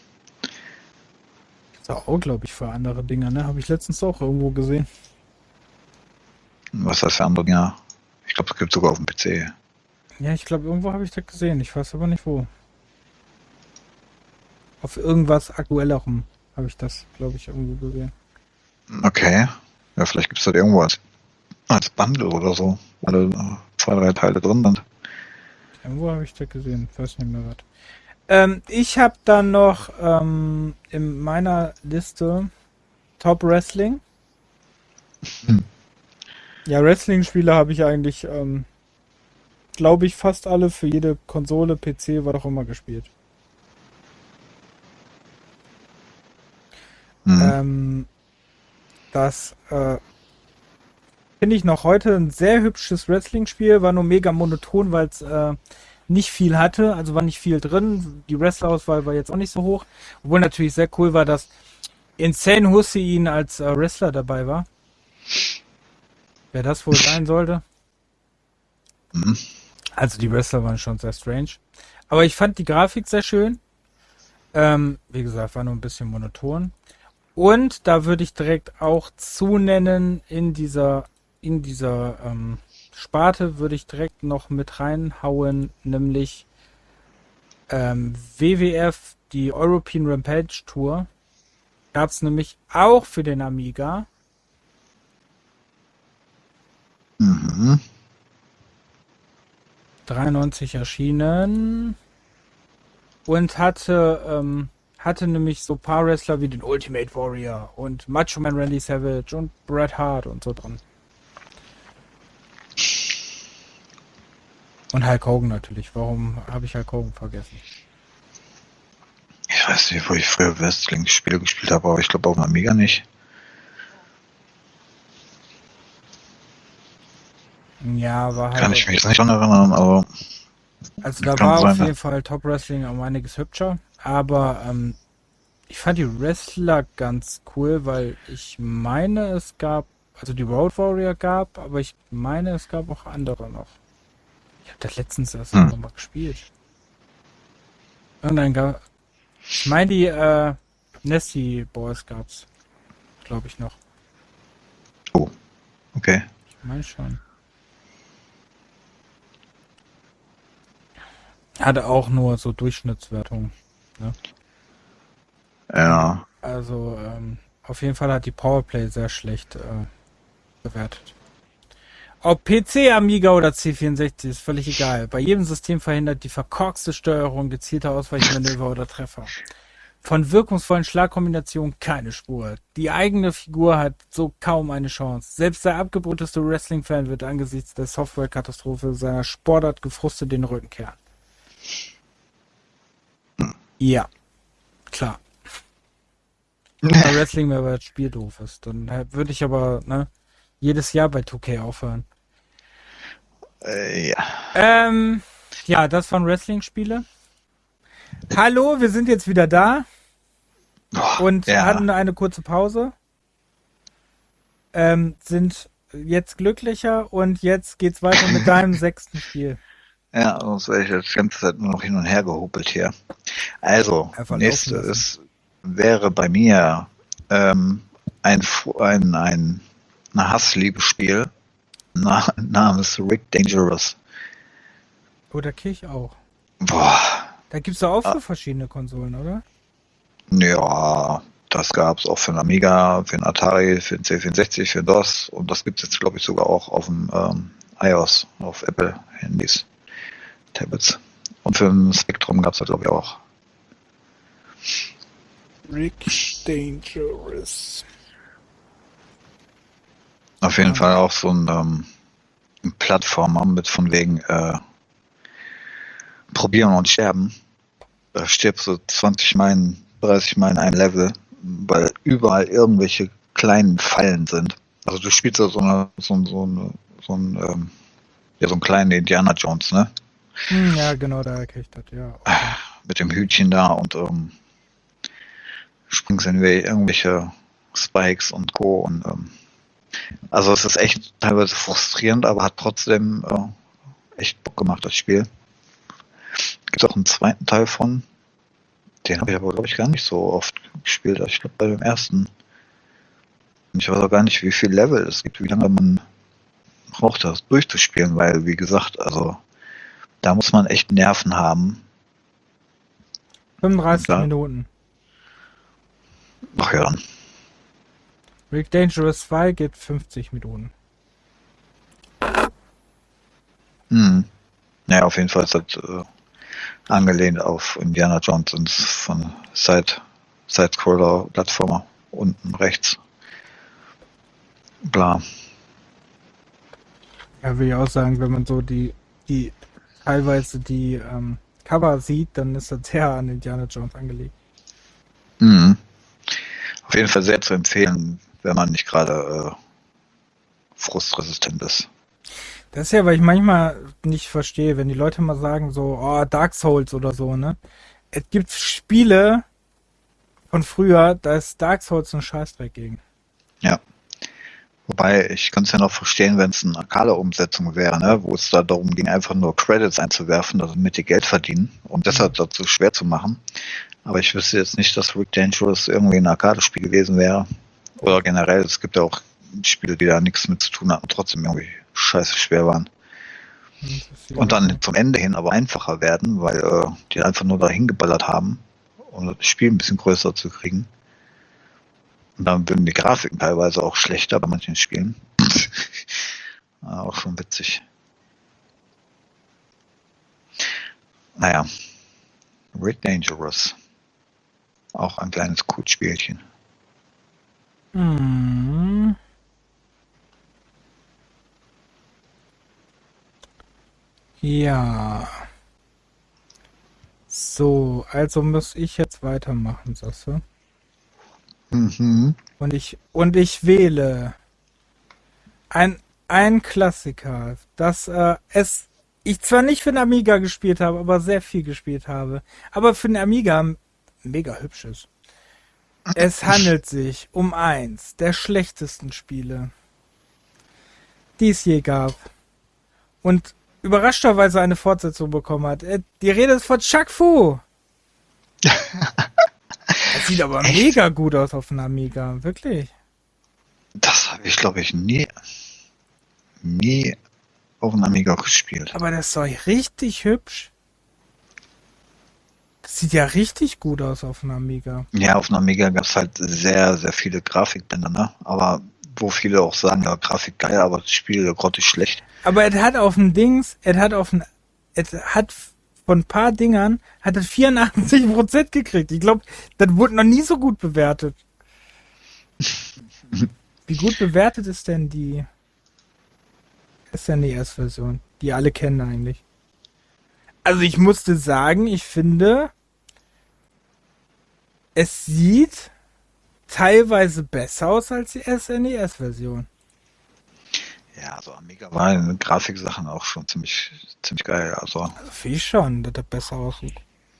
[SPEAKER 1] Ist auch, glaube ich, für andere Dinger, ne? Habe ich letztens auch irgendwo gesehen.
[SPEAKER 2] Was heißt für andere Dinger? Ich glaube, es gibt sogar auf dem P C.
[SPEAKER 1] Ja, ich glaube, irgendwo habe ich das gesehen. Ich weiß aber nicht wo. Auf irgendwas Aktuellerem habe ich das, glaube ich, irgendwo gesehen.
[SPEAKER 2] Okay. Ja, vielleicht gibt es das irgendwo als, als Bundle oder so. Alle äh, zwei, drei Teile drin sind.
[SPEAKER 1] Irgendwo habe ich das gesehen. Ich weiß nicht mehr was. Ähm, ich habe dann noch ähm, in meiner Liste Top Wrestling.
[SPEAKER 2] Hm.
[SPEAKER 1] Ja, Wrestling-Spiele habe ich eigentlich, ähm, glaube ich, fast alle für jede Konsole, P C, was auch immer gespielt.
[SPEAKER 2] Hm.
[SPEAKER 1] Ähm, das äh, finde ich noch heute ein sehr hübsches Wrestling-Spiel, war nur mega monoton, weil es äh, nicht viel hatte, also war nicht viel drin. Die Wrestlerauswahl war jetzt auch nicht so hoch. Obwohl natürlich sehr cool war, dass Insane Hussein als äh, Wrestler dabei war. Wer das wohl sein sollte.
[SPEAKER 2] Hm.
[SPEAKER 1] Also die Wrestler waren schon sehr strange. Aber ich fand die Grafik sehr schön. Ähm, wie gesagt, war nur ein bisschen monoton. Und da würde ich direkt auch zunennen in dieser, in dieser ähm, Sparte würde ich direkt noch mit reinhauen, nämlich ähm, W W F, die European Rampage Tour. Gab es nämlich auch für den Amiga.
[SPEAKER 2] Mhm.
[SPEAKER 1] dreiundneunzig erschienen. Und hatte, ähm, hatte nämlich so paar Wrestler wie den Ultimate Warrior und Macho Man Randy Savage und Bret Hart und so dran. Und Hulk Hogan natürlich. Warum habe ich Hulk Hogan vergessen?
[SPEAKER 2] Ich weiß nicht, wo ich früher Wrestling-Spiele gespielt habe, aber ich glaube auf dem Amiga nicht.
[SPEAKER 1] Ja, war halt.
[SPEAKER 2] Kann ich mich jetzt nicht dran erinnern, aber
[SPEAKER 1] Also da
[SPEAKER 2] kann
[SPEAKER 1] war
[SPEAKER 2] sein,
[SPEAKER 1] auf
[SPEAKER 2] ne?
[SPEAKER 1] jeden Fall Top Wrestling um einiges hübscher. Aber ähm, ich fand die Wrestler ganz cool, weil ich meine, es gab, also die Road Warrior gab, aber ich meine, es gab auch andere noch. Ich habe das letztens erst
[SPEAKER 2] Hm.
[SPEAKER 1] irgendwann mal gespielt. Irgendein gab, ich meine, die äh, Nasty Boys gab's, glaube ich noch.
[SPEAKER 2] Oh, okay.
[SPEAKER 1] Ich meine schon. Hatte auch nur so Durchschnittswertung. Ne?
[SPEAKER 2] Ja.
[SPEAKER 1] Also ähm, auf jeden Fall hat die Powerplay sehr schlecht äh, bewertet. Ob P C, Amiga oder C vierundsechzig ist völlig egal. Bei jedem System verhindert die verkorkste Steuerung gezielte Ausweichmanöver oder Treffer. Von wirkungsvollen Schlagkombinationen keine Spur. Die eigene Figur hat so kaum eine Chance. Selbst der abgebrühteste Wrestling-Fan wird angesichts der Software-Katastrophe seiner Sportart gefrustet den Rücken kehren. Ja, klar. Bei Wrestling mehr, weil das Spiel doof ist. Dann würde ich aber ne, jedes Jahr bei zwei K aufhören.
[SPEAKER 2] Äh, ja.
[SPEAKER 1] Ähm, ja, das waren Wrestling-Spiele. Hallo, wir sind jetzt wieder da
[SPEAKER 2] Boah,
[SPEAKER 1] und
[SPEAKER 2] ja.
[SPEAKER 1] hatten eine kurze Pause. Ähm, sind jetzt glücklicher und jetzt geht's weiter mit deinem sechsten Spiel.
[SPEAKER 2] Ja, sonst wäre ich jetzt die ganze Zeit nur noch hin und her gehupelt hier. Also,
[SPEAKER 1] Einfach
[SPEAKER 2] nächste
[SPEAKER 1] laufen lassen.
[SPEAKER 2] ist, wäre bei mir ähm, ein, Fu- ein, ein, ein Hassliebesspiel na, namens Rick Dangerous.
[SPEAKER 1] Oder Kirch auch.
[SPEAKER 2] Boah,
[SPEAKER 1] Da gibt's doch auch
[SPEAKER 2] Ah.
[SPEAKER 1] für verschiedene Konsolen, oder?
[SPEAKER 2] ja, das gab's auch für den Amiga, für den Atari, für den C vierundsechzig, für DOS und das gibt's jetzt, glaube ich, sogar auch auf dem ähm, iOS, auf Apple-Handys, Tablets. Und für den Spectrum gab's da, glaube ich, auch.
[SPEAKER 1] Rick Dangerous.
[SPEAKER 2] Auf jeden
[SPEAKER 1] Ja.
[SPEAKER 2] Fall auch so ein, ähm, ein Plattformer mit von wegen äh, Probieren und Sterben. Da stirbst du zwanzig Meilen, dreißig Meilen ein Level, weil überall irgendwelche kleinen Fallen sind. Also du spielst ja so eine, so, ein- so, eine, so ein, ähm, ja, so einen kleinen Indiana Jones, ne?
[SPEAKER 1] Hm, ja, genau, da erkenne ich das, ja. Okay.
[SPEAKER 2] Mit dem Hütchen da und ähm, springst in irgendwelche Spikes und Co. Und ähm, also es ist echt teilweise frustrierend, aber hat trotzdem äh, echt Bock gemacht, das Spiel. Gibt auch einen zweiten Teil von. Den habe ich aber, glaube ich, gar nicht so oft gespielt. Ich glaube, bei dem ersten. Und ich weiß auch gar nicht, wie viel Level es gibt, wie lange man braucht, das durchzuspielen, weil, wie gesagt, also da muss man echt Nerven haben.
[SPEAKER 1] fünfunddreißig
[SPEAKER 2] Da-
[SPEAKER 1] Minuten.
[SPEAKER 2] Ach ja,
[SPEAKER 1] Rick Dangerous zwei geht fünfzig Minuten.
[SPEAKER 2] hm. Naja, auf jeden Fall ist das äh, angelehnt auf Indiana Jones und von Side, Side-Scroller-Plattformer unten rechts. Klar.
[SPEAKER 1] Ja, will ich auch sagen, wenn man so die, die teilweise die ähm, Cover sieht, dann ist das sehr an Indiana Jones angelegt.
[SPEAKER 2] Mhm. Auf jeden Fall sehr zu empfehlen, wenn man nicht gerade äh, frustresistent ist.
[SPEAKER 1] Das ist ja, weil ich manchmal nicht verstehe, wenn die Leute mal sagen so, oh, Dark Souls oder so, ne? Es gibt Spiele von früher, da ist Dark Souls ein Scheißdreck gegen.
[SPEAKER 2] Ja. Wobei, ich kann es ja noch verstehen, wenn es eine Arcade-Umsetzung wäre, ne? Wo es da darum ging, einfach nur Credits einzuwerfen, also mit die Geld verdienen und deshalb dazu schwer zu machen. Aber ich wüsste jetzt nicht, dass Rick Dangerous irgendwie ein Arcade-Spiel gewesen wäre. Oder generell, es gibt ja auch Spiele, die da nichts mit zu tun hatten, trotzdem irgendwie scheiße schwer waren. Und dann zum Ende hin aber einfacher werden, weil äh, die einfach nur dahin geballert haben, um das Spiel ein bisschen größer zu kriegen. Und dann würden die Grafiken teilweise auch schlechter bei manchen Spielen. Ja, auch schon witzig. Naja. Red Dangerous. Auch ein kleines Kurzspielchen.
[SPEAKER 1] Hm. Ja. So, also muss ich jetzt weitermachen, sagst du?
[SPEAKER 2] Mhm.
[SPEAKER 1] Und ich und ich wähle ein ein Klassiker, das äh, es ich zwar nicht für den Amiga gespielt habe, aber sehr viel gespielt habe, aber für den Amiga mega hübsch ist. Es handelt sich um eins der schlechtesten Spiele, die es je gab und überraschenderweise eine Fortsetzung bekommen hat. Äh, Die Rede ist von Chuck Fu. Das sieht aber
[SPEAKER 2] Echt?
[SPEAKER 1] mega gut aus auf dem Amiga, wirklich.
[SPEAKER 2] Das habe ich, glaube ich, nie, nie auf dem Amiga gespielt.
[SPEAKER 1] Aber das ist doch richtig hübsch. Das sieht ja richtig gut aus auf dem Amiga.
[SPEAKER 2] Ja, auf dem Amiga gab es halt sehr, sehr viele Grafikbänder, ne? Aber wo viele auch sagen, ja, Grafik geil, aber das Spiel grottig schlecht.
[SPEAKER 1] Aber er hat auf dem Dings, er hat auf dem, er hat von ein paar Dingern, hat er vierundachtzig Prozent gekriegt. Ich glaube, das wurde noch nie so gut bewertet. Wie gut bewertet ist denn die S N E S-Version? Die alle kennen eigentlich. Also ich musste sagen, ich finde, es sieht teilweise besser aus als die S N E S-Version.
[SPEAKER 2] Ja, also Amiga war in den Grafiksachen auch schon ziemlich, ziemlich geil. Also,
[SPEAKER 1] Also finde ich schon, dass das besser aussieht.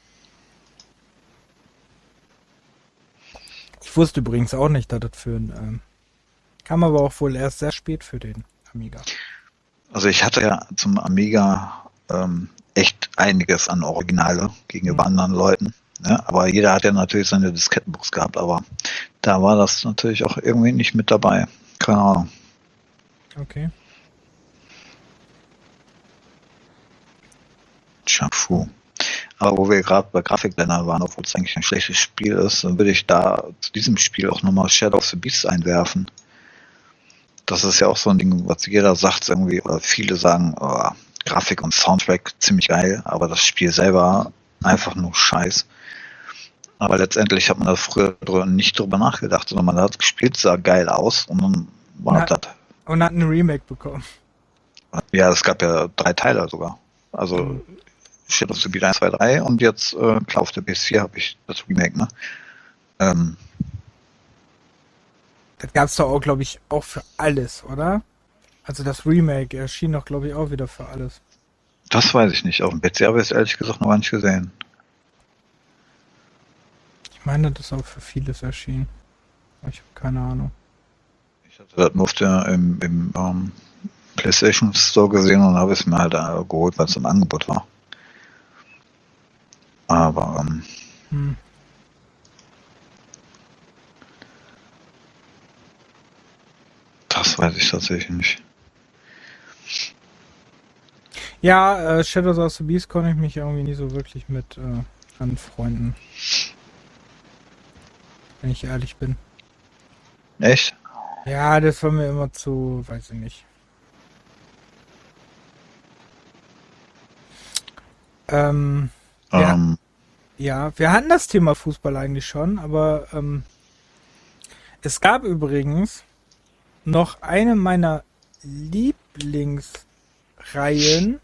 [SPEAKER 1] Ich wusste übrigens auch nicht, dass das für ein, ähm, kam aber auch wohl erst sehr spät für den Amiga.
[SPEAKER 2] also ich hatte ja zum Amiga ähm, echt einiges an Originale gegenüber
[SPEAKER 1] Hm.
[SPEAKER 2] anderen Leuten. Ne? Aber jeder hat ja natürlich seine Diskettenbox gehabt, aber da war das natürlich auch irgendwie nicht mit dabei. Keine Ahnung.
[SPEAKER 1] Okay.
[SPEAKER 2] Chuck Fu. Aber wo wir gerade bei Grafikblendern waren, obwohl es eigentlich ein schlechtes Spiel ist, dann würde ich da zu diesem Spiel auch nochmal Shadow of the Beast einwerfen. Das ist ja auch so ein Ding, was jeder sagt irgendwie, oder viele sagen, oh, Grafik und Soundtrack ziemlich geil, aber das Spiel selber einfach nur Scheiß. Aber letztendlich hat man da früher nicht drüber nachgedacht, sondern man hat gespielt, sah geil aus und dann war
[SPEAKER 1] Na,
[SPEAKER 2] das.
[SPEAKER 1] und hat ein Remake bekommen.
[SPEAKER 2] Ja, es gab ja drei Teile sogar. Also
[SPEAKER 1] Hm.
[SPEAKER 2] Shadow of the Beast eins, zwei, drei und jetzt äh, klar auf der P S vier habe ich das Remake, ne? Ähm,
[SPEAKER 1] Das gab's doch auch, glaube ich, auch für alles, oder? Also das Remake erschien doch, glaube ich, auch wieder für alles.
[SPEAKER 2] das weiß ich nicht. Auf dem P C habe ich es ehrlich gesagt noch gar nicht gesehen.
[SPEAKER 1] Ich meine, das ist auch für vieles erschienen. Aber ich habe keine Ahnung.
[SPEAKER 2] Ich hatte das nur auf der, im, im ähm, PlayStation Store gesehen und habe es mir halt äh, geholt, weil es im Angebot war. Aber ähm,
[SPEAKER 1] Hm.
[SPEAKER 2] das weiß ich tatsächlich nicht.
[SPEAKER 1] Ja, äh, Shadows of the Beast konnte ich mich irgendwie nie so wirklich mit äh, anfreunden. Wenn ich ehrlich bin.
[SPEAKER 2] Echt?
[SPEAKER 1] Ja, das war mir immer zu, weiß ich nicht. Ähm, ja,
[SPEAKER 2] Ähm,
[SPEAKER 1] ja, wir hatten das Thema Fußball eigentlich schon, aber ähm, es gab übrigens noch eine meiner Lieblingsreihen.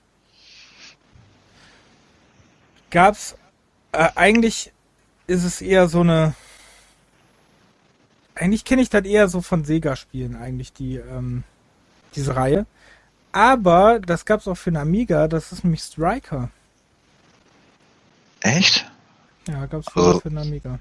[SPEAKER 1] Gab's, äh, eigentlich ist es eher so eine, eigentlich kenne ich das eher so von Sega-Spielen, eigentlich die, ähm, diese Reihe. Aber das gab's auch für den Amiga, das ist nämlich Striker.
[SPEAKER 2] echt?
[SPEAKER 1] Ja, gab's sogar
[SPEAKER 2] Also,
[SPEAKER 1] für den Amiga.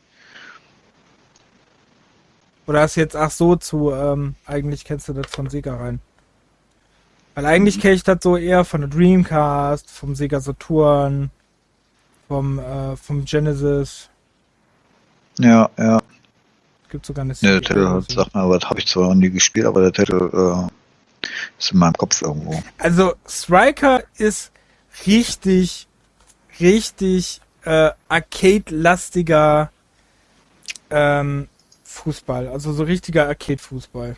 [SPEAKER 1] Oder hast du jetzt, ach so, zu, ähm, eigentlich kennst du das von Sega rein. Weil eigentlich kenne ich das so eher von der Dreamcast, vom Sega Saturn, vom, äh, vom Genesis.
[SPEAKER 2] ja, ja.
[SPEAKER 1] Gibt sogar eine
[SPEAKER 2] Ne, der
[SPEAKER 1] C
[SPEAKER 2] Titel
[SPEAKER 1] D-Version.
[SPEAKER 2] sagt mir, aber das habe ich zwar noch nie gespielt, aber der Titel äh, ist in meinem Kopf irgendwo.
[SPEAKER 1] Also Striker ist richtig, richtig äh, Arcade-lastiger ähm, Fußball, also so richtiger Arcade-Fußball.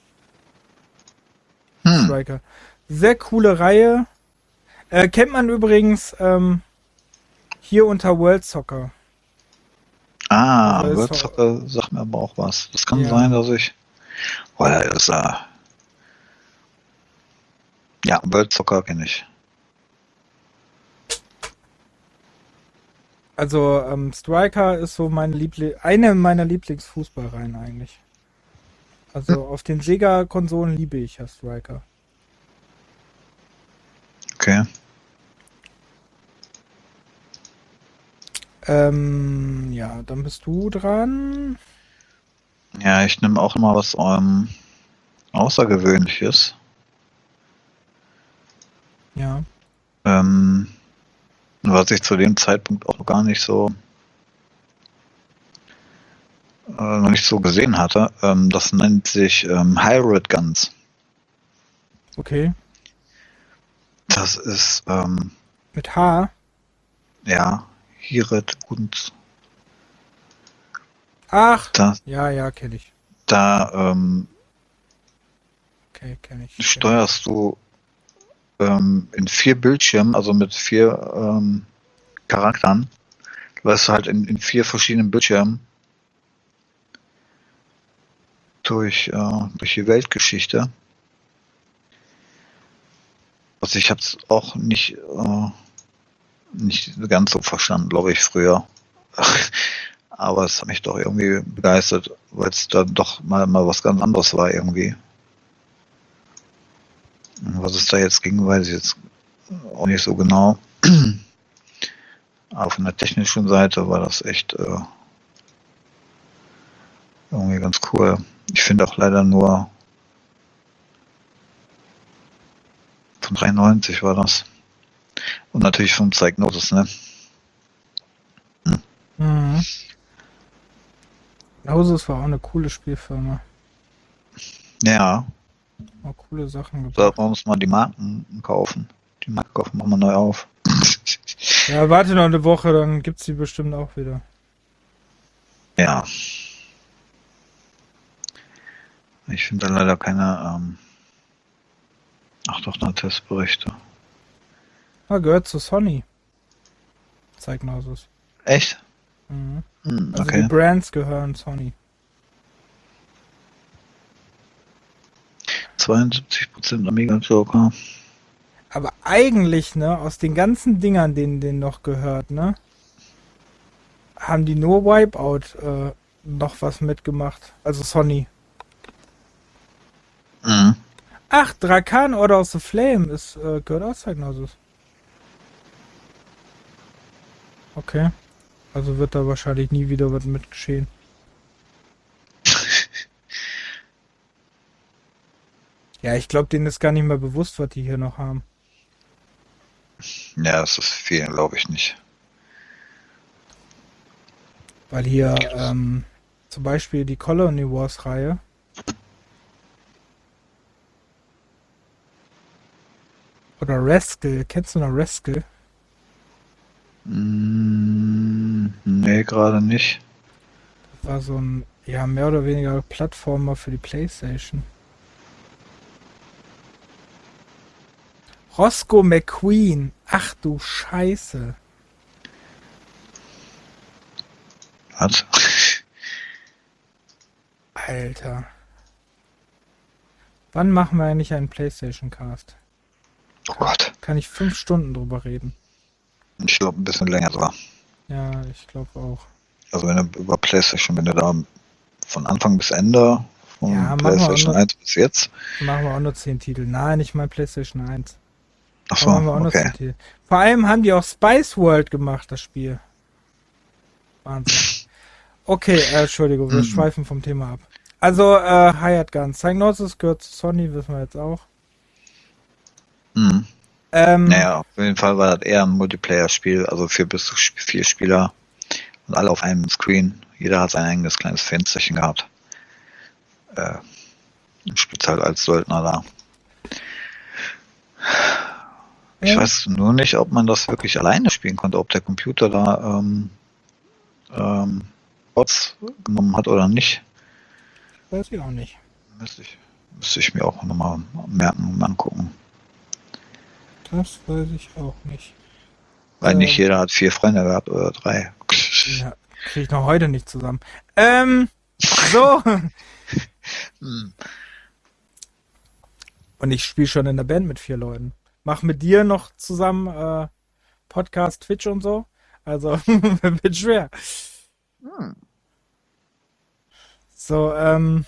[SPEAKER 2] Hm.
[SPEAKER 1] Striker. Sehr coole Reihe. Äh, kennt man übrigens ähm, hier unter World Soccer.
[SPEAKER 2] Ah,
[SPEAKER 1] Also ist
[SPEAKER 2] World
[SPEAKER 1] so-
[SPEAKER 2] Soccer sagt mir aber auch was. Das kann
[SPEAKER 1] Ja.
[SPEAKER 2] sein, dass ich. Oh, ja, ist äh, ja, World Soccer kenne ich.
[SPEAKER 1] Also ähm, Striker ist so meine Liebli eine meiner Lieblingsfußballreihen eigentlich. Also auf den Sega-Konsolen liebe ich ja Striker.
[SPEAKER 2] Okay.
[SPEAKER 1] Ähm, ja, dann bist du dran.
[SPEAKER 2] Ja, ich nehme auch mal was ähm, Außergewöhnliches.
[SPEAKER 1] Ja.
[SPEAKER 2] Ähm, was ich zu dem Zeitpunkt auch gar nicht so äh, noch nicht so gesehen hatte. Ähm, das nennt sich ähm, Hybrid Guns.
[SPEAKER 1] Okay.
[SPEAKER 2] Das ist ähm,
[SPEAKER 1] Mit H.
[SPEAKER 2] ja Hybrid Guns.
[SPEAKER 1] Ach.
[SPEAKER 2] Da,
[SPEAKER 1] Ja, ja, kenne ich.
[SPEAKER 2] da ähm,
[SPEAKER 1] Okay, kenne ich.
[SPEAKER 2] steuerst du ähm, in vier Bildschirmen, also mit vier ähm, Charakteren, läufst du halt in, in vier verschiedenen Bildschirmen durch, äh, durch die Weltgeschichte. Also ich habe es auch nicht, äh, nicht ganz so verstanden, glaube ich, früher. Aber es hat mich doch irgendwie begeistert, weil es dann doch mal, mal was ganz anderes war irgendwie. Und was es da jetzt ging, weiß ich jetzt auch nicht so genau. Aber von der technischen Seite war das echt äh, irgendwie ganz cool. Ich finde auch leider nur von dreiundneunzig war das. Und natürlich von Psygnosis, ne?
[SPEAKER 1] Mhm. Hauses war auch eine coole Spielfirma.
[SPEAKER 2] Ja,
[SPEAKER 1] Auch coole Sachen gebracht.
[SPEAKER 2] sollten wir uns mal die Marken kaufen. Die Marken kaufen wir mal neu auf.
[SPEAKER 1] Ja, warte noch eine Woche, dann gibt's die bestimmt auch wieder.
[SPEAKER 2] Ja. Ich finde da leider keine, ähm ach doch, da Testberichte.
[SPEAKER 1] Ah, gehört zu Sony. Zeignosis.
[SPEAKER 2] Echt?
[SPEAKER 1] Mhm.
[SPEAKER 2] Hm,
[SPEAKER 1] Also
[SPEAKER 2] okay.
[SPEAKER 1] die Brands gehören Sony.
[SPEAKER 2] zweiundsiebzig Prozent Amiga Joker.
[SPEAKER 1] Aber eigentlich, ne, aus den ganzen Dingern, denen denen noch gehört, ne, haben die nur Wipeout äh, noch was mitgemacht. Also Sony.
[SPEAKER 2] Mhm.
[SPEAKER 1] Ach, Drakan Order of the Flame ist, äh, gehört auch Zeignosis. Okay. Also wird da wahrscheinlich nie wieder was mit geschehen. Ja, ich glaube, denen ist gar nicht mehr bewusst, was die hier noch haben.
[SPEAKER 2] Ja, das ist viel, glaube ich nicht.
[SPEAKER 1] Weil hier ähm, zum Beispiel die Colony Wars Reihe. Oder Rascal. Kennst du noch Rascal?
[SPEAKER 2] Mm, nee, gerade nicht.
[SPEAKER 1] Das war so ein, ja, mehr oder weniger Plattformer für die PlayStation. Roscoe McQueen. Ach du Scheiße.
[SPEAKER 2] Was?
[SPEAKER 1] Alter. Wann machen wir eigentlich einen PlayStation Cast?
[SPEAKER 2] Oh Gott.
[SPEAKER 1] Kann ich fünf Stunden drüber reden?
[SPEAKER 2] Ich glaube, ein bisschen länger sogar.
[SPEAKER 1] Ja, ich glaube auch.
[SPEAKER 2] Also wenn du über PlayStation, wenn du da von Anfang bis Ende, von
[SPEAKER 1] Ja, machen wir
[SPEAKER 2] PlayStation
[SPEAKER 1] auch noch-
[SPEAKER 2] eins bis jetzt.
[SPEAKER 1] Machen wir auch nur zehn Titel. Nein, ich meine PlayStation eins.
[SPEAKER 2] Ach
[SPEAKER 1] Aber machen wir
[SPEAKER 2] so,
[SPEAKER 1] auch noch
[SPEAKER 2] okay.
[SPEAKER 1] zehn Titel. Vor allem haben die auch Spice World gemacht, das Spiel. Wahnsinn. Okay, äh, Entschuldigung, wir
[SPEAKER 2] Mhm.
[SPEAKER 1] schweifen vom Thema ab. Also, äh, Hired Guns. Psygnosis gehört zu Sony, wissen wir jetzt auch.
[SPEAKER 2] Mhm.
[SPEAKER 1] Ähm,
[SPEAKER 2] Naja, auf jeden Fall war das eher ein Multiplayer-Spiel, also für bis zu sp- vier Spieler und alle auf einem Screen. Jeder hat sein eigenes kleines Fensterchen gehabt. Äh, und spielt halt als Söldner da. Ich
[SPEAKER 1] ja,
[SPEAKER 2] weiß nur nicht, ob man das wirklich alleine spielen konnte, ob der Computer da ähm, ähm, Bots genommen hat oder nicht.
[SPEAKER 1] weiß ich auch nicht.
[SPEAKER 2] Müsste ich, müsste ich mir auch nochmal merken und angucken.
[SPEAKER 1] Das weiß ich auch nicht.
[SPEAKER 2] Weil
[SPEAKER 1] Ähm,
[SPEAKER 2] nicht jeder hat vier Freunde gehabt oder drei.
[SPEAKER 1] Ja, kriege ich noch heute nicht zusammen. Ähm, so.
[SPEAKER 2] Hm.
[SPEAKER 1] Und ich spiele schon in der Band mit vier Leuten. Mach mit dir noch zusammen äh, Podcast, Twitch und so. Also, wird schwer.
[SPEAKER 2] Hm.
[SPEAKER 1] So, ähm,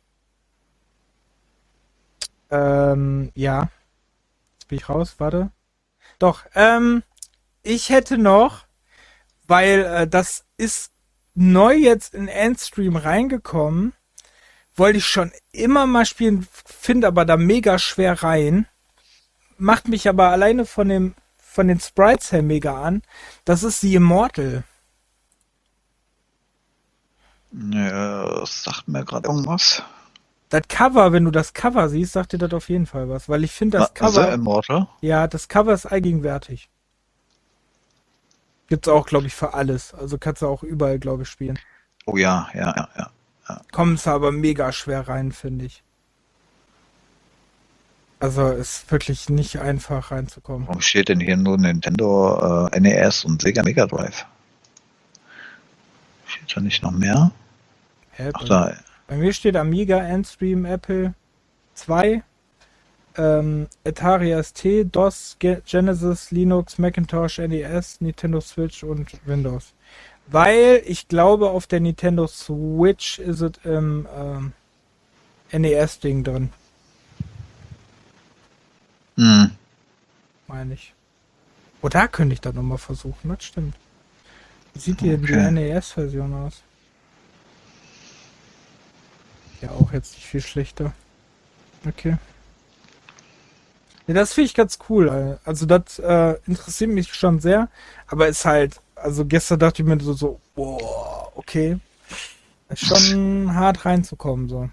[SPEAKER 1] ähm, ja. Jetzt bin ich raus, warte. Doch, ähm, ich hätte noch, weil äh, das ist neu jetzt in Endstream reingekommen, wollte ich schon immer mal spielen, finde aber da mega schwer rein. Macht mich aber alleine von dem von den Sprites her mega an. Das ist The Immortal.
[SPEAKER 2] Ja, das sagt mir gerade irgendwas.
[SPEAKER 1] Das Cover, wenn du das Cover siehst, sagt dir das auf jeden Fall was, weil ich finde
[SPEAKER 2] Ah,
[SPEAKER 1] das
[SPEAKER 2] The
[SPEAKER 1] Cover,
[SPEAKER 2] Immortal?
[SPEAKER 1] ja, das Cover ist allgegenwärtig. Gibt's auch, glaube ich, für alles. Also kannst du auch überall, glaube ich, spielen.
[SPEAKER 2] Oh ja, ja, ja, ja. ja.
[SPEAKER 1] Kommst aber mega schwer rein, finde ich. Also ist wirklich nicht einfach reinzukommen.
[SPEAKER 2] Warum steht denn hier nur Nintendo, äh, N E S und Sega Mega Drive? Steht da nicht noch mehr?
[SPEAKER 1] Hä,
[SPEAKER 2] Ach
[SPEAKER 1] bei,
[SPEAKER 2] da,
[SPEAKER 1] bei mir steht Amiga, Endstream, Apple zwei, ähm, Atari S T, DOS, Ge Genesis, Linux, Macintosh, N E S, Nintendo Switch und Windows. Weil ich glaube, auf der Nintendo Switch ist es im ähm, N E S-Ding drin,
[SPEAKER 2] hm.
[SPEAKER 1] meine ich. Oh, da könnte ich das nochmal versuchen, das stimmt. Wie sieht die, die
[SPEAKER 2] Okay.
[SPEAKER 1] N E S-Version aus? Ja, auch jetzt nicht viel schlechter. Okay. Ja, das finde ich ganz cool. Also das äh, interessiert mich schon sehr, aber ist halt, also gestern dachte ich mir so, so boah, okay. Ist schon hart reinzukommen, so.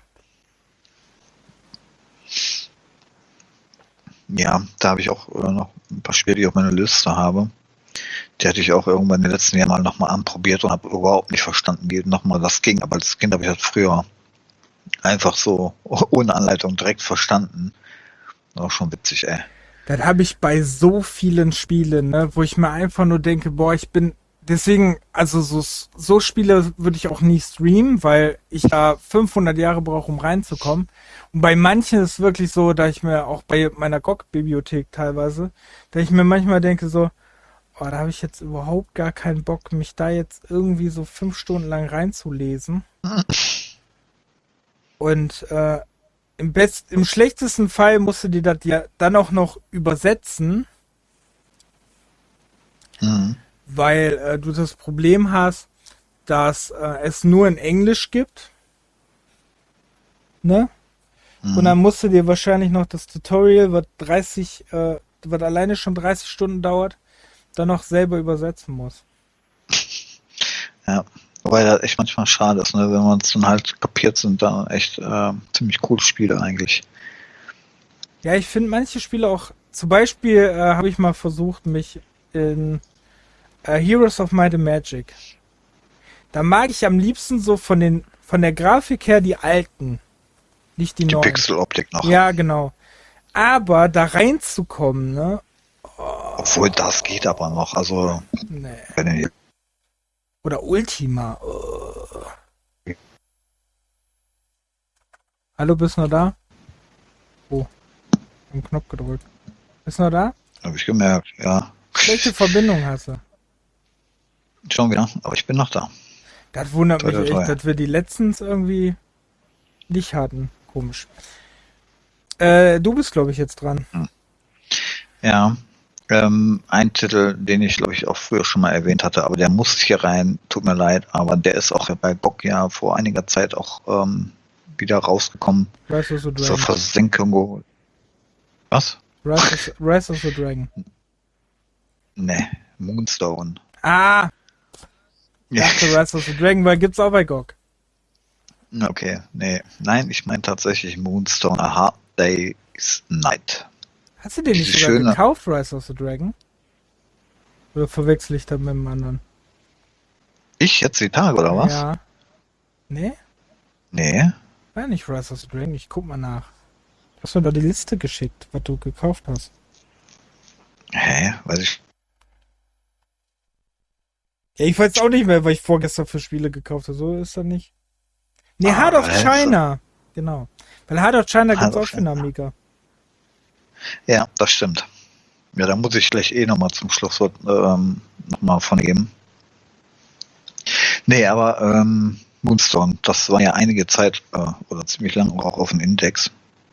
[SPEAKER 2] Ja, da habe ich auch äh, noch ein paar Spiele, die ich auf meiner Liste habe. Die hatte ich auch irgendwann in den letzten Jahren mal nochmal anprobiert und habe überhaupt nicht verstanden, wie nochmal das ging. Aber als Kind habe ich das früher einfach so ohne Anleitung direkt verstanden. Auch schon witzig, ey.
[SPEAKER 1] Das habe ich bei so vielen Spielen, ne, wo ich mir einfach nur denke, boah, ich bin deswegen, also so, so Spiele würde ich auch nie streamen, weil ich da fünfhundert Jahre brauche, um reinzukommen. Und bei manchen ist es wirklich so, da ich mir auch bei meiner G O G-Bibliothek teilweise, da ich mir manchmal denke so, oh, da habe ich jetzt überhaupt gar keinen Bock, mich da jetzt irgendwie so fünf Stunden lang reinzulesen. Und äh, im best, im schlechtesten Fall musst du dir das ja dann auch noch übersetzen,
[SPEAKER 2] Mhm.
[SPEAKER 1] weil äh, du das Problem hast, dass äh, es nur in Englisch gibt. Ne?
[SPEAKER 2] Mhm.
[SPEAKER 1] Und dann musst du dir wahrscheinlich noch das Tutorial, was dreißig, äh, was alleine schon dreißig Stunden dauert, dann noch selber übersetzen muss.
[SPEAKER 2] Ja, wobei das echt manchmal schade ist, ne? Wenn man es dann halt kapiert, sind dann echt äh, ziemlich coole Spiele eigentlich.
[SPEAKER 1] Ja, ich finde manche Spiele auch, zum Beispiel äh, habe ich mal versucht, mich in äh, Heroes of Might and Magic. Da mag ich am liebsten so von den von der Grafik her die alten, nicht die
[SPEAKER 2] Die
[SPEAKER 1] neuen.
[SPEAKER 2] Pixeloptik noch.
[SPEAKER 1] Ja, genau. Aber da reinzukommen, ne?
[SPEAKER 2] Obwohl das geht aber noch. Also,
[SPEAKER 1] Nee.
[SPEAKER 2] wenn ihr
[SPEAKER 1] Oder Ultima. Oh. Hallo, bist du noch da? Oh, einen Knopf gedrückt. Bist du noch da?
[SPEAKER 2] habe ich gemerkt, ja.
[SPEAKER 1] Schlechte Verbindung hast du.
[SPEAKER 2] Schon wieder, aber ich bin noch da.
[SPEAKER 1] Das wundert
[SPEAKER 2] Toi,
[SPEAKER 1] mich
[SPEAKER 2] toi, toi.
[SPEAKER 1] echt, dass wir die letztens irgendwie nicht hatten. Komisch. Äh, du bist, glaube ich, jetzt dran.
[SPEAKER 2] Ja. Ähm, ein Titel, den ich, glaube ich, auch früher schon mal erwähnt hatte, aber der muss hier rein, tut mir leid, aber der ist auch bei G O G ja vor einiger Zeit auch ähm, wieder rausgekommen.
[SPEAKER 1] Rise of the
[SPEAKER 2] Zur
[SPEAKER 1] Dragon.
[SPEAKER 2] Versenkung. Was?
[SPEAKER 1] Rise of, Rise of the Dragon.
[SPEAKER 2] Ne, Moonstone.
[SPEAKER 1] Ah,
[SPEAKER 2] Ja.
[SPEAKER 1] dachte Rise of the Dragon, weil gibt's auch bei G O G.
[SPEAKER 2] Okay, nee. Nein, ich meine tatsächlich Moonstone, A Hard Day's Night.
[SPEAKER 1] Hast du den nicht
[SPEAKER 2] Diese
[SPEAKER 1] sogar
[SPEAKER 2] schöne-
[SPEAKER 1] gekauft, Rise of the Dragon? Oder verwechsel ich das mit dem anderen?
[SPEAKER 2] Ich jetzt die Tage, oder was?
[SPEAKER 1] Ja. Nee?
[SPEAKER 2] Nee.
[SPEAKER 1] War nicht Rise of the Dragon, ich guck mal nach. Du hast mir doch die Liste geschickt, was du gekauft hast.
[SPEAKER 2] Hä? Weiß ich.
[SPEAKER 1] Ja, ich weiß auch nicht mehr, was ich vorgestern für Spiele gekauft habe. So ist das nicht. Nee, Heart of
[SPEAKER 2] Ah,
[SPEAKER 1] China. Genau. Weil Heart of China gibt's
[SPEAKER 2] Heart
[SPEAKER 1] auch
[SPEAKER 2] of
[SPEAKER 1] für einen
[SPEAKER 2] China.
[SPEAKER 1] Amiga.
[SPEAKER 2] Ja, das stimmt. Ja, da muss ich gleich eh nochmal zum Schlusswort ähm, nochmal von geben. Nee, aber ähm, Moonstone, das war ja einige Zeit äh, oder ziemlich lang auch auf dem Index.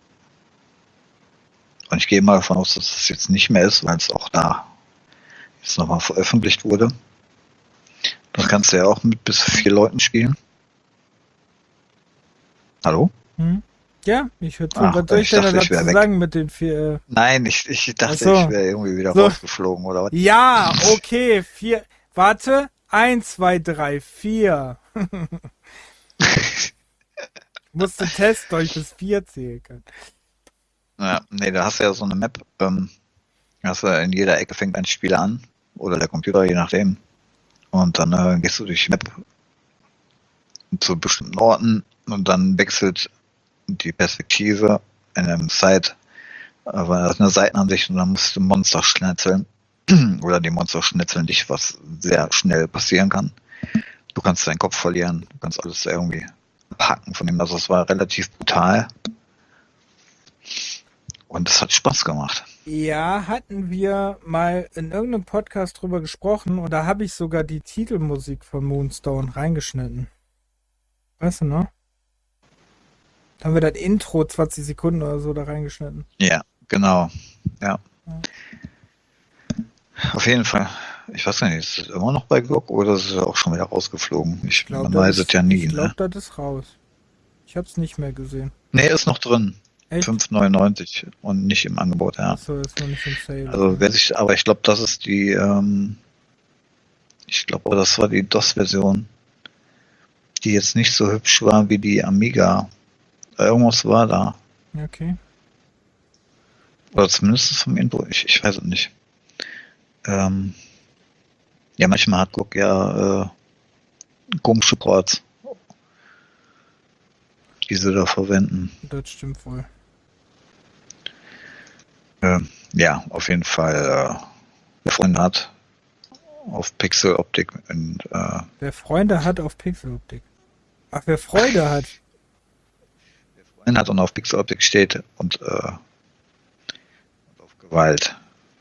[SPEAKER 2] Und ich gehe mal davon aus, dass es jetzt nicht mehr ist, weil es auch da jetzt nochmal veröffentlicht wurde. Das kannst du ja auch mit bis vier Leuten spielen. Hallo?
[SPEAKER 1] Hm? Ja, ich höre zu.
[SPEAKER 2] Ach,
[SPEAKER 1] Was soll ich
[SPEAKER 2] ich
[SPEAKER 1] denn da
[SPEAKER 2] dachte, ich
[SPEAKER 1] dazu
[SPEAKER 2] wäre weg.
[SPEAKER 1] sagen mit den vier? Äh...
[SPEAKER 2] Nein, ich, ich
[SPEAKER 1] Ach
[SPEAKER 2] dachte, ich
[SPEAKER 1] so.
[SPEAKER 2] wäre irgendwie wieder
[SPEAKER 1] So.
[SPEAKER 2] rausgeflogen oder was?
[SPEAKER 1] Ja, okay. Vier. Warte. Eins, zwei, drei, vier. Musste testen, ob ich bis vier zählen kann.
[SPEAKER 2] Ja, nee, da hast du ja so eine Map. Ähm, hast du in jeder Ecke fängt ein Spieler an. Oder der Computer, je nachdem. Und dann äh, gehst du durch die Map zu bestimmten Orten und dann wechselt die Perspektive in einem Side, aber das ist eine Seitenansicht und dann musst du Monster schnetzeln. Oder die Monster schnetzeln dich, was sehr schnell passieren kann. Du kannst deinen Kopf verlieren, du kannst alles irgendwie packen von dem. Also es war relativ brutal. Und es hat Spaß gemacht.
[SPEAKER 1] Ja, hatten wir mal in irgendeinem Podcast drüber gesprochen und da habe ich sogar die Titelmusik von Moonstone reingeschnitten. Weißt du noch? Da haben wir das Intro zwanzig Sekunden oder so da reingeschnitten.
[SPEAKER 2] Ja, genau. Ja.
[SPEAKER 1] Ja.
[SPEAKER 2] Auf jeden Fall. Ich weiß gar nicht, ist es immer noch bei G O G oder ist es auch schon wieder rausgeflogen? Ich,
[SPEAKER 1] Ich glaube,
[SPEAKER 2] man
[SPEAKER 1] das
[SPEAKER 2] weiß es
[SPEAKER 1] ist,
[SPEAKER 2] ja nie,
[SPEAKER 1] ich
[SPEAKER 2] ne?
[SPEAKER 1] glaube, das ist raus. Ich habe es nicht mehr gesehen.
[SPEAKER 2] Nee, ist noch drin.
[SPEAKER 1] Echt?
[SPEAKER 2] fünf neunundneunzig und nicht im Angebot, ja.
[SPEAKER 1] Achso, ist noch nicht im Sale.
[SPEAKER 2] Also wer sich, aber ich glaube, das ist die, ähm, ich glaube, das war die DOS-Version, die jetzt nicht so hübsch war wie die Amiga. Irgendwas war da.
[SPEAKER 1] Okay.
[SPEAKER 2] Oder zumindest vom Intro, ich, ich weiß es nicht. Ähm, ja, manchmal hat G O G ja äh, komische Ports, die sie da verwenden.
[SPEAKER 1] Das stimmt wohl.
[SPEAKER 2] Äh, ja, auf jeden Fall, äh, wer Freunde hat auf Pixeloptik und äh,
[SPEAKER 1] Wer Freunde hat auf Pixeloptik. Ach, wer Freude hat.
[SPEAKER 2] Freunde hat und auf Pixeloptik steht und, äh, und auf Gewalt.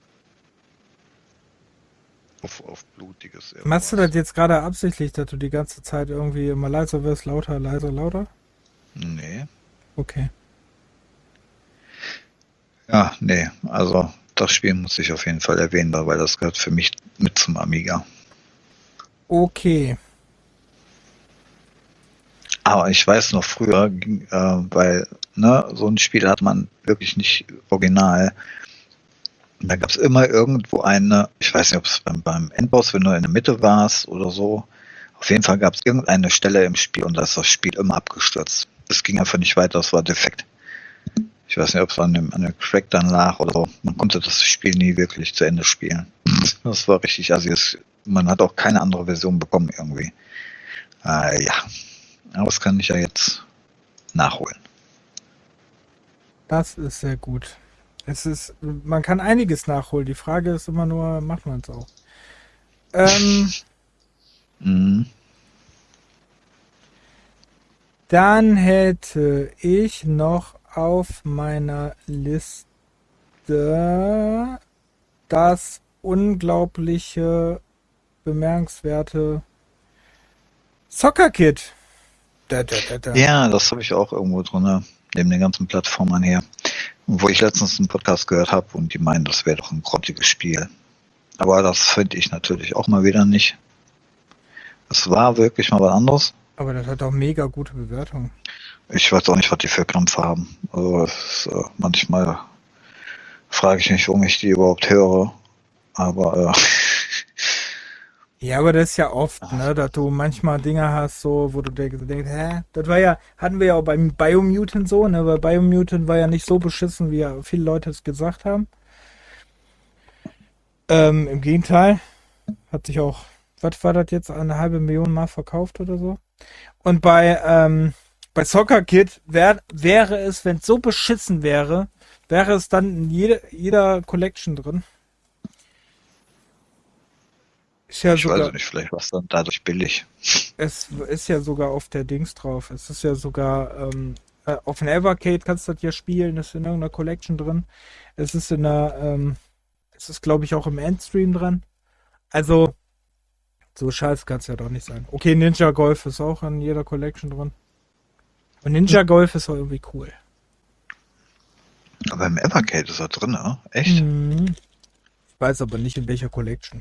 [SPEAKER 2] Auf, auf blutiges.
[SPEAKER 1] Machst du das jetzt gerade absichtlich, dass du die ganze Zeit irgendwie immer leiser wirst, lauter, leiser, lauter?
[SPEAKER 2] Nee.
[SPEAKER 1] Okay.
[SPEAKER 2] Ja, nee, also das Spiel muss ich auf jeden Fall erwähnen, weil das gehört für mich mit zum Amiga.
[SPEAKER 1] Okay.
[SPEAKER 2] Aber ich weiß noch früher, ging, äh, weil ne, so ein Spiel hat man wirklich nicht original. Da gab es immer irgendwo eine, ich weiß nicht, ob es beim, beim Endboss, wenn du in der Mitte warst oder so, auf jeden Fall gab es irgendeine Stelle im Spiel und da ist das Spiel immer abgestürzt. Es ging einfach nicht weiter, es war defekt. Ich weiß nicht, ob es an dem, an dem Crack dann lag oder so. Man konnte das Spiel nie wirklich zu Ende spielen. Das war richtig, also es, man hat auch keine andere Version bekommen irgendwie. Äh, ja, aber das kann ich ja jetzt nachholen.
[SPEAKER 1] Das ist sehr gut. Es ist, man kann einiges nachholen. Die Frage ist immer nur, macht man es auch? Ähm,
[SPEAKER 2] Mhm.
[SPEAKER 1] Dann hätte ich noch auf meiner Liste das unglaubliche, bemerkenswerte Soccer Kid. Da, da, da, da.
[SPEAKER 2] Ja, das habe ich auch irgendwo drin, neben den ganzen Plattformen her. Wo ich letztens einen Podcast gehört habe und die meinen, das wäre doch ein grottiges Spiel. Aber das finde ich natürlich auch mal wieder nicht. Es war wirklich mal was anderes.
[SPEAKER 1] Aber das hat auch mega gute Bewertungen.
[SPEAKER 2] Ich weiß auch nicht, was die für Krampf haben. Also es, äh, manchmal frage ich mich, warum ich die überhaupt höre. Aber äh,
[SPEAKER 1] Ja, aber das ist ja oft, ne, dass du manchmal Dinge hast, so, wo du denkst, denkst, hä, das war ja, hatten wir ja auch beim Biomutant so, ne, weil Biomutant war ja nicht so beschissen, wie ja viele Leute es gesagt haben. Ähm, im Gegenteil, hat sich auch, was war das jetzt, eine halbe Million Mal verkauft oder so. Und bei, ähm, Bei Soccer Kid wär, wäre es, wenn es so beschissen wäre, wäre es dann in jede, jeder Collection drin. Ist ja
[SPEAKER 2] Ich weiß
[SPEAKER 1] sogar,
[SPEAKER 2] nicht, vielleicht war es dann dadurch billig.
[SPEAKER 1] es ist ja sogar auf der Dings drauf. Es ist ja sogar, ähm, äh, auf dem Evercade kannst du das ja spielen, ist in irgendeiner Collection drin. Es ist in der, ähm, es ist glaube ich auch im Endstream drin. Also, so scheiße kann es ja doch nicht sein. Okay, Ninja Golf ist auch in jeder Collection drin. Und Ninja Golf ist auch irgendwie cool.
[SPEAKER 2] Aber im Evercade ist er drin, ne? Echt?
[SPEAKER 1] Mhm. Ich weiß aber nicht in welcher Collection.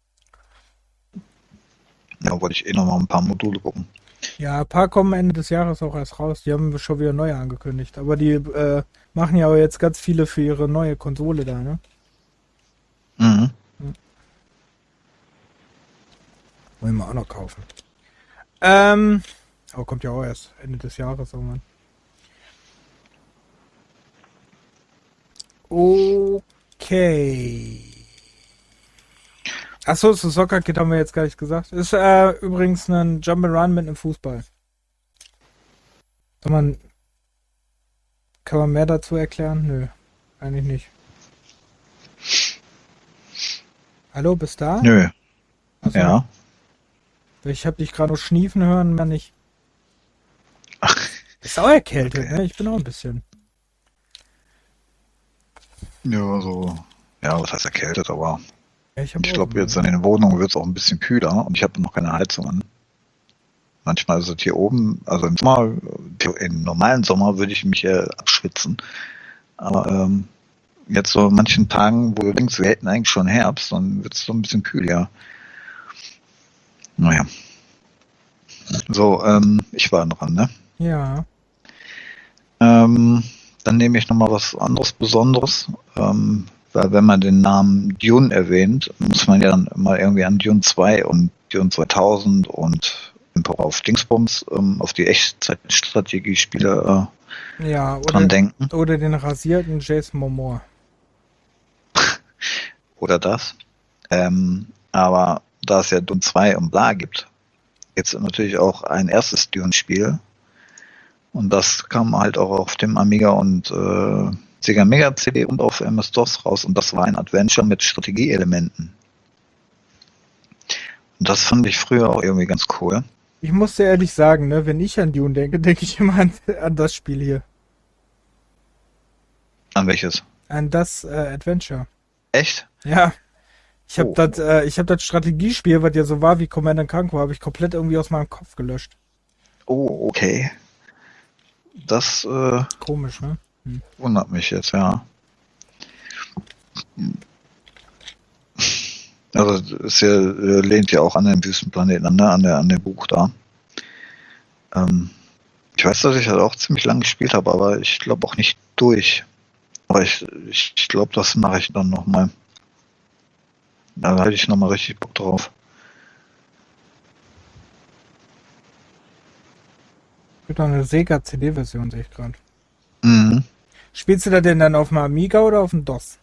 [SPEAKER 2] Ja, wollte ich eh noch mal ein paar Module gucken.
[SPEAKER 1] Ja, ein paar kommen Ende des Jahres auch erst raus. Die haben wir schon wieder neu angekündigt. Aber die äh, machen ja auch jetzt ganz viele für ihre neue Konsole da, ne?
[SPEAKER 2] Mhm.
[SPEAKER 1] Wollen wir auch noch kaufen. Ähm, aber kommt ja auch erst Ende des Jahres irgendwann. Okay. Achso, zu Soccer Kid haben wir jetzt gar nicht gesagt. Ist äh, übrigens ein Jump'n'Run mit einem Fußball. Kann man, kann man mehr dazu erklären? Nö, eigentlich nicht. Hallo, bist da?
[SPEAKER 2] Nö.
[SPEAKER 1] Achso,
[SPEAKER 2] Ja.
[SPEAKER 1] ich habe dich gerade nur schniefen hören, mehr nicht.
[SPEAKER 2] Ach,
[SPEAKER 1] Ist auch erkältet,
[SPEAKER 2] okay.
[SPEAKER 1] ne? Ich bin auch ein bisschen.
[SPEAKER 2] Ja, so. Ja, was heißt erkältet, aber
[SPEAKER 1] Ja, ich habe
[SPEAKER 2] ich
[SPEAKER 1] auch
[SPEAKER 2] glaube, jetzt
[SPEAKER 1] so.
[SPEAKER 2] in den Wohnungen wird es auch ein bisschen kühler und ich habe noch keine Heizung an. Manchmal ist es hier oben, also im Sommer, im normalen Sommer würde ich mich äh, abschwitzen. Aber ähm, jetzt so an manchen Tagen, wo du denkst, wir hätten eigentlich schon Herbst, dann wird es so ein bisschen kühl, ja. Naja. So, ähm, ich war dran, ne?
[SPEAKER 1] Ja.
[SPEAKER 2] Ähm, dann nehme ich nochmal was anderes Besonderes. Ähm, weil wenn man den Namen Dune erwähnt, muss man ja dann immer irgendwie an Dune zwei und Dune zweitausend und auf Dingsbums, ähm, auf die Echtzeitstrategiespiele äh,
[SPEAKER 1] Ja,
[SPEAKER 2] dran
[SPEAKER 1] oder,
[SPEAKER 2] denken.
[SPEAKER 1] oder den rasierten Jason Momoa.
[SPEAKER 2] Oder das. Ähm, aber da es ja Dune zwei und bla gibt, jetzt natürlich auch ein erstes Dune-Spiel. Und das kam halt auch auf dem Amiga und äh, Sega Mega C D und auf M S-DOS raus. Und das war ein Adventure mit Strategieelementen. Und das fand ich früher auch irgendwie ganz cool.
[SPEAKER 1] Ich muss dir ehrlich sagen, ne, wenn ich an Dune denke, denke ich immer an, an das Spiel hier.
[SPEAKER 2] An welches?
[SPEAKER 1] An das äh, Adventure.
[SPEAKER 2] Echt?
[SPEAKER 1] Ja, ich habe
[SPEAKER 2] Oh,
[SPEAKER 1] das äh, ich habe das Strategiespiel, was ja so war wie Command and Conquer, habe ich komplett irgendwie aus meinem Kopf gelöscht.
[SPEAKER 2] oh, okay. Das äh,
[SPEAKER 1] Komisch, ne? Hm.
[SPEAKER 2] wundert mich jetzt, ja. Also es ja, äh, lehnt ja auch an den Wüstenplaneten an, ne? an, der, an dem Buch da. Ähm, ich weiß, dass ich das auch ziemlich lange gespielt habe, aber ich glaube auch nicht durch. Aber ich, ich, ich glaube, das mache ich dann nochmal. Da hätte ich nochmal richtig Bock drauf.
[SPEAKER 1] Gibt noch eine Sega C D-Version, sehe ich gerade.
[SPEAKER 2] Mhm.
[SPEAKER 1] Spielst du das denn dann auf dem Amiga oder auf dem DOS?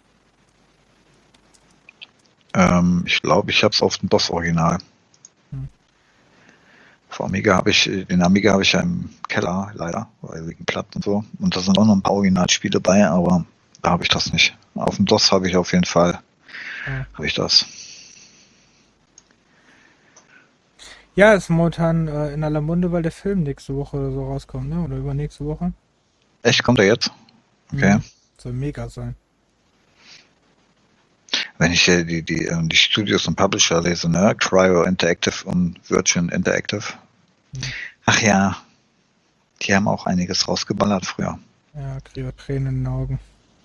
[SPEAKER 2] Ähm, ich glaube, ich habe es auf dem DOS-Original.
[SPEAKER 1] Hm.
[SPEAKER 2] Auf Amiga habe ich, den Amiga habe ich ja im Keller, leider, weil wegen Platten und so. Und da sind auch noch ein paar Originalspiele bei, aber da habe ich das nicht. Auf dem DOS habe ich auf jeden Fall,
[SPEAKER 1] Ja.
[SPEAKER 2] habe ich das.
[SPEAKER 1] Ja, ist momentan äh, in aller Munde, weil der Film nächste Woche oder so rauskommt, ne? Oder übernächste Woche.
[SPEAKER 2] Echt, kommt er jetzt? Okay.
[SPEAKER 1] Mhm. Soll mega sein.
[SPEAKER 2] Wenn ich hier die, die, ähm, die Studios und Publisher lese, ne? Cryo Interactive und Virgin Interactive.
[SPEAKER 1] Mhm.
[SPEAKER 2] Ach ja, die haben auch einiges rausgeballert früher.
[SPEAKER 1] Ja, kriege Tränen in den Augen.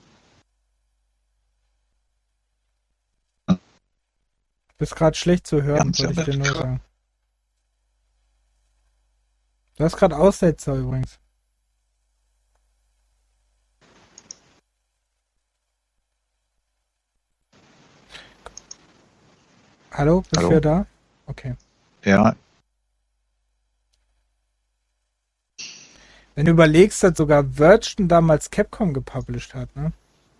[SPEAKER 1] Bist gerade schlecht zu hören,
[SPEAKER 2] Ganz ja
[SPEAKER 1] wollte ich dir nur
[SPEAKER 2] mit.
[SPEAKER 1] sagen. Du hast gerade Aussetzer übrigens. Hallo, bist du
[SPEAKER 2] Hallo?
[SPEAKER 1] wieder da? Okay.
[SPEAKER 2] Ja,
[SPEAKER 1] Wenn du überlegst, dass sogar Virgin damals Capcom gepublished hat, ne?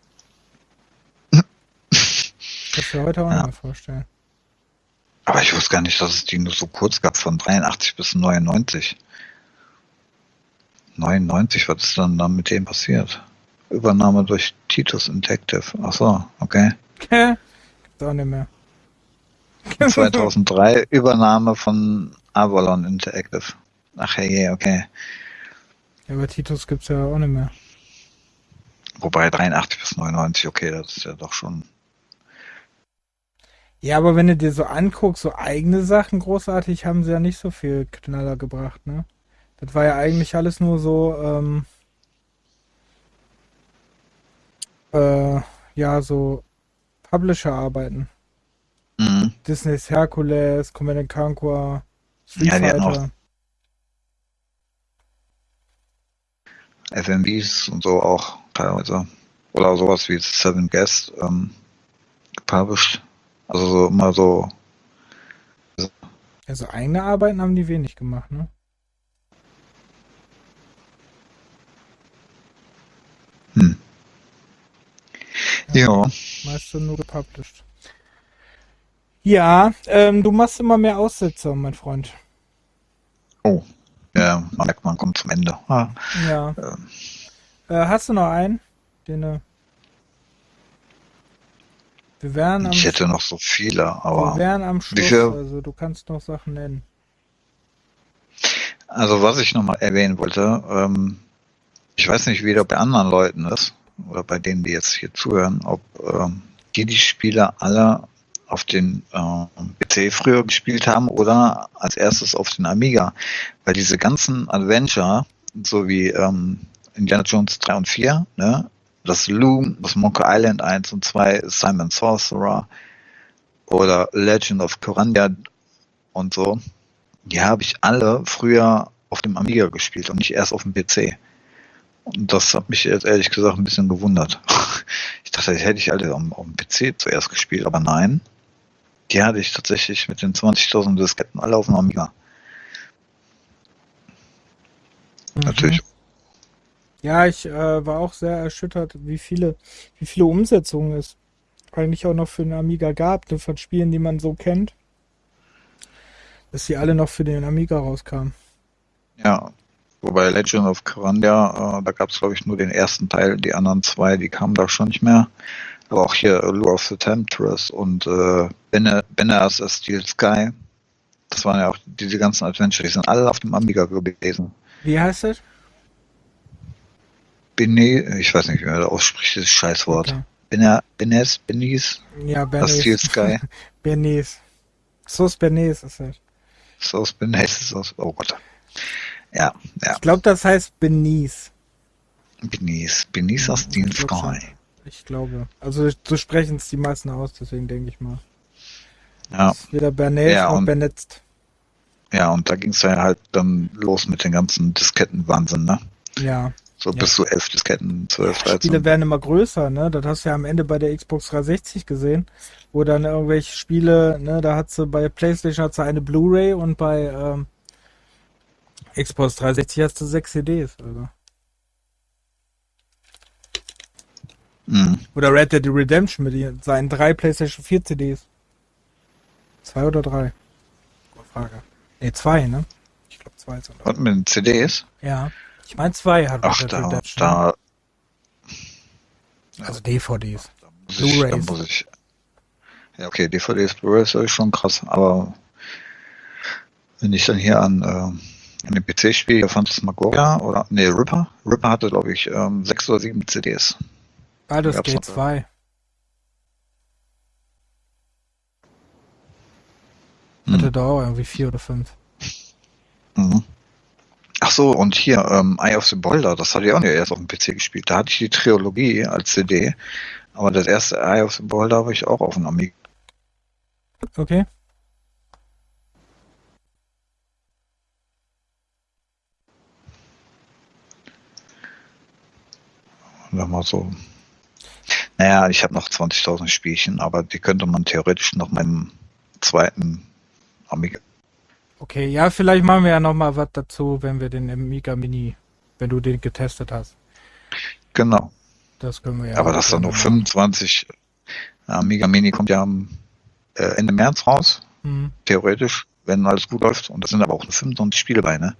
[SPEAKER 1] Kannst du dir heute auch
[SPEAKER 2] ja.
[SPEAKER 1] noch mal vorstellen.
[SPEAKER 2] Aber ich wusste gar nicht, dass es die nur so kurz gab, von dreiundachtzig bis neunundneunzig. neunundneunzig, was ist dann, dann mit dem passiert? Übernahme durch Titus Interactive. Achso, okay.
[SPEAKER 1] Gibt's auch nicht mehr.
[SPEAKER 2] zweitausenddrei Übernahme von Avalon Interactive. Ach hey, okay.
[SPEAKER 1] Ja, aber Titus gibt's ja auch nicht mehr.
[SPEAKER 2] Wobei dreiundachtzig bis neunundneunzig, okay, das ist ja doch schon.
[SPEAKER 1] Ja, aber wenn du dir so anguckst, so eigene Sachen großartig, haben sie ja nicht so viel Knaller gebracht, ne? Das war ja eigentlich alles nur so, ähm, äh, ja, so Publisher-Arbeiten.
[SPEAKER 2] Mhm.
[SPEAKER 1] Disney's Hercules, Command and Conquer, Street
[SPEAKER 2] Ja, die hatten auch
[SPEAKER 1] Fighter.
[SPEAKER 2] F M Vs und so auch teilweise. Oder sowas wie Seven Guest ähm, gepublished. Also so immer so.
[SPEAKER 1] Also eigene Arbeiten haben die wenig gemacht, ne?
[SPEAKER 2] Hm.
[SPEAKER 1] Ja,
[SPEAKER 2] Ja.
[SPEAKER 1] meist nur gepublished. Ja, ähm, du machst immer mehr Aussetzer, mein Freund.
[SPEAKER 2] Oh. Ja, man merkt, man kommt zum Ende. Ah,
[SPEAKER 1] Ja.
[SPEAKER 2] ähm,
[SPEAKER 1] Äh, hast du noch einen? Den, äh, wir wären am,
[SPEAKER 2] ich
[SPEAKER 1] Sch-
[SPEAKER 2] hätte noch so viele,
[SPEAKER 1] wir
[SPEAKER 2] aber
[SPEAKER 1] wären am
[SPEAKER 2] wie
[SPEAKER 1] Schluss,
[SPEAKER 2] viel?
[SPEAKER 1] also du kannst noch Sachen nennen.
[SPEAKER 2] Also was ich nochmal erwähnen wollte, ähm, ich weiß nicht, wie das bei anderen Leuten ist, oder bei denen, die jetzt hier zuhören, ob ähm, die die Spiele alle auf den äh, P C früher gespielt haben oder als erstes auf den Amiga. Weil diese ganzen Adventure, so wie ähm, Indiana Jones drei und vier, ne, das Loom, das Monkey Island eins und zwei, Simon Sorcerer oder Legend of Corandia und so, die habe ich alle früher auf dem Amiga gespielt und nicht erst auf dem P C. Und das hat mich jetzt ehrlich gesagt ein bisschen gewundert. Ich dachte, das hätte ich alle auf, auf dem P C zuerst gespielt, aber nein. Die hatte ich tatsächlich mit den zwanzigtausend Disketten alle auf dem Amiga.
[SPEAKER 1] Mhm.
[SPEAKER 2] Natürlich.
[SPEAKER 1] Ja, ich äh, war auch sehr erschüttert, wie viele, wie viele Umsetzungen es eigentlich auch noch für den Amiga gab, ne, von Spielen, die man so kennt, dass sie alle noch für den Amiga rauskamen.
[SPEAKER 2] Ja. Wobei Legend of Corandia, äh, da gab es glaube ich nur den ersten Teil, die anderen zwei, die kamen da schon nicht mehr. Aber auch hier äh, Lure of the Temptress und äh, Bene- Benas Steel Sky, das waren ja auch diese ganzen Adventure, die sind alle auf dem Amiga gewesen.
[SPEAKER 1] Wie heißt das?
[SPEAKER 2] Bene, ich weiß nicht, wie man das ausspricht, dieses Scheißwort.
[SPEAKER 1] Okay.
[SPEAKER 2] Bene, Benes, Benis,
[SPEAKER 1] Ja,
[SPEAKER 2] das Steel
[SPEAKER 1] Bernays.
[SPEAKER 2] Sky,
[SPEAKER 1] Bernays. Sus Bernays ist das.
[SPEAKER 2] Sauce Benes, Sauce, oh Gott. Ja, ja,
[SPEAKER 1] Ich glaube, das heißt Benis.
[SPEAKER 2] Benis, Benis
[SPEAKER 1] Hm,
[SPEAKER 2] aus Steel
[SPEAKER 1] ich glaube schon.
[SPEAKER 2] Sky.
[SPEAKER 1] Ich glaube. Also so sprechen es die meisten aus, deswegen denke ich mal.
[SPEAKER 2] Ja,
[SPEAKER 1] Ist weder Bernays
[SPEAKER 2] ja,
[SPEAKER 1] noch
[SPEAKER 2] und
[SPEAKER 1] Bernetzt.
[SPEAKER 2] ja, und da ging es ja halt dann los mit den ganzen Diskettenwahnsinn, ne?
[SPEAKER 1] Ja.
[SPEAKER 2] So
[SPEAKER 1] Ja.
[SPEAKER 2] bis zu elf Disketten, zwölf,
[SPEAKER 1] Spiele
[SPEAKER 2] dreizehn.
[SPEAKER 1] werden immer größer, ne? Das hast du ja am Ende bei der Xbox dreihundertsechzig gesehen, wo dann irgendwelche Spiele, ne, da hat sie bei PlayStation hat sie eine Blu-ray und bei ähm, Xbox dreihundertsechzig hast du sechs C Ds. Also.
[SPEAKER 2] Mhm.
[SPEAKER 1] Oder Red Dead Redemption mit seinen drei PlayStation vier C Ds. Zwei oder drei? Gute Frage. Ne, zwei, ne? Ich glaube zwei sind das.
[SPEAKER 2] Und mit den C Ds?
[SPEAKER 1] Ja. Ich meine zwei hat Red
[SPEAKER 2] Ach,
[SPEAKER 1] Dead
[SPEAKER 2] da,
[SPEAKER 1] Redemption. Ne?
[SPEAKER 2] da,
[SPEAKER 1] Also D V Ds.
[SPEAKER 2] da muss ich, da
[SPEAKER 1] Blu-rays.
[SPEAKER 2] muss ich. Ja, okay, D V Ds, Blu-rays ist schon krass, aber wenn ich dann hier an, äh, an den P C spiele, Phantasmagoria oder, nee, Ripper. Ripper hatte, glaube ich, ähm, sechs oder sieben C Ds.
[SPEAKER 1] Baldur's
[SPEAKER 2] Gab's
[SPEAKER 1] Gate
[SPEAKER 2] noch.
[SPEAKER 1] zwei. Hatte
[SPEAKER 2] Mhm.
[SPEAKER 1] da auch irgendwie vier oder fünf.
[SPEAKER 2] Mhm. Ach so, und hier, ähm, Eye of the Beholder, das hatte ich auch nicht erst auf dem P C gespielt. Da hatte ich die Trilogie als C D, aber das erste Eye of the Beholder habe ich auch auf dem Amiga.
[SPEAKER 1] Okay.
[SPEAKER 2] Mal so. Naja, ich habe noch zwanzigtausend Spielchen, aber die könnte man theoretisch noch meinem zweiten Amiga.
[SPEAKER 1] Okay, ja, vielleicht machen wir ja nochmal was dazu, wenn wir den Amiga Mini, wenn du den getestet hast.
[SPEAKER 2] Genau.
[SPEAKER 1] Das können wir ja
[SPEAKER 2] Aber das dann
[SPEAKER 1] gerne
[SPEAKER 2] noch
[SPEAKER 1] machen.
[SPEAKER 2] fünfundzwanzig. Amiga Mini kommt ja am äh, Ende März raus,
[SPEAKER 1] Mhm.
[SPEAKER 2] theoretisch, wenn alles gut läuft. Und das sind aber auch nur fünfundzwanzig Spiele bei, ne?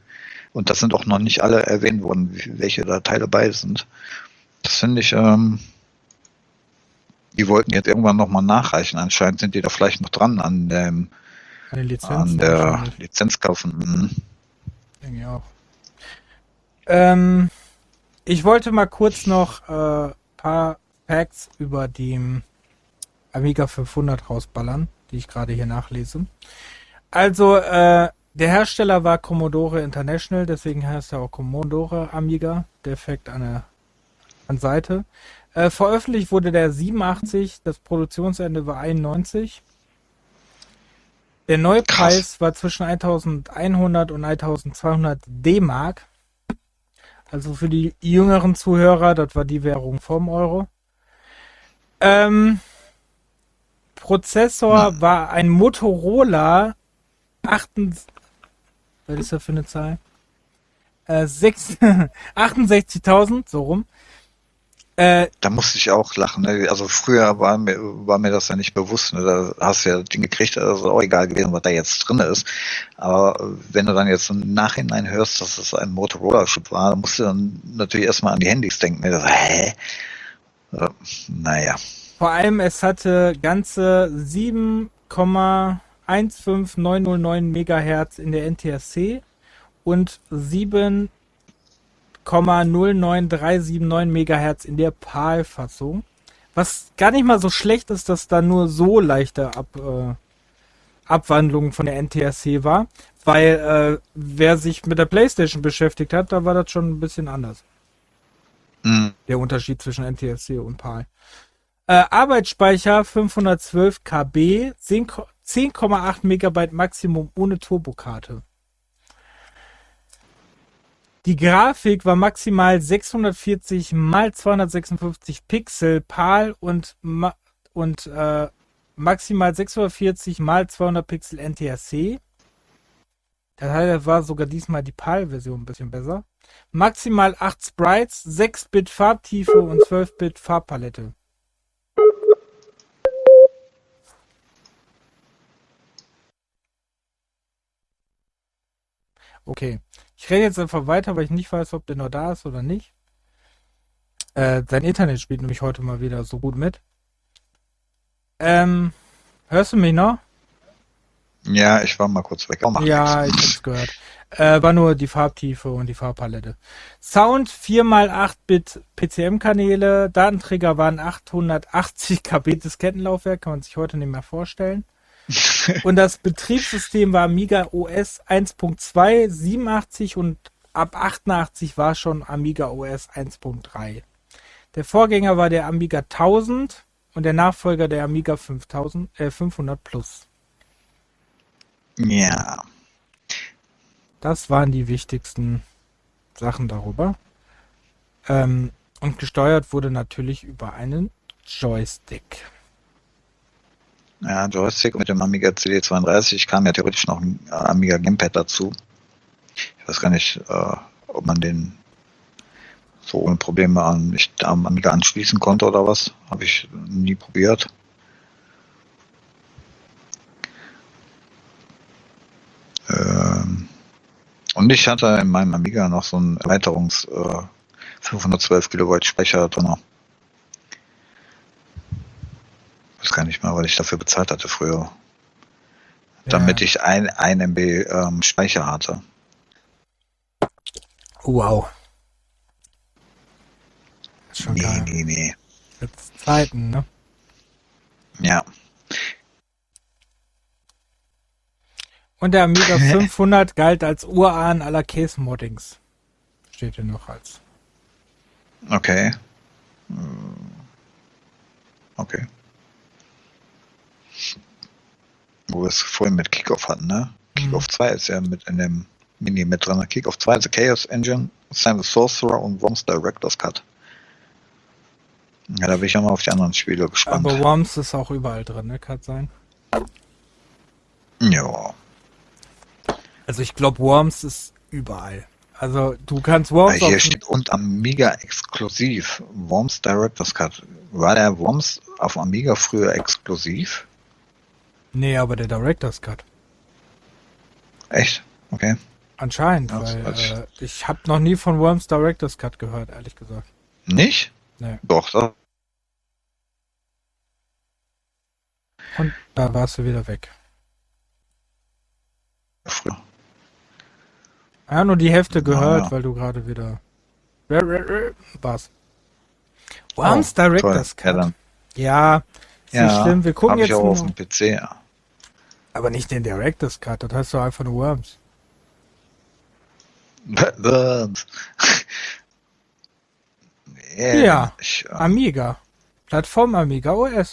[SPEAKER 2] Und das sind auch noch nicht alle erwähnt worden, welche da Teile bei sind. Das finde ich, ähm, die wollten jetzt irgendwann nochmal nachreichen. Anscheinend sind die da vielleicht noch dran an dem,
[SPEAKER 1] An den Lizenzen
[SPEAKER 2] an der
[SPEAKER 1] wahrscheinlich.
[SPEAKER 2] Lizenz kaufen. Mhm.
[SPEAKER 1] Denke ich auch. Ähm, ich wollte mal kurz noch ein äh, paar Facts über die Amiga fünfhundert rausballern, die ich gerade hier nachlese. Also, äh, der Hersteller war Commodore International, deswegen heißt er auch Commodore Amiga, der Fact an der an Seite. Äh, veröffentlicht wurde der siebenundachtzig, das Produktionsende war einundneunzig. Der Neupreis
[SPEAKER 2] Krass.
[SPEAKER 1] war zwischen eintausendeinhundert und eintausendzweihundert D-Mark. Also für die jüngeren Zuhörer, das war die Währung vom Euro. Ähm, Prozessor
[SPEAKER 2] Hm.
[SPEAKER 1] war ein Motorola achtundsechzig, was ist das für eine Zahl? Äh, sechs, achtundsechzigtausend, so rum. Äh,
[SPEAKER 2] Da musste ich auch lachen. Ne? Also früher war mir, war mir das ja nicht bewusst. Ne? Da hast du ja Dinge gekriegt, also ist auch egal gewesen, was da jetzt drin ist. Aber wenn du dann jetzt im Nachhinein hörst, dass es ein Motorola-Chip war, dann musst du dann natürlich erstmal an die Handys denken. Ne? Das, hä? Äh, naja.
[SPEAKER 1] Vor allem, es hatte ganze sieben Komma eins fünf neun null neun Megahertz in der N T S C und sieben Komma null neun drei sieben neun Megahertz in der PAL-Fassung. Was gar nicht mal so schlecht ist, dass da nur so leichte Ab, äh, Abwandlungen von der N T S C war. Weil äh, wer sich mit der PlayStation beschäftigt hat, da war das schon ein bisschen anders.
[SPEAKER 2] Hm.
[SPEAKER 1] Der Unterschied zwischen N T S C und PAL. Äh, Arbeitsspeicher fünfhundertzwölf Kilobyte, zehn Komma acht Megabyte Maximum ohne Turbokarte. Die Grafik war maximal sechshundertvierzig mal zweihundertsechsundfünfzig Pixel PAL und, ma und äh, maximal sechshundertvierzig mal zweihundert Pixel N T S C. Das war sogar diesmal die PAL-Version ein bisschen besser. Maximal acht Sprites, sechs Bit Farbtiefe und zwölf Bit Farbpalette. Okay. Ich rede jetzt einfach weiter, weil ich nicht weiß, ob der noch da ist oder nicht. Äh, sein Internet spielt nämlich heute mal wieder so gut mit. Ähm, hörst du mich noch?
[SPEAKER 2] Ja, ich war mal kurz weg. Oh,
[SPEAKER 1] Ja, ich hab's gehört. Äh, war nur die Farbtiefe und die Farbpalette. Sound vier mal acht Bit P C M-Kanäle. Datenträger waren achthundertachtzig Kilobyte Diskettenlaufwerk. Kann man sich heute nicht mehr vorstellen. Und das Betriebssystem war Amiga O S eins Punkt zwei, siebenundachtzig und ab achtundachtzig war schon Amiga O S eins Punkt drei. Der Vorgänger war der Amiga tausend und der Nachfolger der Amiga fünftausend, äh, fünfhundert Plus.
[SPEAKER 2] Ja.
[SPEAKER 1] Das waren die wichtigsten Sachen darüber. Ähm, und gesteuert wurde natürlich über einen Joystick.
[SPEAKER 2] Ja, Joystick mit dem Amiga C D zweiunddreißig kam ja theoretisch noch ein Amiga Gamepad dazu. Ich weiß gar nicht, äh, ob man den so ohne Probleme an, ich, am Amiga anschließen konnte oder was. Habe ich nie probiert. Ähm, und ich hatte in meinem Amiga noch so einen Erweiterungs äh, fünfhundertzwölf Kilobyte Speicher drin. Ich weiß gar nicht mal, was ich dafür bezahlt hatte früher. Ja. Damit ich ein, ein M B ähm, Speicher hatte.
[SPEAKER 1] Wow. Ist schon
[SPEAKER 2] nee,
[SPEAKER 1] geil.
[SPEAKER 2] nee, nee.
[SPEAKER 1] Jetzt Zeiten, ne?
[SPEAKER 2] Ja.
[SPEAKER 1] Und der Amiga fünfhundert galt als Urahn aller Case-Moddings. Steht hier noch als.
[SPEAKER 2] Okay. Okay. Wo wir es vorhin mit Kickoff hatten, ne? Mhm. Kickoff zwei ist ja mit in dem Mini mit drin. Kickoff zwei ist The Chaos Engine, Sam the Sorcerer und Worms Director's Cut. Ja, da bin ich ja mal auf die anderen Spiele gespannt.
[SPEAKER 1] Aber Worms ist auch überall drin, ne? Kann sein.
[SPEAKER 2] Ja.
[SPEAKER 1] Also ich glaube, Worms ist überall. Also du kannst Worms...
[SPEAKER 2] Ja, hier steht und Amiga exklusiv. Worms Director's Cut. War der Worms auf Amiga früher exklusiv?
[SPEAKER 1] Nee, aber der Director's Cut.
[SPEAKER 2] Echt? Okay.
[SPEAKER 1] Anscheinend,
[SPEAKER 2] Ja,
[SPEAKER 1] weil
[SPEAKER 2] weiß ich.
[SPEAKER 1] äh, ich habe noch nie von Worms Director's Cut gehört, ehrlich gesagt.
[SPEAKER 2] Nicht?
[SPEAKER 1] Nee.
[SPEAKER 2] Doch, da.
[SPEAKER 1] Und da warst du wieder weg.
[SPEAKER 2] Früher.
[SPEAKER 1] Ja, nur die Hälfte gehört,
[SPEAKER 2] Naja.
[SPEAKER 1] weil du gerade wieder warst. Worms
[SPEAKER 2] Oh,
[SPEAKER 1] Director's
[SPEAKER 2] toll. Ja,
[SPEAKER 1] Cut.
[SPEAKER 2] dann.
[SPEAKER 1] Ja, ist nicht
[SPEAKER 2] Ja,
[SPEAKER 1] schlimm. Wir gucken
[SPEAKER 2] habe ich
[SPEAKER 1] jetzt
[SPEAKER 2] auch auf
[SPEAKER 1] nur,
[SPEAKER 2] dem P C. Ja.
[SPEAKER 1] aber nicht den Director's Cut. Das heißt doch einfach nur Worms.
[SPEAKER 2] Worms. Yeah,
[SPEAKER 1] Ja,
[SPEAKER 2] ich, ähm,
[SPEAKER 1] Amiga. Plattform Amiga O S.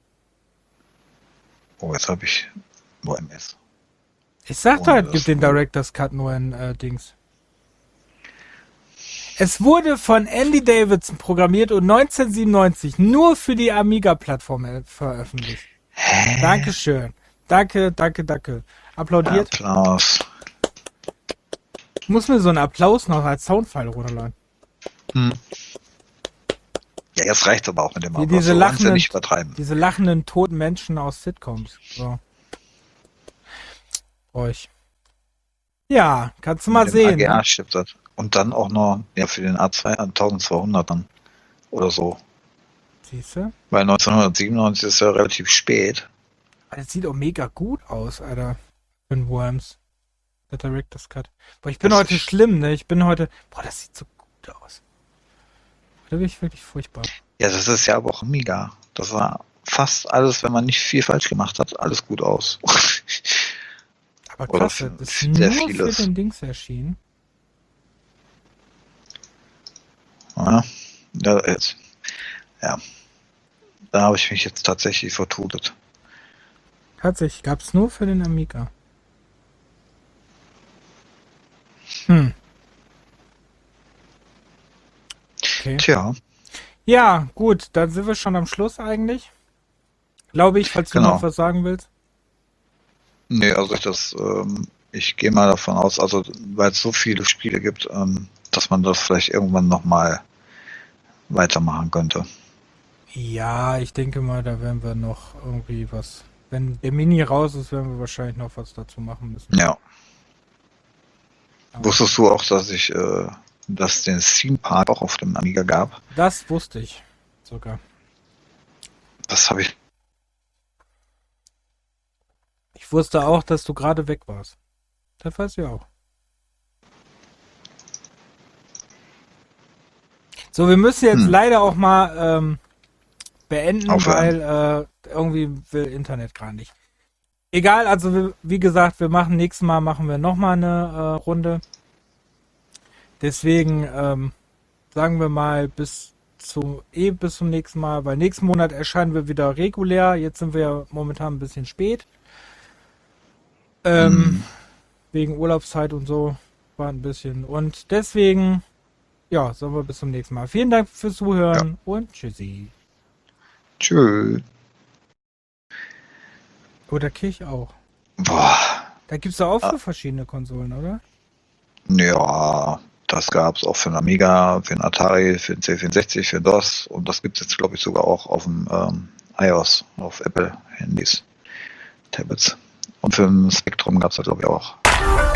[SPEAKER 2] oh, jetzt habe ich O M S.
[SPEAKER 1] Ich sag doch,
[SPEAKER 2] Ohne
[SPEAKER 1] es
[SPEAKER 2] das
[SPEAKER 1] gibt den
[SPEAKER 2] Logo.
[SPEAKER 1] Director's Cut nur in äh, Dings. Es wurde von Andy Davidson programmiert und neunzehnhundertsiebenundneunzig nur für die Amiga-Plattform äh, veröffentlicht.
[SPEAKER 2] Hä?
[SPEAKER 1] Dankeschön. Danke, danke, danke. Applaudiert.
[SPEAKER 2] Applaus.
[SPEAKER 1] Ich muss mir so einen Applaus noch als Soundfile runterladen.
[SPEAKER 2] Hm. Ja, jetzt reicht's aber auch mit dem
[SPEAKER 1] Wie
[SPEAKER 2] Applaus.
[SPEAKER 1] diese
[SPEAKER 2] So wollen's ja
[SPEAKER 1] lachenden,
[SPEAKER 2] nicht übertreiben.
[SPEAKER 1] diese lachenden toten Menschen aus Sitcoms. So. Euch. Ja, kannst du mal
[SPEAKER 2] Mit dem
[SPEAKER 1] sehen.
[SPEAKER 2] A G A
[SPEAKER 1] Ne?
[SPEAKER 2] stimmt das. Und dann auch noch ja, für den A zwei eintausendzweihundert dann. Oder so.
[SPEAKER 1] Siehst du?
[SPEAKER 2] Weil neunzehnhundertsiebenundneunzig ist ja relativ spät.
[SPEAKER 1] Das sieht auch mega gut aus, Alter. Für den Worms. Der Director's Cut. Boah, ich bin
[SPEAKER 2] Das
[SPEAKER 1] heute
[SPEAKER 2] ist-
[SPEAKER 1] schlimm, ne? Ich bin heute. Boah, das sieht so gut aus. Da bin ich wirklich furchtbar.
[SPEAKER 2] Ja, das ist ja aber auch Amiga. Das sah fast alles, wenn man nicht viel falsch gemacht hat, alles gut aus.
[SPEAKER 1] Aber
[SPEAKER 2] Oder
[SPEAKER 1] krass,
[SPEAKER 2] für-
[SPEAKER 1] das ist
[SPEAKER 2] sehr
[SPEAKER 1] nur für
[SPEAKER 2] vieles.
[SPEAKER 1] den Dings erschienen.
[SPEAKER 2] Ja, ja, jetzt. Ja. Da habe ich mich jetzt tatsächlich vertutet.
[SPEAKER 1] Tatsächlich, gab's nur für den Amiga. Hm. Okay.
[SPEAKER 2] Tja,
[SPEAKER 1] Ja, gut, dann sind wir schon am Schluss eigentlich. Glaube ich, falls du
[SPEAKER 2] Genau.
[SPEAKER 1] noch was sagen willst.
[SPEAKER 2] nee, also ich das, ähm, ich gehe mal davon aus, also weil es so viele Spiele gibt, ähm, dass man das vielleicht irgendwann nochmal weitermachen könnte.
[SPEAKER 1] Ja, ich denke mal, da werden wir noch irgendwie was. Wenn der Mini raus ist, werden wir wahrscheinlich noch was dazu machen müssen.
[SPEAKER 2] Ja.
[SPEAKER 1] Aber
[SPEAKER 2] Wusstest du auch, dass ich, äh, dass den Theme Park auch auf dem Amiga gab?
[SPEAKER 1] das wusste ich sogar.
[SPEAKER 2] Das habe ich.
[SPEAKER 1] Ich wusste auch, dass du gerade weg warst. Das weiß ich auch. So, wir müssen jetzt
[SPEAKER 2] Hm.
[SPEAKER 1] leider auch mal ähm, beenden,
[SPEAKER 2] Aufhören.
[SPEAKER 1] weil äh, irgendwie will Internet gerade nicht. Egal, also wir, wie gesagt, wir machen nächstes Mal machen wir nochmal eine äh, Runde. Deswegen ähm, sagen wir mal bis zu eh bis zum nächsten Mal, weil nächsten Monat erscheinen wir wieder regulär. Jetzt sind wir ja momentan ein bisschen spät. Ähm,
[SPEAKER 2] Hm.
[SPEAKER 1] Wegen Urlaubszeit und so war ein bisschen. Und deswegen, ja, sagen wir bis zum nächsten Mal. Vielen Dank fürs Zuhören und tschüssi.
[SPEAKER 2] Tschüss.
[SPEAKER 1] Oder Kirch auch.
[SPEAKER 2] Boah.
[SPEAKER 1] Da gibt's doch auch für verschiedene Konsolen, oder?
[SPEAKER 2] Ja, das gab's auch für den Amiga, für den Atari, für den C vierundsechzig, für DOS und das gibt's jetzt, glaube ich, sogar auch auf dem ähm, iOS, auf Apple-Handys, Tablets. Und für den Spectrum gab's da, glaube ich, auch.